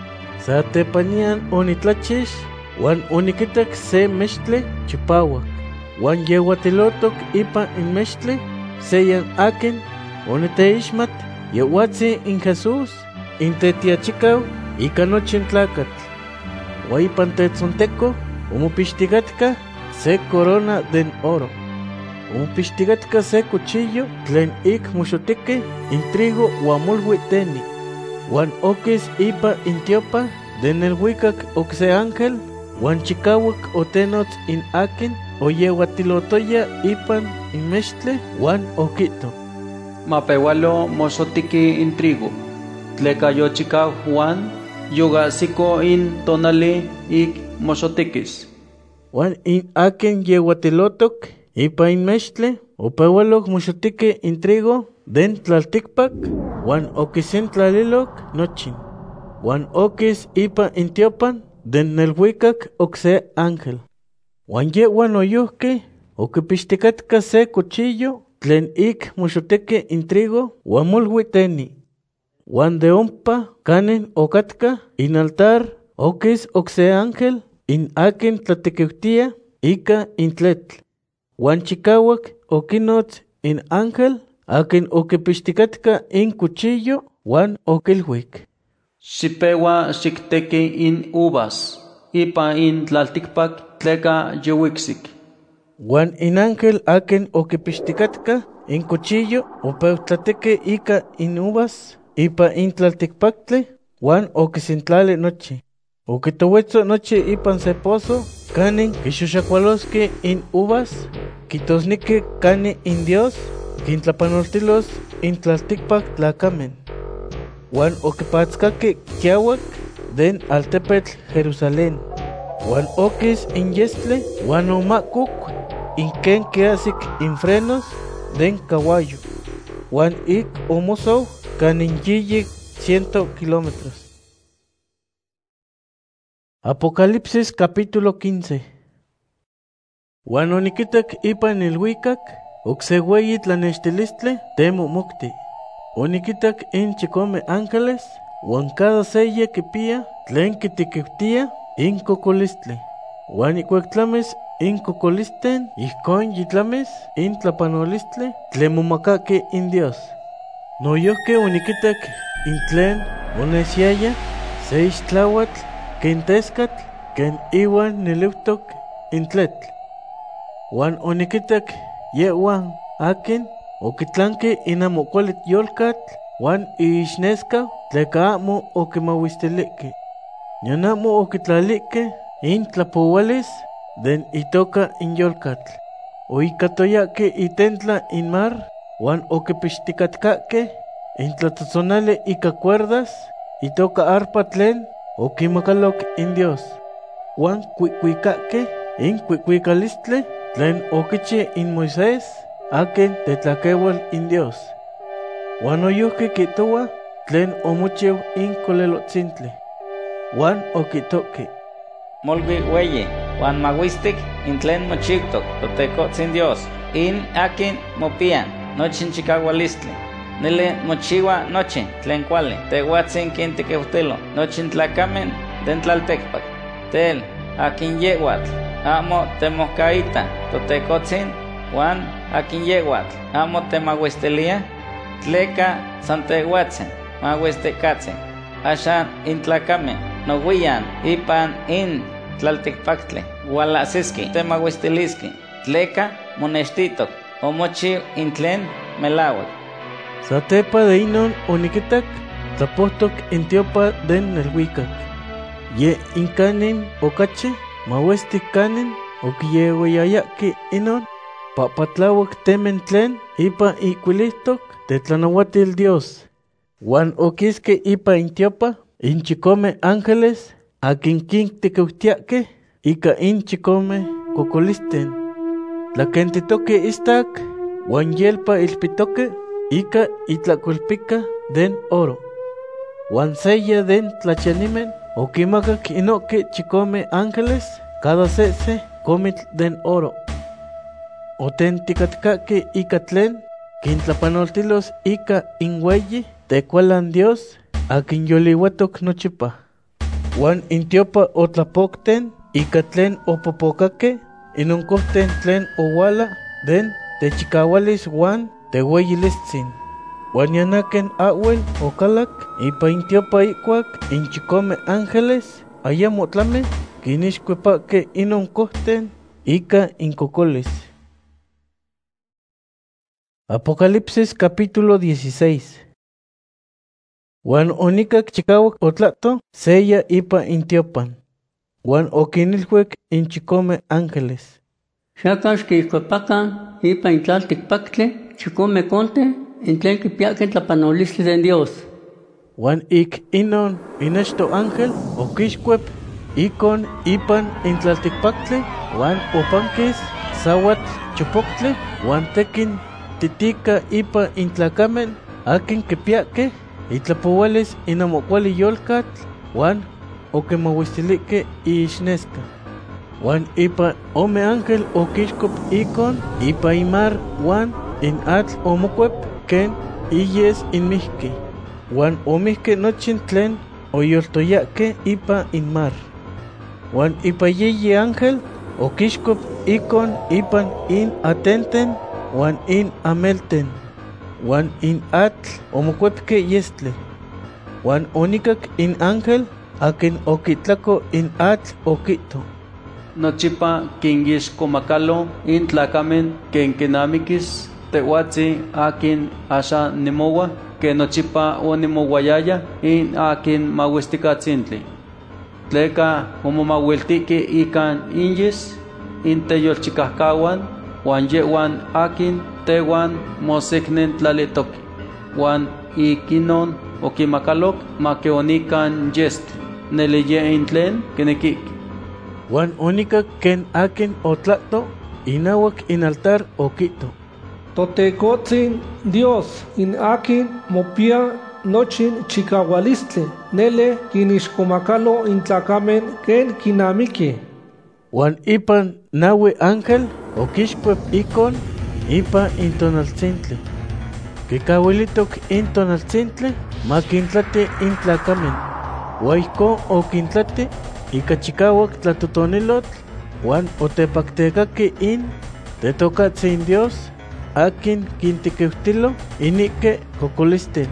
Sa tepanian onitlachix, Juan onikitak se mextle chipawak. Juan yehuatilotok ipa in mextle, seyan akin, oniteixmat, yehuatzi in Jesús, in tetiachikaw, ika nochin tlacatl. Huaipan tetzonteco, omopixtigatka se corona den oro. Omopixtigatka se cuchillo, tlen ik muxotique, in trigo huamolhui teni. Juan okis ipa in tiopa, den el huicac okse ángel, Juan chikawak otenotz in akin, oyeuatilotoya ipan in mextle, Juan okito. Mapewalo mosotiki in trigo. Tleka yo chikaw Juan, yoga siko in tonali ik mosotikis. Juan in akin yeuatilotok, ipa in mextle, opewalok moxotike in trigo, den tlaltikpak, Juan okisin tlalilok nochin. Juan okis ipa in tiopan, den nelhuicac okse ángel. Juan yehuan oyuhke, okipixtikatka se cuchillo, tlen ik moxoteke in trigo, huamolhui teni. Juan de ompa, canen okatka, in altar, okis okse ángel, in akin tlatequeutia, ika in tletl. Juan chikawak, okinotz in ángel, akin okipixtikatka in cuchillo, Juan okilhuic. Sipewa sikteki in uvas, ipa in tlaltikpak tleka yewiksik. Juan in ángel akin okipixtikatka in cuchillo, opeutlateke ika in uvas, ipa in tlaltikpaktle, Juan okisintlali nochi. Okitowetzo nochi ipan se pozo, canin kixoxacualoske in uvas, kitosnike cani in Dios, kintlapanoltilos in tlaltikpak tlacamen. Juan okipatzkake kiawak den altepetl Jerusalén. Juan okis in yestle, Juan omakuk in ken keasik in frenos den caballo. Juan ik omosou canin yiyik 100 kilómetros. Apocalipsis capítulo 15. Juan onikitak ipan el huicac, oksehueyi tlanextilistle temo mukti. Onikitak in chikome ángeles, Juan cada seye kipia, tlen kitikiptia in cocolistle. Juan ikuektlames in cocolisten, ihkon yitlames in tlapanolistle, tlen momakake in Dios. Noyohke onikitak in tlen onesiaya, se ixtlauatl, ken teskatl, ken iwan niliptok in tletl. Juan onikitak yehuan akin, okitlanke in amokualit yolkatl, Juan iixneska, tleka amo okimawistilike. Nion amo okitlalike in tlapowalis, den itoka in yolkatl. Oikatoyake itentla in mar, Juan okipixtikatkake, in tlatzotzonale ika cuerdas, itoka arpa tlen, okimakalok in Dios. Juan kuikuikake, in kuikuikalistle, tlen okichi in Moisés, aken tetlakewal in Dios. Juan oyuhke kitowa, tlen omochew in kolelotzintle. Juan okitoke. Molwi weye, Juan mawistik in tlen mochiktok, totekotzin Dios, in akin mopian, nochin chikawalistle. Nele mochiwa nochin, tlen kuali, tehuatzin kin tekeutelo, nochin tlacamen, den tlaltekpak. Tel, akin yehuatl, amo temokaita, totekotzin, Juan akin yehuatl, amo temahuestelia, tleka santehuatzen, mahuestekatzen. Ashan in tlacamen, nohuian, ipan in tlaltekpaktle, hualasiski, temahuesteliski, tleka monestitok, omochi in tlen melawak. Satepa de inon onikitak, tlapohtok in tiopa den nelhuicac. Ye incanin ocache, mauesti canin, oquiyewayayaki inon, papatlawak temen tlen, ipa iquilihtok, tetlanahuatil Dios. Juan oquisque ipa intiopa, inchicome ángeles, akin quinticautiaque, ica inchicome cocolisten. Tlaquentitoque istak, Juan yelpa ilpitoque, ica itlaculpica den oro. Juan sella den tlachanimen, oquimacac inoque chicome ángeles, cada sese comitl den oro. Otenticatcaque ica tlen, quintlapanoltilos ica inhueyi, tecualan Dios, a quin yolihuatoc nochipa. Juan intiopa otlapocten, ica tlen opopocaque, inoncohten tlen owala, den techicahualis Juan tehueyilistzin. Juan yanaquen ahuel ocalac, ipa intiopa icuac, inchicome ángeles, ayamo tlame, quinixcuepaque inoncohten, ica incocolis. Apocalipsis capítulo 16. Juan onicac chicauac otlato, seya ipa intiopan. Juan oquinilhuec inchicome ángeles. Xacax quixcuepacan ipa intlalticpactle, chicome conte, intlen quipiaque tlapanolistli de Dios. Juan ik inon inechto ángel oquixcuep, icon ipan intlalticpactle, Juan opanquis, sawat chupoctle, Juan tequin titica ipa intlacamen, akin quipiaque, itlapoualis inamocuali yolcatl, Juan oquimauistilique ixnesca. Juan ipa ome ángel oquixcop icon, ipa imar Juan in atl omocuep, ken iyes inmihki. Juan omihke nochin tlen oyoltoyaque ipa inmar. Juan ipa yeyi ángel oquixcop icon ipan in atenten, Juan in amelten. Juan in atl omocuepque yestle. Juan onicac in ángel, akin oquitlaco in atl oquito. Nochipa quinguixcomacalo in tlacamen quenquenamiquis tehuatzi akin asha nimowa, que nochipa onimowayaya in akin mauisticatzintli. Tleca omomauiltiqui ican inyis, in teyolchicahcahuan, Juan yehuan akin tehuan moseknen tlalitoki. Juan ikinon okimacaloc maqueonican yest, neleye intlen quenequiqui. Juan onicac ken akin otlato, inawak in altar oquito. Totecotzin Dios in akin mopia nochin chicahualistle, nele quinixcomacalo intlacamen ken quinamique. Juan ipan nahui ángel oquixcuep icon ipa intonaltzintli. Quicahuilitoc intonaltzintli maquintlati intlacamen. Huayco oquintlati ica chicauac tlatotonilotl, Juan otepactecaqui in tetocatzin Dios, akin quintiqueutilo inique cocolisten.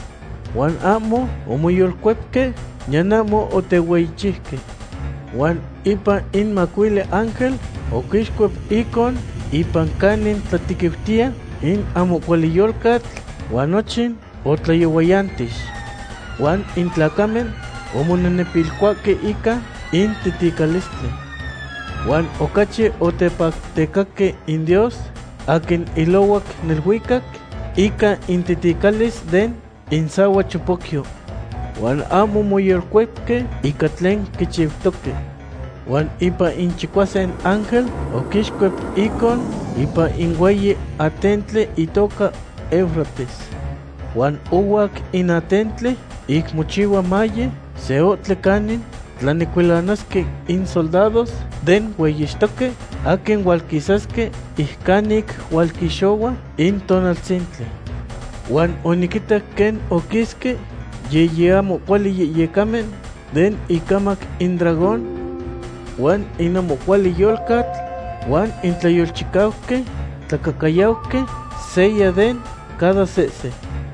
Juan amo omoyolcuepque, yanamo otehueichihque. Juan ipa in macuile ángel oquixcuep icon ipan canin tlatiqueutia in amocualiyolcatl, Juan nochin otlayehuayantis. Juan intlacamen omonenepilcuaque ica in titicalistli. Juan ocache otepactecaque in Dios, akin ilowak nelhuicac, ica intiticalis den insawa chupoquio. Juan amo moyolcuepque ica tlen quichivtoque. Juan ipa inchicuasen ángel oquixcuep icon ipa inhueyi atentle itoca Éufrates. Juan uhuac in atentle ic mochiua maye, seotle canin, tlanicuilanasque in soldados den hueyixtoque, akin hualquisasque ihcanic hualquixoua in tonaltzintli. Juan oniquitac ken oquisque yeyeamo cuali yeyecamen den icamac in dragón, Juan inamo cuali yolcatl, Juan intlayolchicauque, tlacacayauque, seya den cada sese.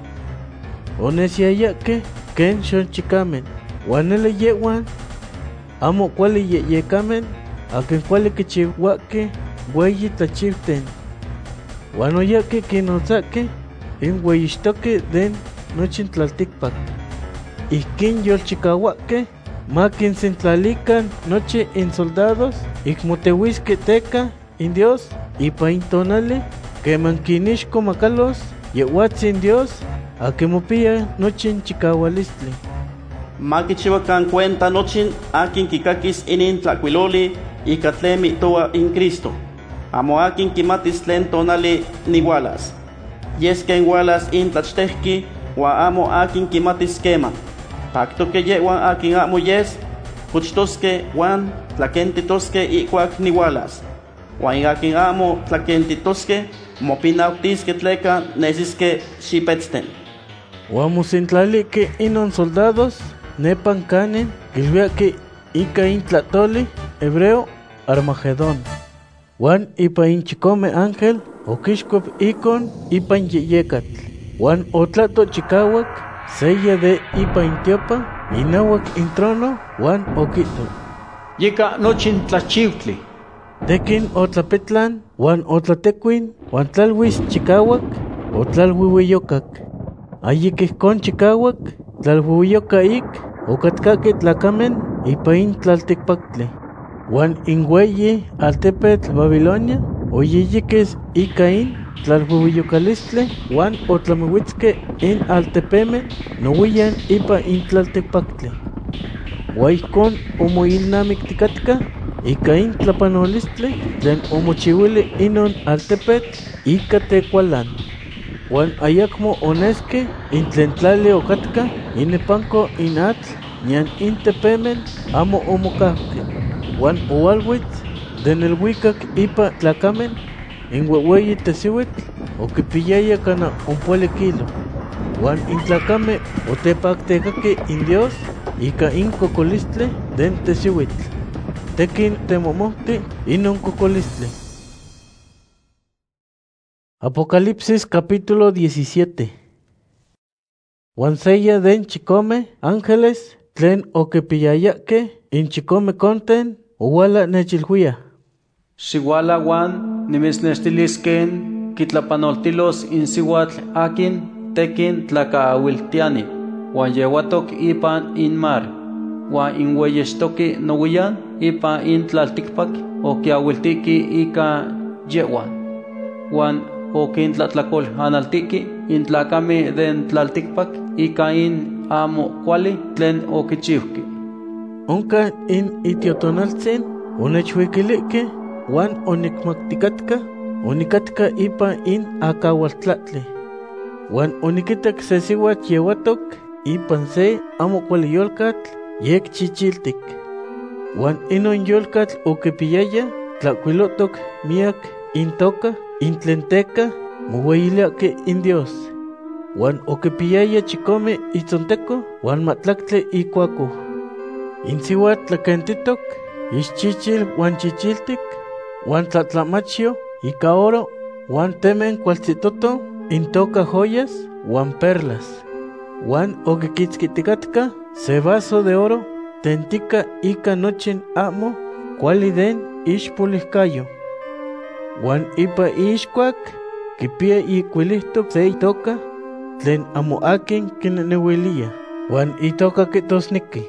Onesiayaque ken xonchicamen, Juan ele yehuan amo cuali yeyecamen, akin cuali quichihuaque hueyi tlachivten. Juan oyaque quinotzaque in hueyixtoque den nochin tlalticpac. Ihquin yolchicahuaque makin sintlalikan noche in soldados, ikmotehuisque teca in Dios, ipa in tonali, keman kinixko makalos, yehuatzin Dios, akemopia nochin chikawalistli. Makichiwakan cuenta nochin akin kikakis inin tlacuiloli ika tlen mihtowa in Cristo. Amo akin kimatis tlen tonali niwalas. Yes ken walas in tlachtehki, wa amo akin kimatis keman. Paktoke yewan akin amo yes, kuchtoske wan tlakentitoske ikuak niwalas. Wan akin amo tlakentitoske, mopinautiske tleka nesiske xipetzten. Wamusintlalique inon soldados, nepan canen, ilviaque ika in tlatoli, hebreo, Armagedón. Wan ipa in chicome ángel, okishkop ikon ipa in yeyecatl. Wan otlato chikawak, sella de ipa in tiopa, inawak in trono, wan okito. Yeka nochin tlachiutli. Tekin otlapetlan, wan otlatequin, wan tlalwis chikawak, otlalwiwiyokak. Ayikihkon chikawak, tlalwiwiyoka ik, okatkake tlakamen, ipa in tlaltikpaktli. Wan inweyi altepetl Babilonia, oyiyikes ika in tlalwiwiyokalistli, wan otlamiwitzke in altepemen, nowiyan ipa in tlaltikpaktli. Waikon omoilnamiktikatka, ika in tlapanolistli, tlen omochiwili inon altepetl, ika tekualan. Wan ayakmo oneske in tlen tlali okatka, inepanko in atl, nian in tepemen, amo omokahke. Wan owalwitz, den el wikak ipa tlakamen, in weweyi tesiwitl, okipiyaya kana 1 kilo. Wan in tlakame otepaktekake in Dios, ika in kokolistli den tesiwitl. Tekin temomohti inon kokolistli. Apocalipsis capítulo 17. Wan seya den chicome ángeles, tlen okipiyayake in chicome conten, owala nechilhuia. Siwala wan nimisnestilisken kitlapanoltilos in siwatl akin tekin tlakaawiltiani, wan yewatok ipan in mar, wan in weyextoki nowiyan ipan in tlaltikpak okiawiltiki ika yewan, wan okintlatlakolh analtiki in tlakami den tlaltikpak ika in amo kuali tlen okichiwki. Onka in itiotonaltzin onechhuikilike wan onikmaktikatka, onikatka ipa in akawaltlatli. Wan onikitak se siwatl yewatok ipan se amo kuali yolkatl yek chichiltik. Wan inon yolkatl okipiyaya tlakuilotok miak intoka intlenteca moweyiliake in Dios. Wan okipiyaya chicome itzonteko wan matlaktle ikuako. In siwatl tlakentitok, ixchichil wan chichiltik, wan tlatlamachio ika oro, wan temen kualtzitoto, intoka joyas wan perlas. Wan okikitzkitikatka se vaso de oro, tentika ika nochin amo, kuali den ixpolihkayo. Wan ipa ixkuak, kipia ikuilihtok se itoka, tlen amo akin kinenewilia, wan itoka kitosniki.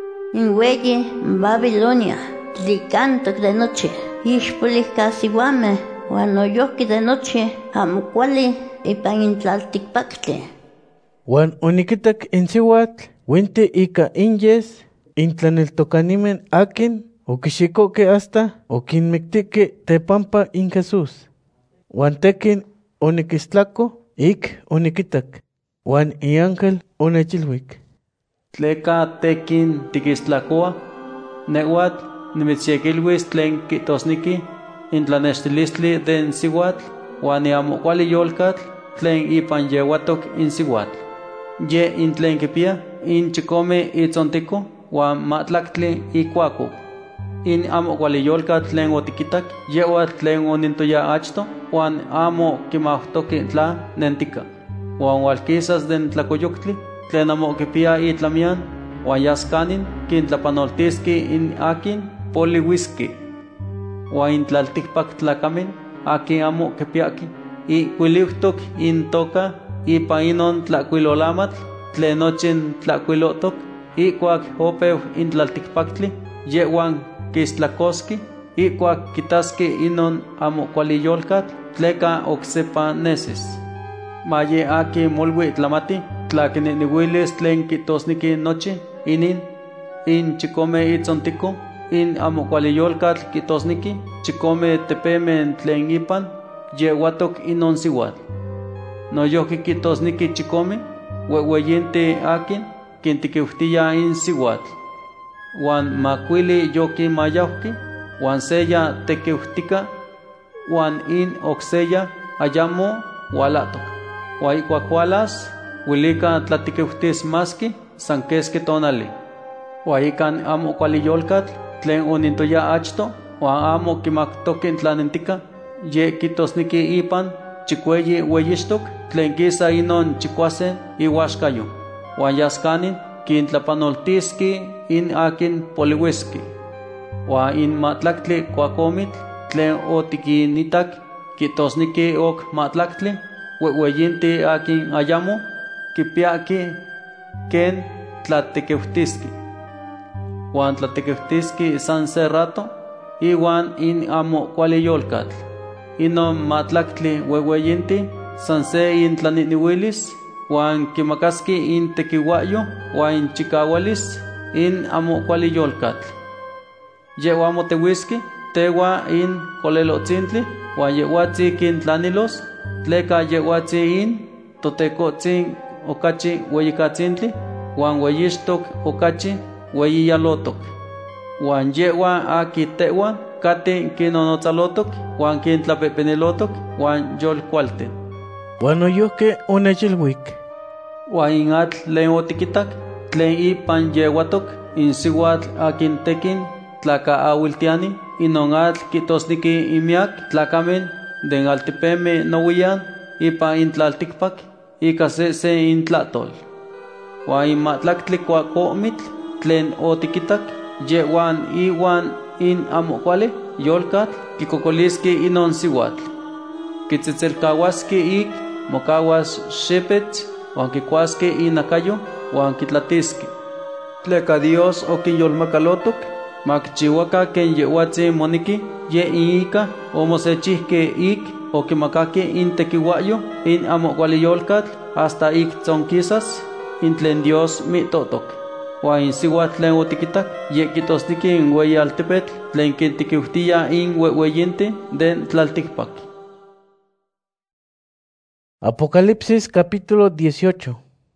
Inweyi Babilonia, tlikantok de noche, ixpolihkasiwame, wan oyohki de noche, amo kuali ipan intlaltikpaktli. Wan onikitak in siwatl, wente ika inyes, intlaneltokanimen akin, okixikoke hasta okinmiktike tepampa in Jesús. Wan tekin onikistlako ik onikitak, wan iángel onechilwik. Tleka tekin tikistlakoa, newat nimitzyekelwis tlen kitosniki intlanextilistli den siwatl, wan amo kuali yolkatl tlen ipan yewatok in siwatl. Ye intlen kipia in chikome itzontiko wan matlaktli ikuako. In amo kuali yolkatl tlen otikitak, yewatl tlen onintoya achto, wan amo kimahtoki tla nentika. Wan walkisas den tlakoyoktli, tlen amo kipia itlamian, wan yaskanin kintlapanoltiski in akin poliwiski. Wan intlaltikpak tlakamin, akin amo kipiaki, ikuiliuhtok in toka, ipa inon tlakuilolamatl, tlen nochin tlakuilotok, ikuak opeu intlaltikpaktli, yehuan kistlakoski, ikuak kitaski inon amo kuali yolkatl, tleka oksepa nesis. Maye aki molwi tlamati, tlakininiwilis tlen kitosniki nochi, in chikome itzontiko, in amo kuali yolkatl kitosniki, chikome tepemen tlen ipan, yehuatok inon siwatl. Noyohki kitosniki chikome, weweyinti akin, kintikiuftiya in siwatl. Wan makuili yoki mayauki, wan seya tekiuftika, wan in okseya ayamo walatok. Wa ikuak walas, wilika tlatikiuftis maski, san keski tonali. Wa ikan amo kuali yolkatl, tlen onintoya achto, wan amo kimaktokin tlanintika, ye kitosniki ipan, chikweyi weyixtok, tlen kisa inon chikuasen iwaxkayo. Wan yaskanin, kintlapanoltiski in akin poliwiski. Wan in matlaktli kuakomitl, tlen otikinitak, kitosniki ok matlaktli, weweyinti akin ayamo, kipiaki ken tlatekeuftiski. Wan tlatekeuftiski san se rato, iwan in amo kuali yolkatl. Inon matlaktli weweyinti, san se in tlaniniwilis, wan kimakaski in tekiwayo, wan in chikawalis, in amo kuali yolkatl. Yewa motewiski, tewa in kolelotzintli, wan yewatzi kintlanilos, tleka yewatzi in totekotzin okachi weyikatzintli, wan weyixtok okachi weyiyalotok. Wan yewa aki tewan, kati kinonotzalotok, wan kintlapepenilotok, wan yolkualten. Wan oyohke onechilwik. Wan in atl tlen otikitak, tlen ipan yewatok, in siwatl akin tekin tlakaawiltiani, inon atl kitosniki imiak tlakamen den altipeme nowiyan, ipan intlaltikpak, ika se intlatol. Wan in matlaktli kuakomitl, tlen otikitak, yewan iwan in amo kuali yolkatl, kikokoliski inon siwatl. Kitzitzilkawaski ik, mokawas xepetz, wan kikuaski inakayo, wan kitlatiski. Tleka Dios okinyolmakalotok, makichiwaka ken yewatzi moniki, ye ika omosechihke ik, okimakaki in tekiwayo, in amo kuali yolkatl, hasta ik tzonkisas, in tlen Dios mitotok. Wan in siwatl tlen otikitak, ye kitosniki in weyi altepetl, tlen kintikiuftiya in weweyinti den tlaltikpak. Apocalipsis capítulo 18.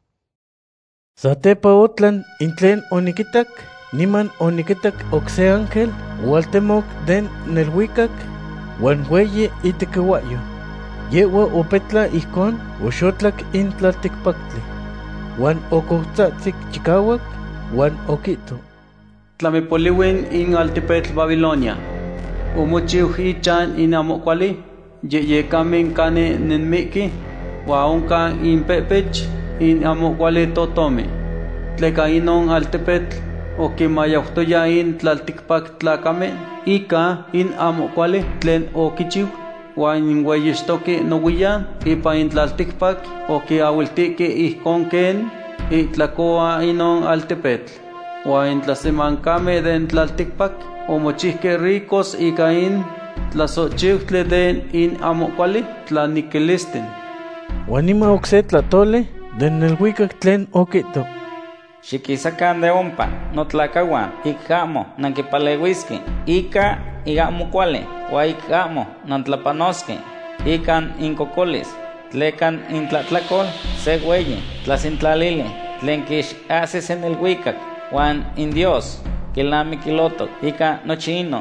Satepa otlan intlen onikitak, niman onikitak okse ángel, waltemok den nelhuikak, wan weyi itekiwayo. Yewa opetla ihkon, oxotlak in tlaltikpaktli. Wan okohtzatsik chikawak, wan okito. Tlamepoliwin in altepetl Babilonia. Umuchiw ichan in amo kuali, yekamin kane nenmiki, waonka in pepech, in amo kuali totomi. Tleka inon altepetl, okimayautoya in tlaltikpak tlakame, ika in amo kuali tlen okichiw, wan in weyixtoki nowiyan, ipa in tlaltikpak, okiawiltiki ihkon ken, itlakoa inon altepetl. Wan in tlasemankame den tlaltikpak, omochihke ricos ika in tlasochiwtle den in amo kuali tlanikilisten. Wan ima okse tlatole den nelhuikak tlen okito. Xikisakan de ompa, notlakawan, ikamo, nankipalewiski, ika amo kuali, wa ikamo, nantlapanoski, ikan inkokolis, tlekan intlatlakol, se weyi, tlacintlalili, tlen kix haces en el huicac, wan in Dios, kilamikilotok, ika nochino.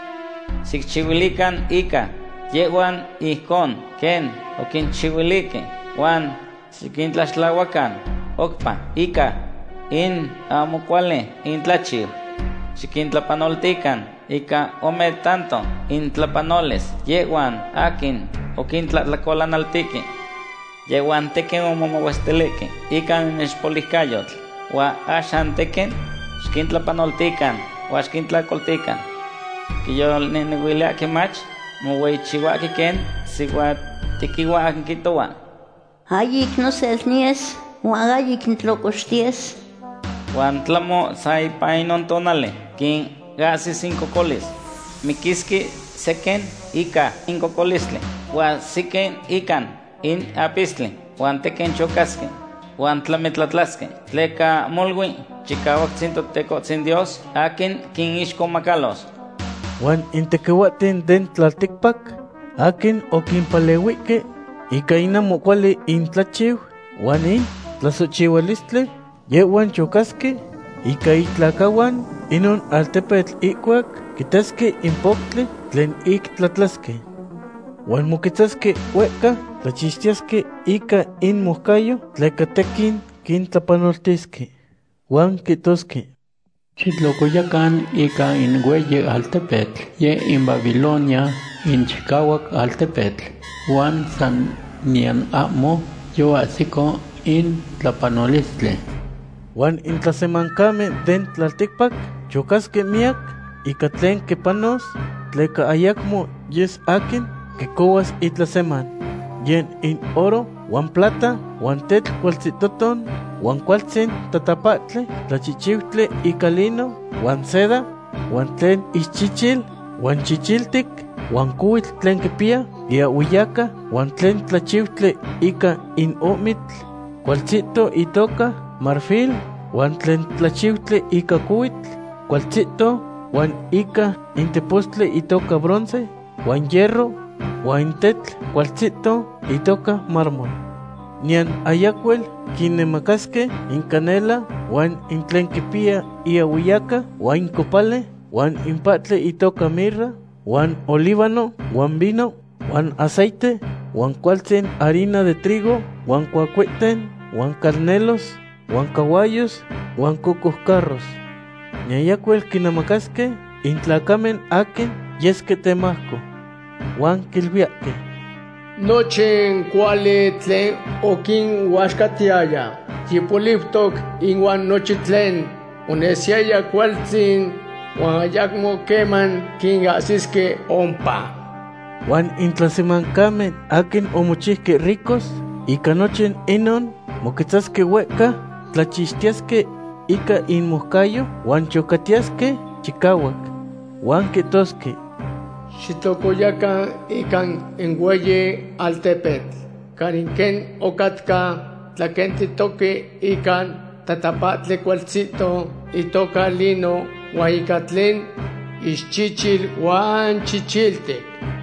Sikchiwilikan ika, yewan ihkon, ken, okinchiwiliki, wan sikintlaxtlahuakan, okpa, ika, in amo kuali, intlachiw. Xikintlapanoltikan, ika ome tanto, intlapanoles, yewan, akin, okintlatlakolanaltiki. Yewan teken omomowesteliki, ikan nexpolihkayotl, wa axan teken, xikintlapanoltikan, wa xikintlakoltikan. Kiyol niniwiliaki mach, moweichiwaki ken, siwa tikiwa kitowa. Ayik no selnies, wa ayik ntlokoxties. Juan tlamo sai painon tonale, kin gasi 5 colis. Mikiski seken ika 5 colistle. Juan siken ikan in apistle. Juan teken chocaske. Juan tlametlatlaske. Tleka molwi, chikawak teko Dios, akin kin ishko makalos. Juan intekewaten den tlaltikpak, akin okinpalewike, ika inamokuali intlachiw, Juan in tlasochiwalistle, yewan chokaske, ika itlakawan, inon altepetl ikuak, kitaske impoktle, tlen iktlatlaske. Juan mokitzaske hueca, tlachistiaske ika inmohkayo, tlekatekin kintlapanoltiske. Juan kitoske. Chitlocoyacan ika in Hueye altepetl, ye in Babilonia, in Chicawak altepetl, Juan san nian amo, yo asiko in Tlapanolistle. Juan in tlasemancame den tlaltikpak, chocaske miak, ika tlen kepanos, tleka ayakmo yes akin, kekoas itlaseman, yen in oro, Juan plata, Juan tetl cualtzitoton, Juan cualtzin tatapatle, tlachichiutle ika lino, Juan seda, Juan tlen ichichil, Juan chichiltik, Juan kuitl tlen kipia, ia uyaka, Juan tlen tlachiutle ika in omitl, cualtzito itoka, marfil, Juan tlen tlachiutle ika kuitl, cualtzito, Juan ika intepostle itoka bronce, Juan hierro, Juan tetl cualtzito itoka mármol. Nian ayacuel kinemakaske in canela, Juan intlen kipia ia uyaka, Juan copale, Juan impatle itoka mirra, Juan olíbano, Juan vino, Juan aceite, Juan cualtzen harina de trigo, Juan cuacueten, Juan carnelos, Juan caballos, Juan cocos carros. Ñayacuel kinamakaske intlacamen aken yesque temasco, Juan kilviake. Noche en cuale tlen okin huascatiaya, yipoliptok in Juan noche tlen, unesiaya cualtzin, Juan ayakmo keman kin asiske ompa. Juan intlasemancame aken omochiske ricos, ika nochen inon, moquetzaske hueca, tlachistiaske ika inmoscayo, Juan chocatiaske chicawak, Juan ketoske. Xitocoyacan ikan en Hueye altepetl, karinken okatka, tlakentitoque ikan tatapatle cualtzito, itoka lino, huaicatlen, ischichil Juan chichiltek.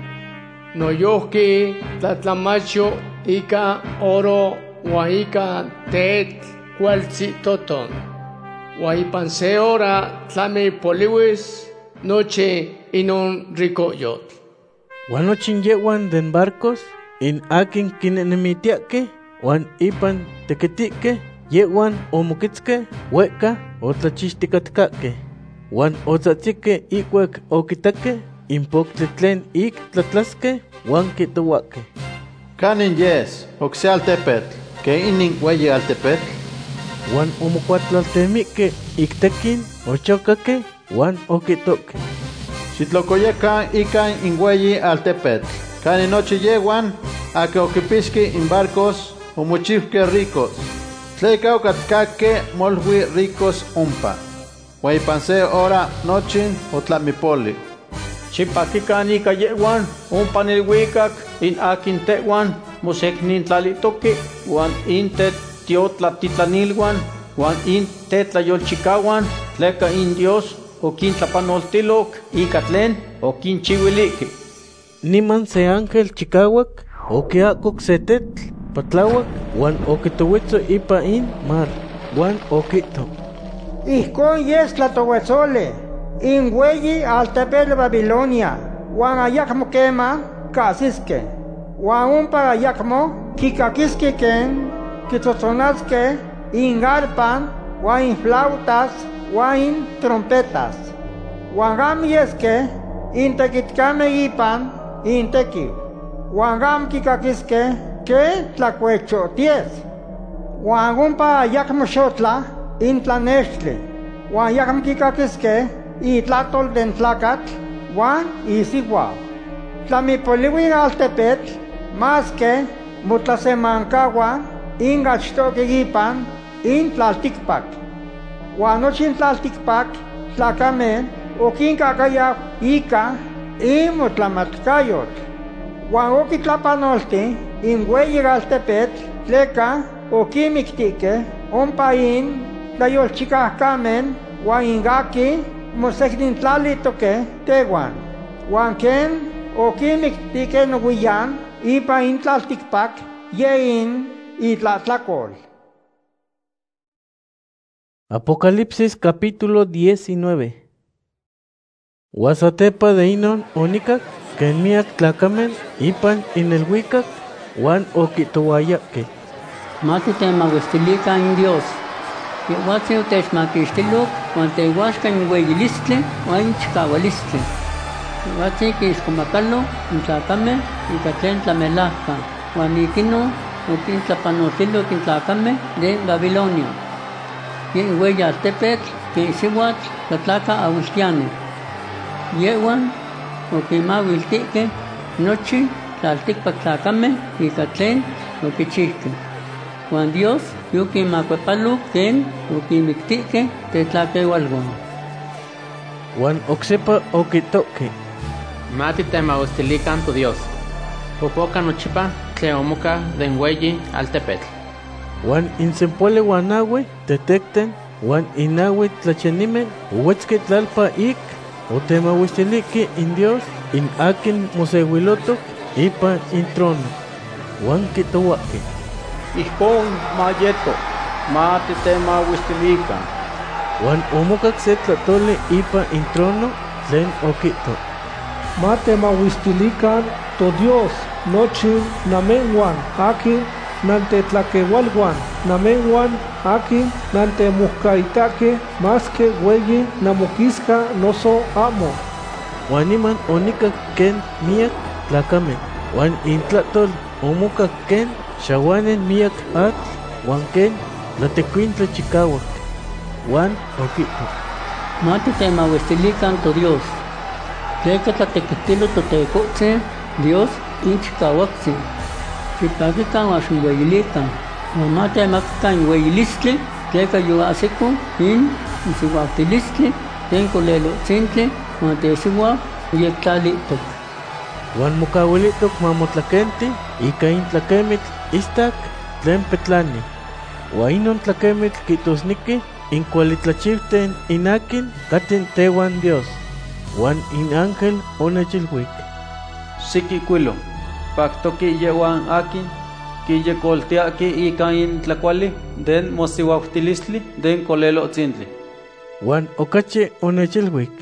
Noyohki tlatlamacho ika oro, huaica tet cualtzitoton. Huaipanse ora tlame poliwis, noche inon ricoyot. Juan ochin yewan den barcos, in akin kinenemitiake, Juan ipan teketike, yewan omokitzke, hueca, otlachisticatcaque. Juan otzatzike ikuek okitake, impoktle tlen ik tlatlaske, Juan kitohuake. Canin yes, oxialtepetl, que inin Hueye altepetl. Juan omocuatlaltemike, iktekin, ochokake, Juan okitoke. Xitlocoyacan ikan in Hueye altepetl, canin noche yewan, a que oquipisque in barcos, omochifque ricos. Tleca ocatcaque molhui ricos umpa. Huaypanse ora nochin otlamipoli. Chipaquican ika yewan, umpa nilhuicac, in akin tewan, moseknin tlalitoque, Juan intet tiotlatitlanilwan, Juan in tetlayolchicawan, tleca in Dios, okin tlapanoltilok, ika tlen, okin chihuilique. Niman se ángel chicawak, okiakok se tetl, patlawak, Juan okitowitzo ipa in mar, Juan okito. Ihkon yes tlatohuetzole, in Hueye altepetl Babilonia, Juan ayakmo kema kasiske, Juan umpa ayakmo kikakiske ken, kitzotzonazke, in arpan, Juan in flautas, Juan in trompetas. Juan gam yeske, in tequitkame ipan, in tequiw. Juan gam kikakiske, que tlacuechoties. Juan umpa ayakmo xotla, in tlanextle. Juan ayakmo kikakiske, itlatol den tlacatl, Juan isiguau. Tlamipoliwi altepetl, más que mutlasemancahuan, ingachtoque ipan, in tlaltikpak. Huan nochi tlaltikpak tlacamen oquincacaya ica imotlamatcayotl. Huan oquitlapanolti in ueyi altepetl tleca oquimictique ompa in tlayolchicahcamen huan ingaki moseknintlalitoque tehuan. Huan ken oquimictique nohuiyan ipa in tlaltikpak ye in itlatlacol. Apocalipsis capítulo 19. Huasatepa de inon onikak ken miak tlacamen ipan inelhuicac huan oquitohuayahque. Mati temauistilica in Dios. Yehuatzi otechmaquixtiloc huan tehuaxca in ueyilistli huan in chicaualistli. Yehuatzi quixcomacalo in tlacameh ica tlen tlamelahca huan iquinon oquintlapanoltiloc in tlacameh de Babilonia. Yen ueyi altepetl que sihuatl tlatlaca auiltiani. Yehuan oquimauiltihque nochi tlaltikpak tlacameh ica tlen oquichihque. Juan Dios yoquimacuepaloc ken oquimictihque tetlaqueualhuan. Juan ocsepa oquitohque. Mati temauistilican tu Dios. Popoca nochipa tle omoca den ueyi altepetl. Juan insempuele huanahue tetecten Juan inahue tlachenimen uetzque tlalpa ik otemauistilique in Dios in akin mosehuilotoc ipa in trono. Juan quitohuaque. Ijkon mayeto, mati temauistilican. Juan omocac se tlatole ipa in trono tlen oquito. Matemauistilican to Dios nochi namenhuan akin nantetlaqueualhuan namenhuan akin nantemuhcaitaque más que ueyi namoquisca noso amo. Juan niman onikak ken miak tlacamen Juan intlatol omocac ken xahuanen miak atl huan ken tlatecuintla chicauac. Juan oquito. Mati temauistilican to Dios. Tleca tlatequitilo totecohtzi Dios in chicauactzi. Xipaquican huan xueyilican. Huan matemaquican in ueyilistli tleca yoahsico in sihuautilistli ten colelohtzintli huan tesihuau yectlalihtoc. Juan mocauilihtoc mamotlaquenti ica in tlaquemitl istak tlen petlani. Huan inon tlaquemitl quitosniqui in cualitlachiuten in akin caten tehuan Dios. Juan in ángel onechilhuic. Siquicuilo, pactoqui yehuan akin quiyecoltiaqui ica in tlacuali den mosihuautilistli den colelohtzintli. Juan ocache onechilhuic.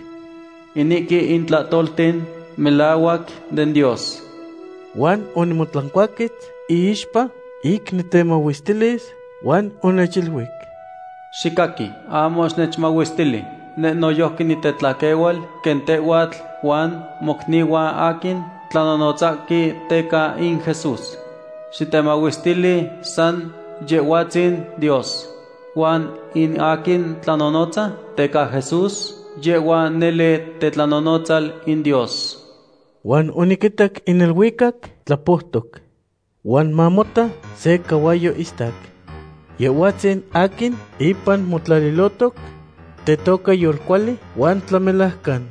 Iniqui in tlatolten melauac den Dios. Juan onimotlancuaquet iixpa ik nitemauistilis Juan onechilhuic. Xicaqui, amos nechmauistili, noyohqui nitetlaqueual ken tehuatl Juan mocniua akin tlanonotzaqui teca in Jesús. Xitemauistili san yehuatzin Dios. Juan in akin tlanonotza teca Jesús yehuan nele tetlanonotzal in Dios. Juan oniquitac in elhuicac tlapohtoc. Juan mamota se caballo istak. Yehuatzin akin ipan motlalilotoc tetoca yolcuali Juan tlamelahcan.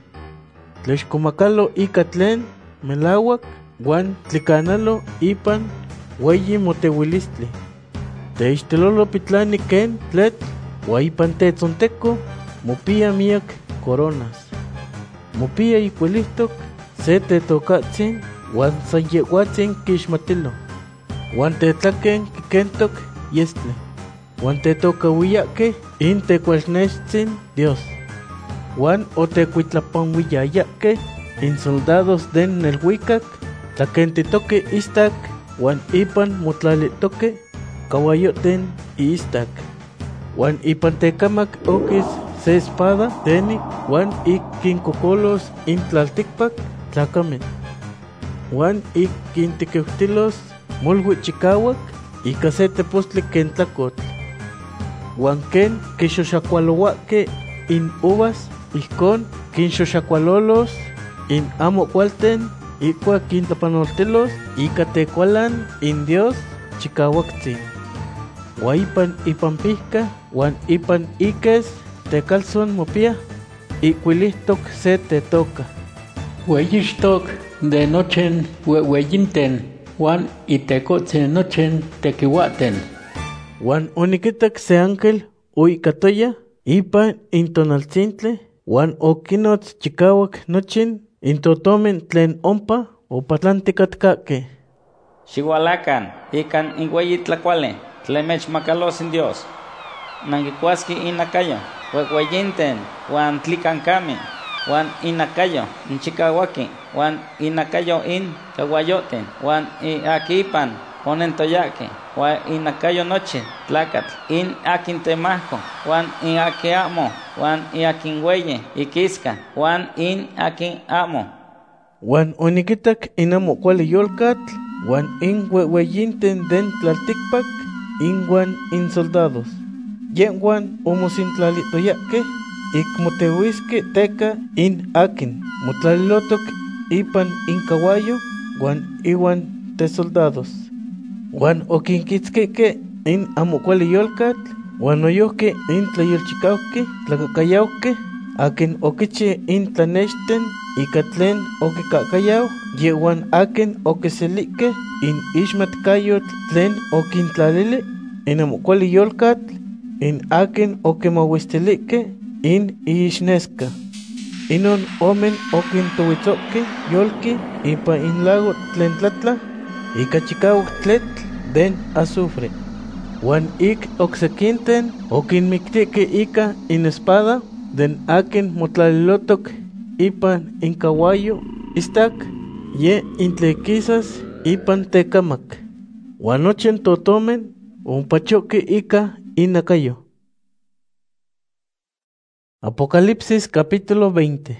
Tlexcomacalo ica tlen melauac Juan tlicanalo ipan ueyi motehuilistli. Teixtelolo pitlani ken tletl huan ipan tetzonteco mopia miak coronas. Mopia icuelihtoc se tetocatzin huan san yehuatzin quixmatilo. Huan tetlaquen quikentoc yestle. Huan tetocauiyaque in tecualnextzin Dios. Juan otecuitlapanhuiyayaque in soldados den nelhuicac tlaquentitoque istak Juan ipan motlalitoque caballoten istak. Juan ipan tecamac oquis se espada tenic Juan ik quincocolos in tlalticpac tlacamen. Juan ik quintiqueutilos molhui chicauac ica se tepostli ken tlacotl. Juan ken quixoxacualouaque in uvas ijcon quinxoxacualolos in amo cualten icua quintlapanoltilos ica tecualan in Dios chicauactzin. Huan ipan pihca huan ipan iques tecalzon mopia, icuilihtoc se tetoca. Hueyixtoc de nochen hueyinten, Juan itecotzen nochen tequihuaten. Juan oniquitac se ángel uicatoya, ipa intonalcintle, Juan oquinots chicauac nochin, intotomen tlen ompa, opatlanticatcaque. Xihualacan, ican ingueyitlacuale, tlemech macalos in Dios. Nangicuasqui inacayo, huehueyinten, Juan tlicancame, Juan inacayo, inchicahuaki, Juan inacayo in caguayoten, Juan iaquipan, onentoyaque, Juan inacayo noche, tlacatl, in aquintemahco, Juan iaquiamo, Juan iaquinhueye, iquisca, Juan in aquinamo. Juan oniquitac inamo cuali yolcatl, Juan in huehueyinten den tlalticpac, in Juan in soldados. Yen Juan homosintlalitoyaque, ikmotehuisque teca in akin, motlalilotoc ipan in caballo, Juan iwan te soldados. Juan oquinquitzqueque in amo cuali yolcatl, Juan oyohque in tlayolchicauque, tlacacayauque, akin oquichi in tlanexten, ica tlen oquicacayau, yehuan akin oquiselique in ixmatcayotl tlen oquintlalili, in amo cuali yolcatl, in akin oquimauistelique in ixnesca. Inon omen oquintowitzoque yolki ipa in lago tlen tlatla, ica chicauc tletl den azufre. Juan ik oxequinten oquinmictique ica in espada, den akin motlalilotoc ipan in caballo istak, ye intlequisas ipan tecamac. Juan nochen totomen unpachoque ica inacayo. Apocalipsis capítulo 20.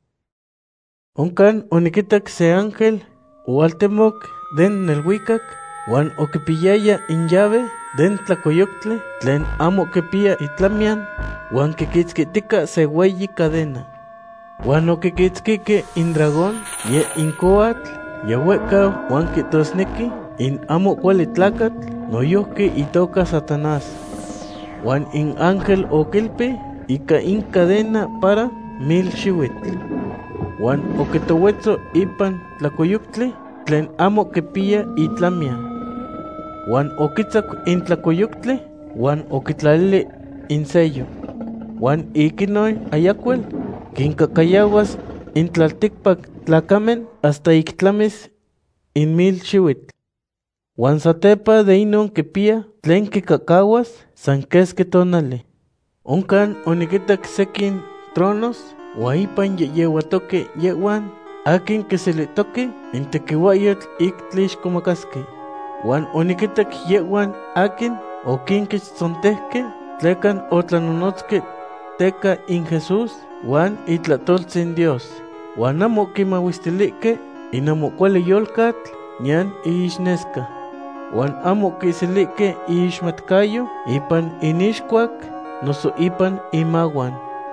Oncan oniquitac se ángel ualtemoc den nelhuicac, Juan oquipiyaya in llave den tlacoyoctle, tlen amo quipia itlamian, Juan quiquitzquitica se hueyi cadena. Juan oquiquitzquique in dragón, ye in coatl, yahuecau Juan quitosnequi, in amo cuali tlacatl, noyohque itoca Satanás. Juan in ángel oquilpi, ica in cadena para 1000 xihuitl. Juan oquitowetzo ipan tlacoyoctle, tlen amo quipia itlamia. Juan oquitzac in tlacoyoctle, Juan oquitlalili in sello. Juan iquinoi ayacuel, quincacayahuas in tlalticpac tlacamen hasta ictlamis in 1000 xihuitl. Juan satepa de inon quipia tlen quicacahuas san quesque tonali. Oncan oniquitac sequin tronos, huaipan yeyeuatoque yehuan, akin quiselitoque in tequihuayotl ictlixcomacasque. Juan oniquitac yehuan akin oquinquichtzontehque, tlecan otlanonotzque teca in Jesús, Juan itlatoltzin Dios. Juan amo quimauistilique, in amo cuali yolcatl, ñan iixnesca. Juan amo quiselique iixmatcayo, ipan inixcuac, noso ipan imaguan.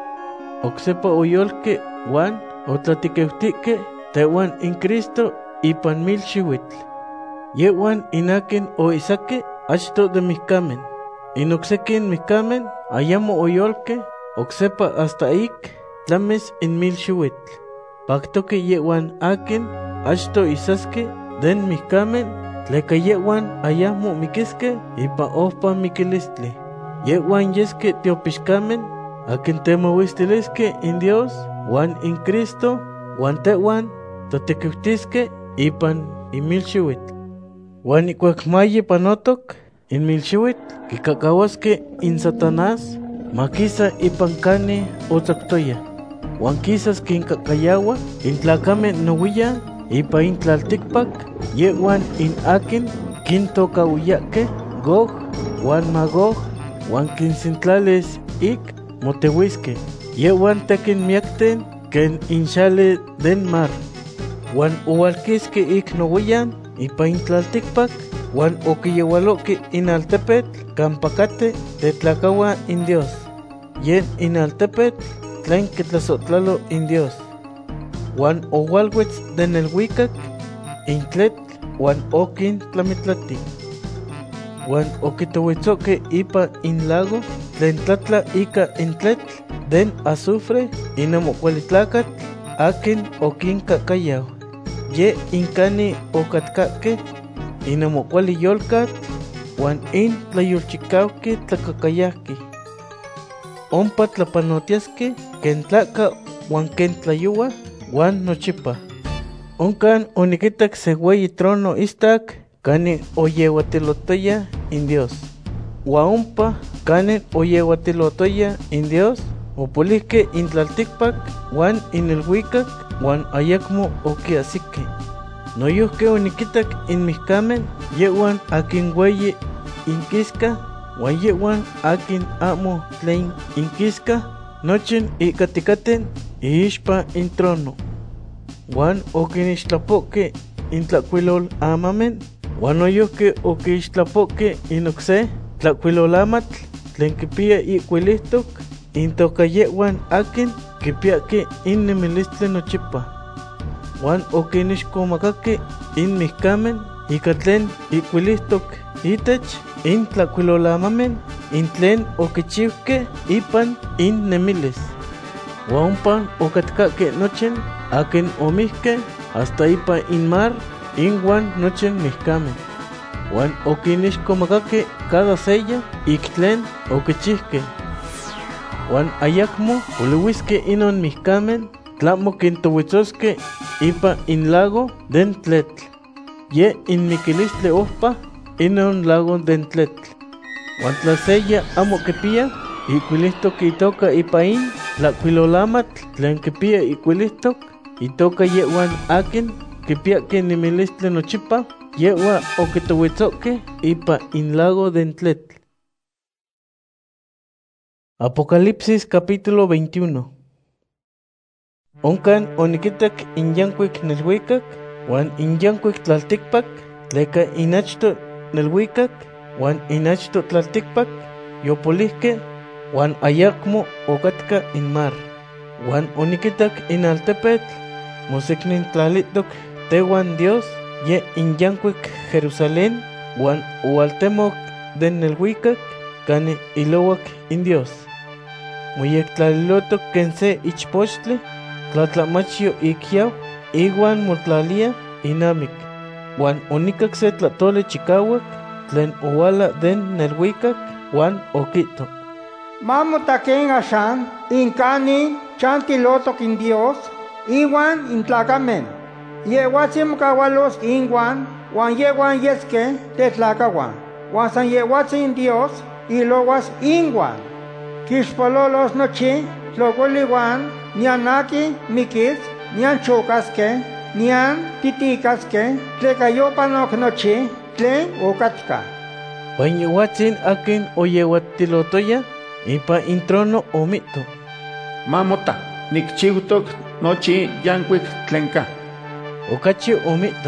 Oxepa oyolque Juan otlatiqueutique, tehuan in Cristo ipan 1000 xihuitl. Yehuan inakin oisaque achto de mihcamen. In oxequin mihcamen ayamo oyolque, oxepa hasta ik tlamis in 1000 xihuitl. Pactoque yehuan akin achto isasque den mihcamen, tleca yehuan ayamo miquisque ipa ohpa miquilistli. Yehuan yesque tiopixcamen, akin temauistilisque in Dios, Juan in Cristo, Juan tehuan totequiutisque ipan in 1000 xihuitl. Juan icuacmayi panotoc in 1000 xihuitl, quicacahuasque in Satanás, maquisa ipan cani otzactoya. Juan quisas quincacayawa in tlacame nohuiya ipa in tlalticpac, yehuan in akin quintocahuiyaque Gog, Juan Magog, Juan quinsintlales ik motehuisque, yehuan tequin miacten ken in xale den mar. Juan ualquisque ik nohuiyan ipa in tlalticpac, Juan oquiyeualoque in altepetl campacate tetlacaua in Dios, yen in altepetl tlen quitlasotlalo in Dios. Juan oualhuetz den elhuicac in tletl, Juan oquin tlamitlati. Juan oquitohuetzoque ipa in lago tlen tlatla ica in tletl, den azufre inamocualitlacat akin okinkakayau. Ye inkani okatkake inamocuali yolcat wan in tlayolchicauki tlakakayahki. Ompa tlapanotiaske ken tlaka wan ken tlayua wan nochipa. Onkan onikitak se weyi trono istak kani oyewatilotoya in Dios. Wa ompa kani oyewatilotoya in Dios opolihke in tlaltikpak wan in ilhuicac wan ayakmo okiasike. Noyuhke onikitak in mihkamen yewan akin weyi inkiska wan yewan akin amo tlen inkiska nochin ikatikaten iixpa in trono. Wan okinixtlapoke in tlacuilol amamen wan noyuhke okixtlapoke in okse tlacuilolamatl tlen kipia ikuilihtok intoka yewan akin kipiake in nemilistle nochipa. Wan okinixkomakake in mihkamen ika tlen ikuilihtok itech in tlacuilolamamen in tlen okichiuke ipan in nemilis. Wan ompa okatkake nochen akin omihke hasta ipa in mar inwan nochen mihkamen. Wan okinixkomakake cada sella ik tlen okichihke. Wan ayakmo poliwiske inon mihkamen tlamo kintowitzosque ipa in lago den tletl. Ye in mikilistle ohpa inon lago den tletl. Wan tlasella amo kipia ikuilihtok itoka ipa in tlacuilolamatl tlen kipia ikuilihtok itoka yewan akin kipiake nemilistle nochipa yewa okitowitzoke ipa in lago den tletl. Apocalipsis capítulo 21. Onkan onikitak in yankuik nelhuicac wan in yankuik tlaltikpak tleka inachto nelhuicac wan inachto tlaltikpak yopolihke wan ayakmo okatka in mar. Wan onikitak in altepetl moseknintlalitok tewan Dios ye in yankuik Jerusalén wan ualtemok den nelhuicac kani ilowak in Dios. Moyektlalilotok ken se ichpochtli tlatlamachyo ikiau iwan motlalia inamik. Wan onikak se tlatole chikawak tlen owala den nelhuicac wan okito: Mamotaken ashan inkani chantilotok in Dios iwan intlakamen. Yehuatzin mokawalos inwan wan yewan yeske tetlakawan. Wan san yehuatzin Dios ilowas inwan. Kixpololos nochi tlokoliwan nianaki mikis nian chokaske nian titikaske tleka yopanok nochi tlen okatka. Wan yehuatzin akin oyewatilotoya ipa in trono omito: Mamota, nikchiutok nochi yankuik tlenka. Okachi omito: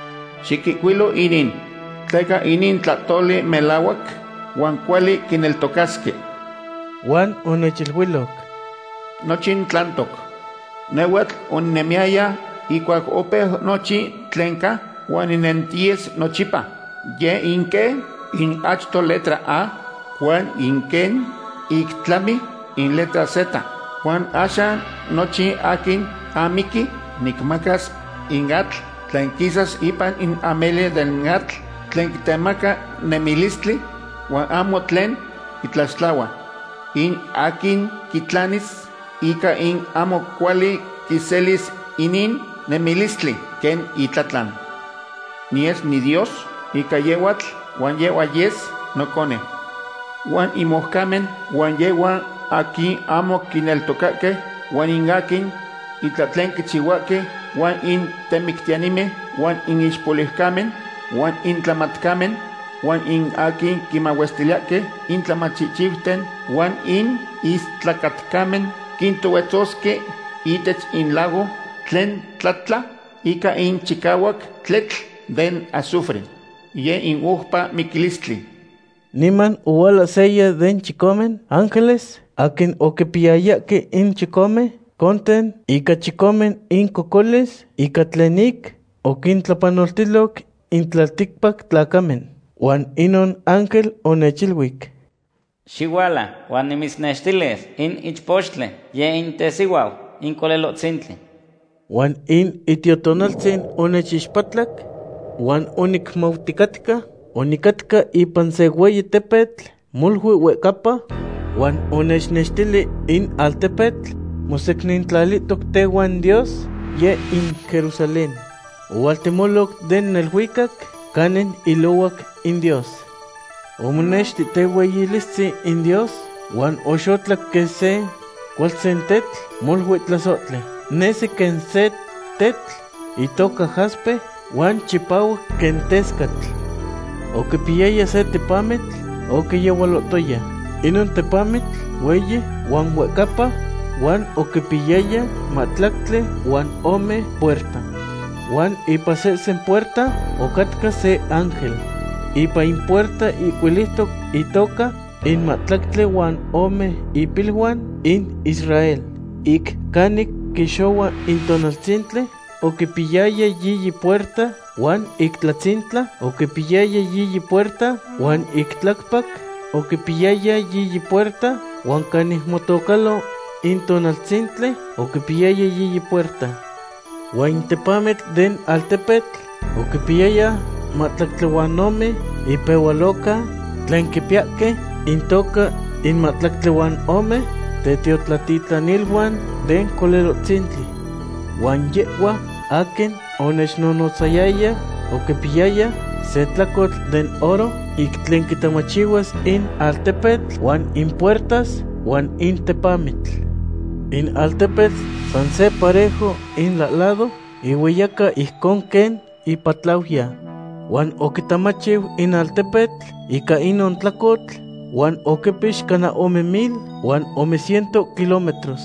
Xikikuilo inin, tleka inin tlatoli melawak wan kuali kineltokaske. Wan onechilhuilok: Nochin tlantok. Newatl onnemiaya ikuak opeh nochi tlenka wan inenties nochipa. Ye inke in achto letra A wan inken iktlami in letra Z. Wan asha nochi akin amiki nikmakas in atl tlen kisas ipan in amele del atl tlen kitemaka nemilistli wan amo tlen itlaxtlawa. In akin kitlanis ika in amo kuali kiselis inin nemilistli ken itlatlan. Ni es ni Dios ika yewatl wan yewa yes nokone. Wan imohkamen wan yewa aki amo kineltokake wan in akin itlatlen kichiwake wan in temiktianime wan in ixpolihkamen wan in tlamatkamen wan in akin kimawestiliake in tlamachichiwten wan in istlakatkamen kintowetzosque itech in lago tlen tlatla ika in chikawak tletl den azufre ye in uhpa mikilistli. Niman uwala seya den chikomen ángeles akin okipiayake in chikome konten ika chikomen in kokoles ika tlenik okintlapanoltilok in tlaltikpak tlakamen. Wan inon ángel onechilwik: Xihuala, Juan nimisnextiles, in ichpochtle, ye in tesihuau, in kolelotzintli. Juan in itiotonaltzin onechixpatlak, Juan onikmautikatka, onikatka ipan se ueyi tepetl, mulhui huekapa, Juan onechnextili in altepetl, moseknintlalitok tehuan Dios, ye in Jerusalén. Ualtimolok den nelhuikak, kanen ilowak in Dios. Omonexti tehueyilistzi in Dios, Juan oxotlak que se cualsentetl, molhui tlasotle. Nesi ken se tetl, itoka jaspe, Juan chipawak ken teskatl. Okipiyaya se tepametl, okiyewalotoya. Inon tepametl, weye, Juan huekapa, Juan okipiyaya, matlaktle, Juan ome puerta. Juan ipasesen puerta, okatka se ángel. Ipa in puerta ikuilitok itoka, in matlaktle Juan ome ipilhuan in Israel. Ik kanik kishowa in tonaltzintle, okipiyaya yiyi puerta, Juan iktlatzintla, okipiyaya yiyi puerta, Juan iktlakpak, okipiyaya yiyi puerta, Juan kanih motokalo in tonaltzintle, okipiyaya yiyi puerta. Juan tepamet den altepetl, okipiyaya matlaktle ipewaloka, tlen kipiake, intoka in matlaktle ome, tetiotlatitlaniluan den kolelotzintli. Juan yewa aken onechnonotzayaya, okipiyaya se tlakotl den oro, ik tlen kitamachiwas in altepetl, Juan in puertas, Juan in tepametl. In altepetl san se parejo in lado, iweyaka ihkon ken ipatlauhia. Juan okitamachiw in altepetl, ika inon tlakotl, Juan okipix kana 1,000, Juan 100 kilómetros.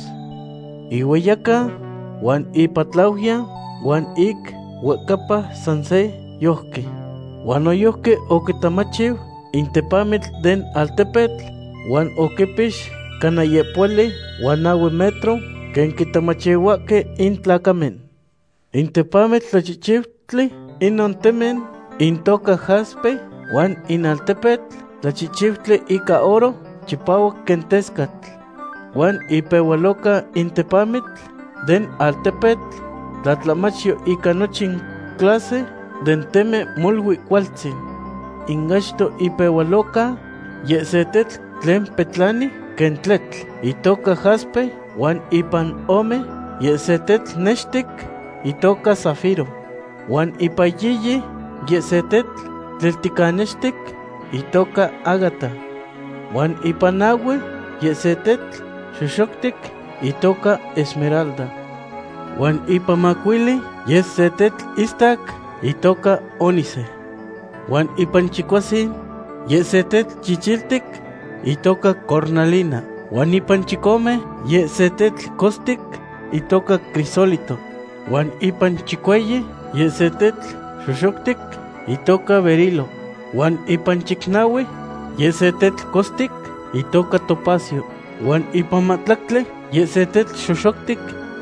Iweyaka, Juan ipatlauhia, Juan ik huekapa san se yohke. Juan oyohke okitamachiw in tepametl den altepetl, Juan okipix kana yepueli, Juan 9 metro, ken kitamachiwake in tlakamen. In tepametl tlachichiwtli, inon temen, intoka jaspe, Juan in altepetl, tlachichiwtli ika oro, chipawak ken teskatl. Juan ipewaloka in tepametl, den altepetl, tlatlamachio ika nochin clase, den teme mulhui kualtzin. Ingachto ipewaloka, yesetetl tlen petlani, ken tletl, itoka jaspe, Juan ipan ome, yesetetl nextik, itoka zafiro. Juan ipayiyi, yesetetl tleltikanextik, itoka ágata. Juan ipanawe, yesetetl xoxoktik, itoka esmeralda. Juan ipamakuili, yesetetl istak, itoka ónice. Juan ipanchikuasin, yesetetl chichiltik, itoka cornalina. Juan ipanchikome, yesetetl kostik, itoka crisólito. Juan ipanchikueye, yesetetl xoxoktik, itoka berilo. Juan ipanchiknawe, yesetetl kostik, itoka topacio. Juan ipamatlaktle, yesetetl xoxoktik,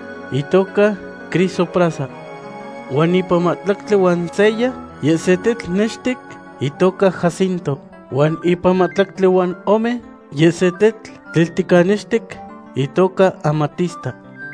itoka crisoprasa. Juan ipamatlaktle Juan seya, yesetetl nextik, itoka jacinto. Juan ipamatlaktle Juan ome, yesetetl tliltikanextik, itoka amatista.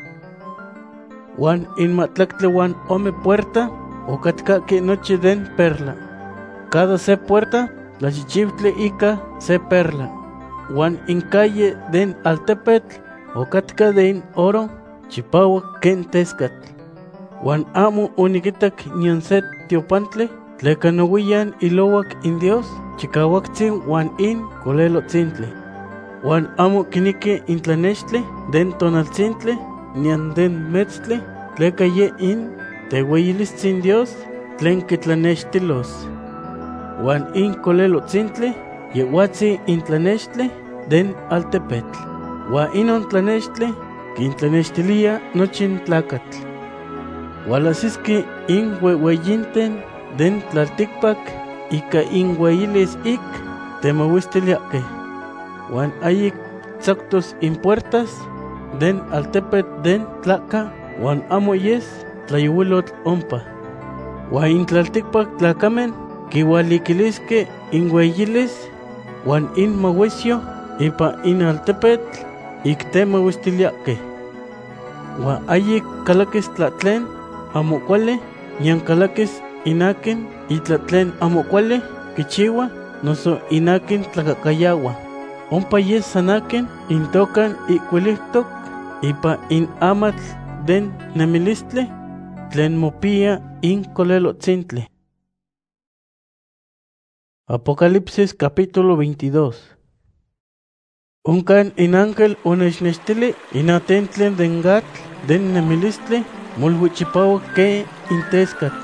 Juan inmatlaktle Juan ome puerta, okatkaki noche den perla. Cada se puerta, tlachichiwtli ika se perla. Juan in calle den altepetl, okatka den oro, chipawak ken teskatl. Juan amo onikitak nion se tiopantle, tlekanowiyan ilowak in Dios, chikawaktzin Juan in kolelotzintli. Juan amo kiniki intlanextli, den tonaltzintle, nian den metztle, tleka ye in tehueyilistzin Dios, tlen kitlanextilos. Juan in kolelotzintli, yehuatzi intlanextli, den altepetl. Juan inon tlanextli, kintlanextilia nochin tlakatl. Walasiski in huehueyinten, den tlaltikpak, ika in hueyilis ik, temawistiliake. Juan ayik tzaktos in puertas, den altepet den tlaka, Juan amo yes, tlayuilot ompa. Juan in tlaltikpak tlakamen, kiwalikiliske in hueyilis, Juan in mahuesio, ipa inaltepetl iktemawistiliake. Wa ayik kalakis tlatlen amo kuali, nian kalakis inakin itlatlen amo kuali kichiwa noso inakin tlakakayawa. Ompa yes sanaken intokan ikuilihtok ipa in amatl den nemilistle tlen mopia in kolelotzintli. Apocalipsis capítulo 22. Unkan in ángel onechnextili inatentlen den gatl den nemilistle mulhuichipawak ke inteskat.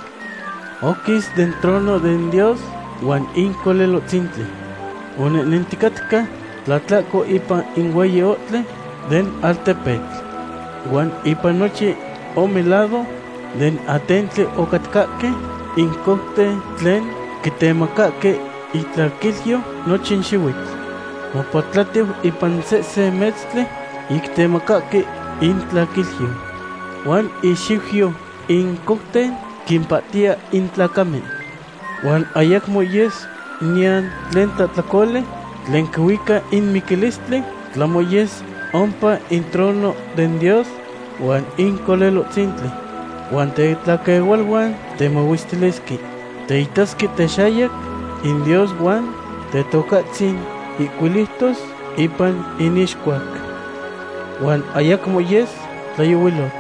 Okis den trono den Dios wan in kolelotzintli. Onenentikatka tlatlako ipa in weyi otle den altepetl. Wan ipa nochi omelado den atentle okatkake in kohte tlen kitemakake itlalkilyo nochin xiwitl. Mopatlatiu ipan se metztle iktemakake in tlakilyo. Wan ixiwyo in kohte kimpatia in tlakamen. Wan ayakmo yes nian tlen tlatlakole tlen kiwika in mikilistle tlamoyes ompa in trono den Dios wan in kolelotzintli. Wan tetlakewalwan temawistileski. Teitaski texayak in Dios wan tetokatzin ikuilihtos ipan inixkuak. Wan ayakmo yes tlayowilot.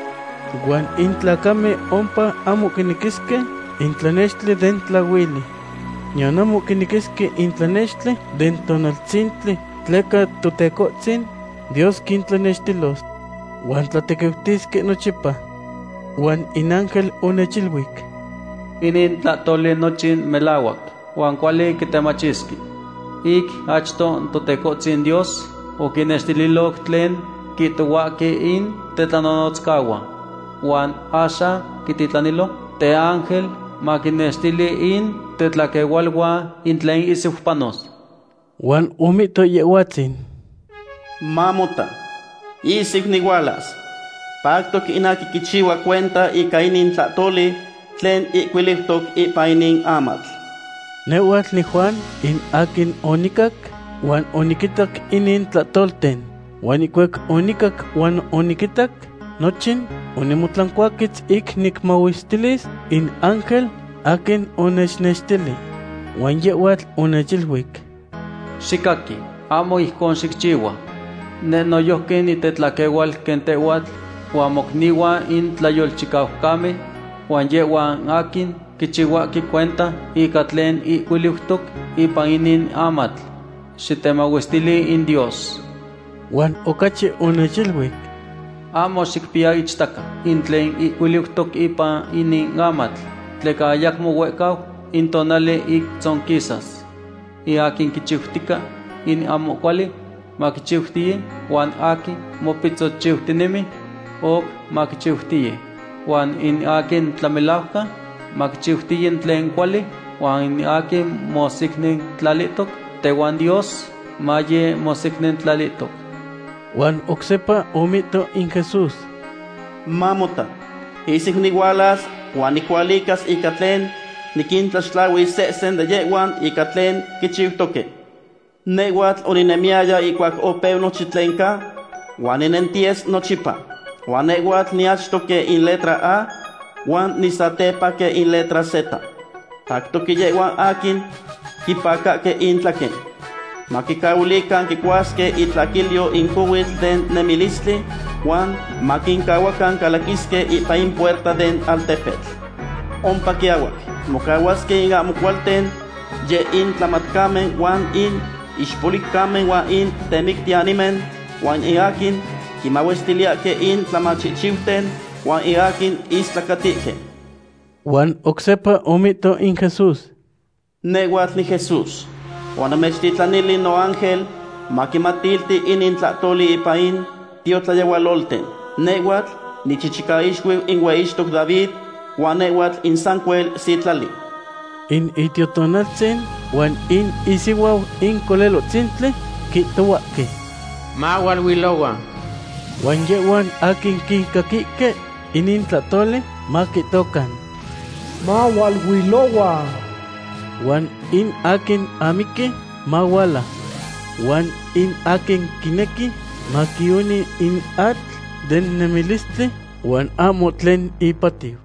Wan in tlakame ompa amo kinikiske in tlanextli den tlawili. Nion amo kinikiske in tlanextli den tonaltzintli tleka totekotzin Dios kintlanextilos. Wan tlatekeutiske nochipa. Wan in ángel onechilwik. Inin tlatoli nochin melawak, wan kuali kitemachiski. Ik achto totekotzin Dios, okinextililok tlen kitowaki in tetlanonotzkawa. Wan asha kititlanilo, te ángel makinextili in tetlakewalwa in tlen isufpanos. Wan umito yehuatzin. Mamota, isik nigualas. Pacto inaki kichiwa cuenta ika inin tlatoli tlen ikuilihtok ipa inin amatl. Neuatl ni Juan in akin onikak wan onikitak inin tlatolten. Wan ikuek onikak wan onikitak nochin onimotlankuakitz ik nikmawistilis in ángel akin onechnextili. Wan yeuatl onechilwik. Xikaki, amo ihkon xikchiwa. Ne noyohki nitetlakewal ken teuatl wan mokniwa in tlayolchikaukameh wan yewan akin kichiwaki cuenta ika tlen ikuilihtok ipan inin amatl. Xitemawistili in Dios. Wan okachi onechilwik. Amo xikpia ichtaka in tlen ikuilihtok ipan inin amatl tleka ayakmo wekau in tonali ik tzonkisas. I akin kichiwtika in amo kuali makichiwtiye wan akin mopitzochiwtinemi ok makichiwtiye. Wan in akin tlamelauka makichiwtiyen tlen kuali wan in akin mosiknen tlalitok tewan Dios maye mosiknen tlalitok. Wan oksepa omito in Jesús. Mamota, isik nigualas wan nikualikas ika tlen nikintlaxtlawi sesen de yewan ika tlen kichiwtoke. Neuatl oninemiaya ikuak opeu nochitlenka wan ninenties nochipa. Wan neuatl niachtoke in letra A wan nisatepa ke in letra Z. Taktoki yewan akin kipakake in tlaken. Makikaulikan kikuaske itlakilyo in kuwitl den nemilistli wan makinkawakan kalakiske ipa in puerta den altepetl. Ompa kiawak mokawaske in amokualten ye in tlamatkamen wan in ixpolikamen wan in temiktianimen wan iakin kimawestiliake in tlamachichiwten wan iakin istlakatike. Wan oksepa omito in Jesús. Neuatl ni Jesús. Wan amechtitlanili no ángel makimatilti inin tlatoli ipa in tiotlayewalolten. Neuatl nichichikaixwi in weixtok David wan neuatl in sankuel sitlali. In itiotonaltzin wan in isiwau in kolelotzintli kitowake. Mawalwilowa. Wan yewan akin kinkakike inin tlatoli makitokan. Mawalwilowa. Wan in akin amiki mawala. Juan in akin kineki makiuni in atl den nemilistli Juan amo tlen ipatiu.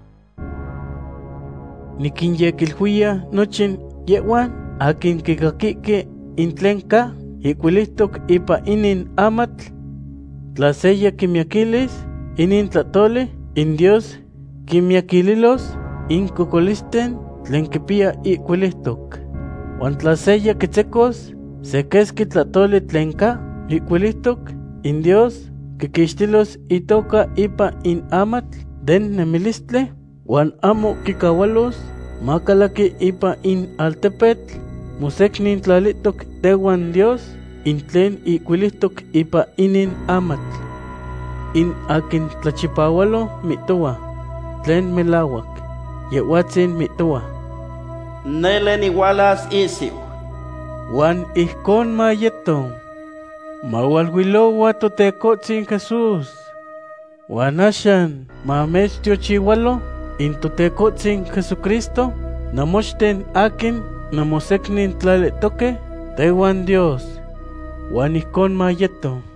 Nikinyekilhuia nochin yehuan akin kikakike in tlen ka ikuilihtok ipa inin amatl tlaseya kimiakilis inin tlatoli in Dios kimiakililos in kokolisten tlen kipia ikuilihtok. Juan tlaseya kitzekos se keski tlatoli tlen ka ikuilihtok in Dios kikixtilos itoka ipa in amatl den nemilistle Juan amo kikawalos makalaki ipa in altepetl museknin tlalitok tehuan Dios in tlen ikuilihtok ipa inin amatl. In akin tlachipawalo mitoa tlen melawak yehuatzin mitoa nele niwalas isiu. Juan ihkon mayeto mawalhuilowa totekotzin Jesús Juan axan mamechtiochiwalo in totekotzin Jesucristo namochten akin namoseknin tlaletoke tehuan Dios Juan ihkon mayeto.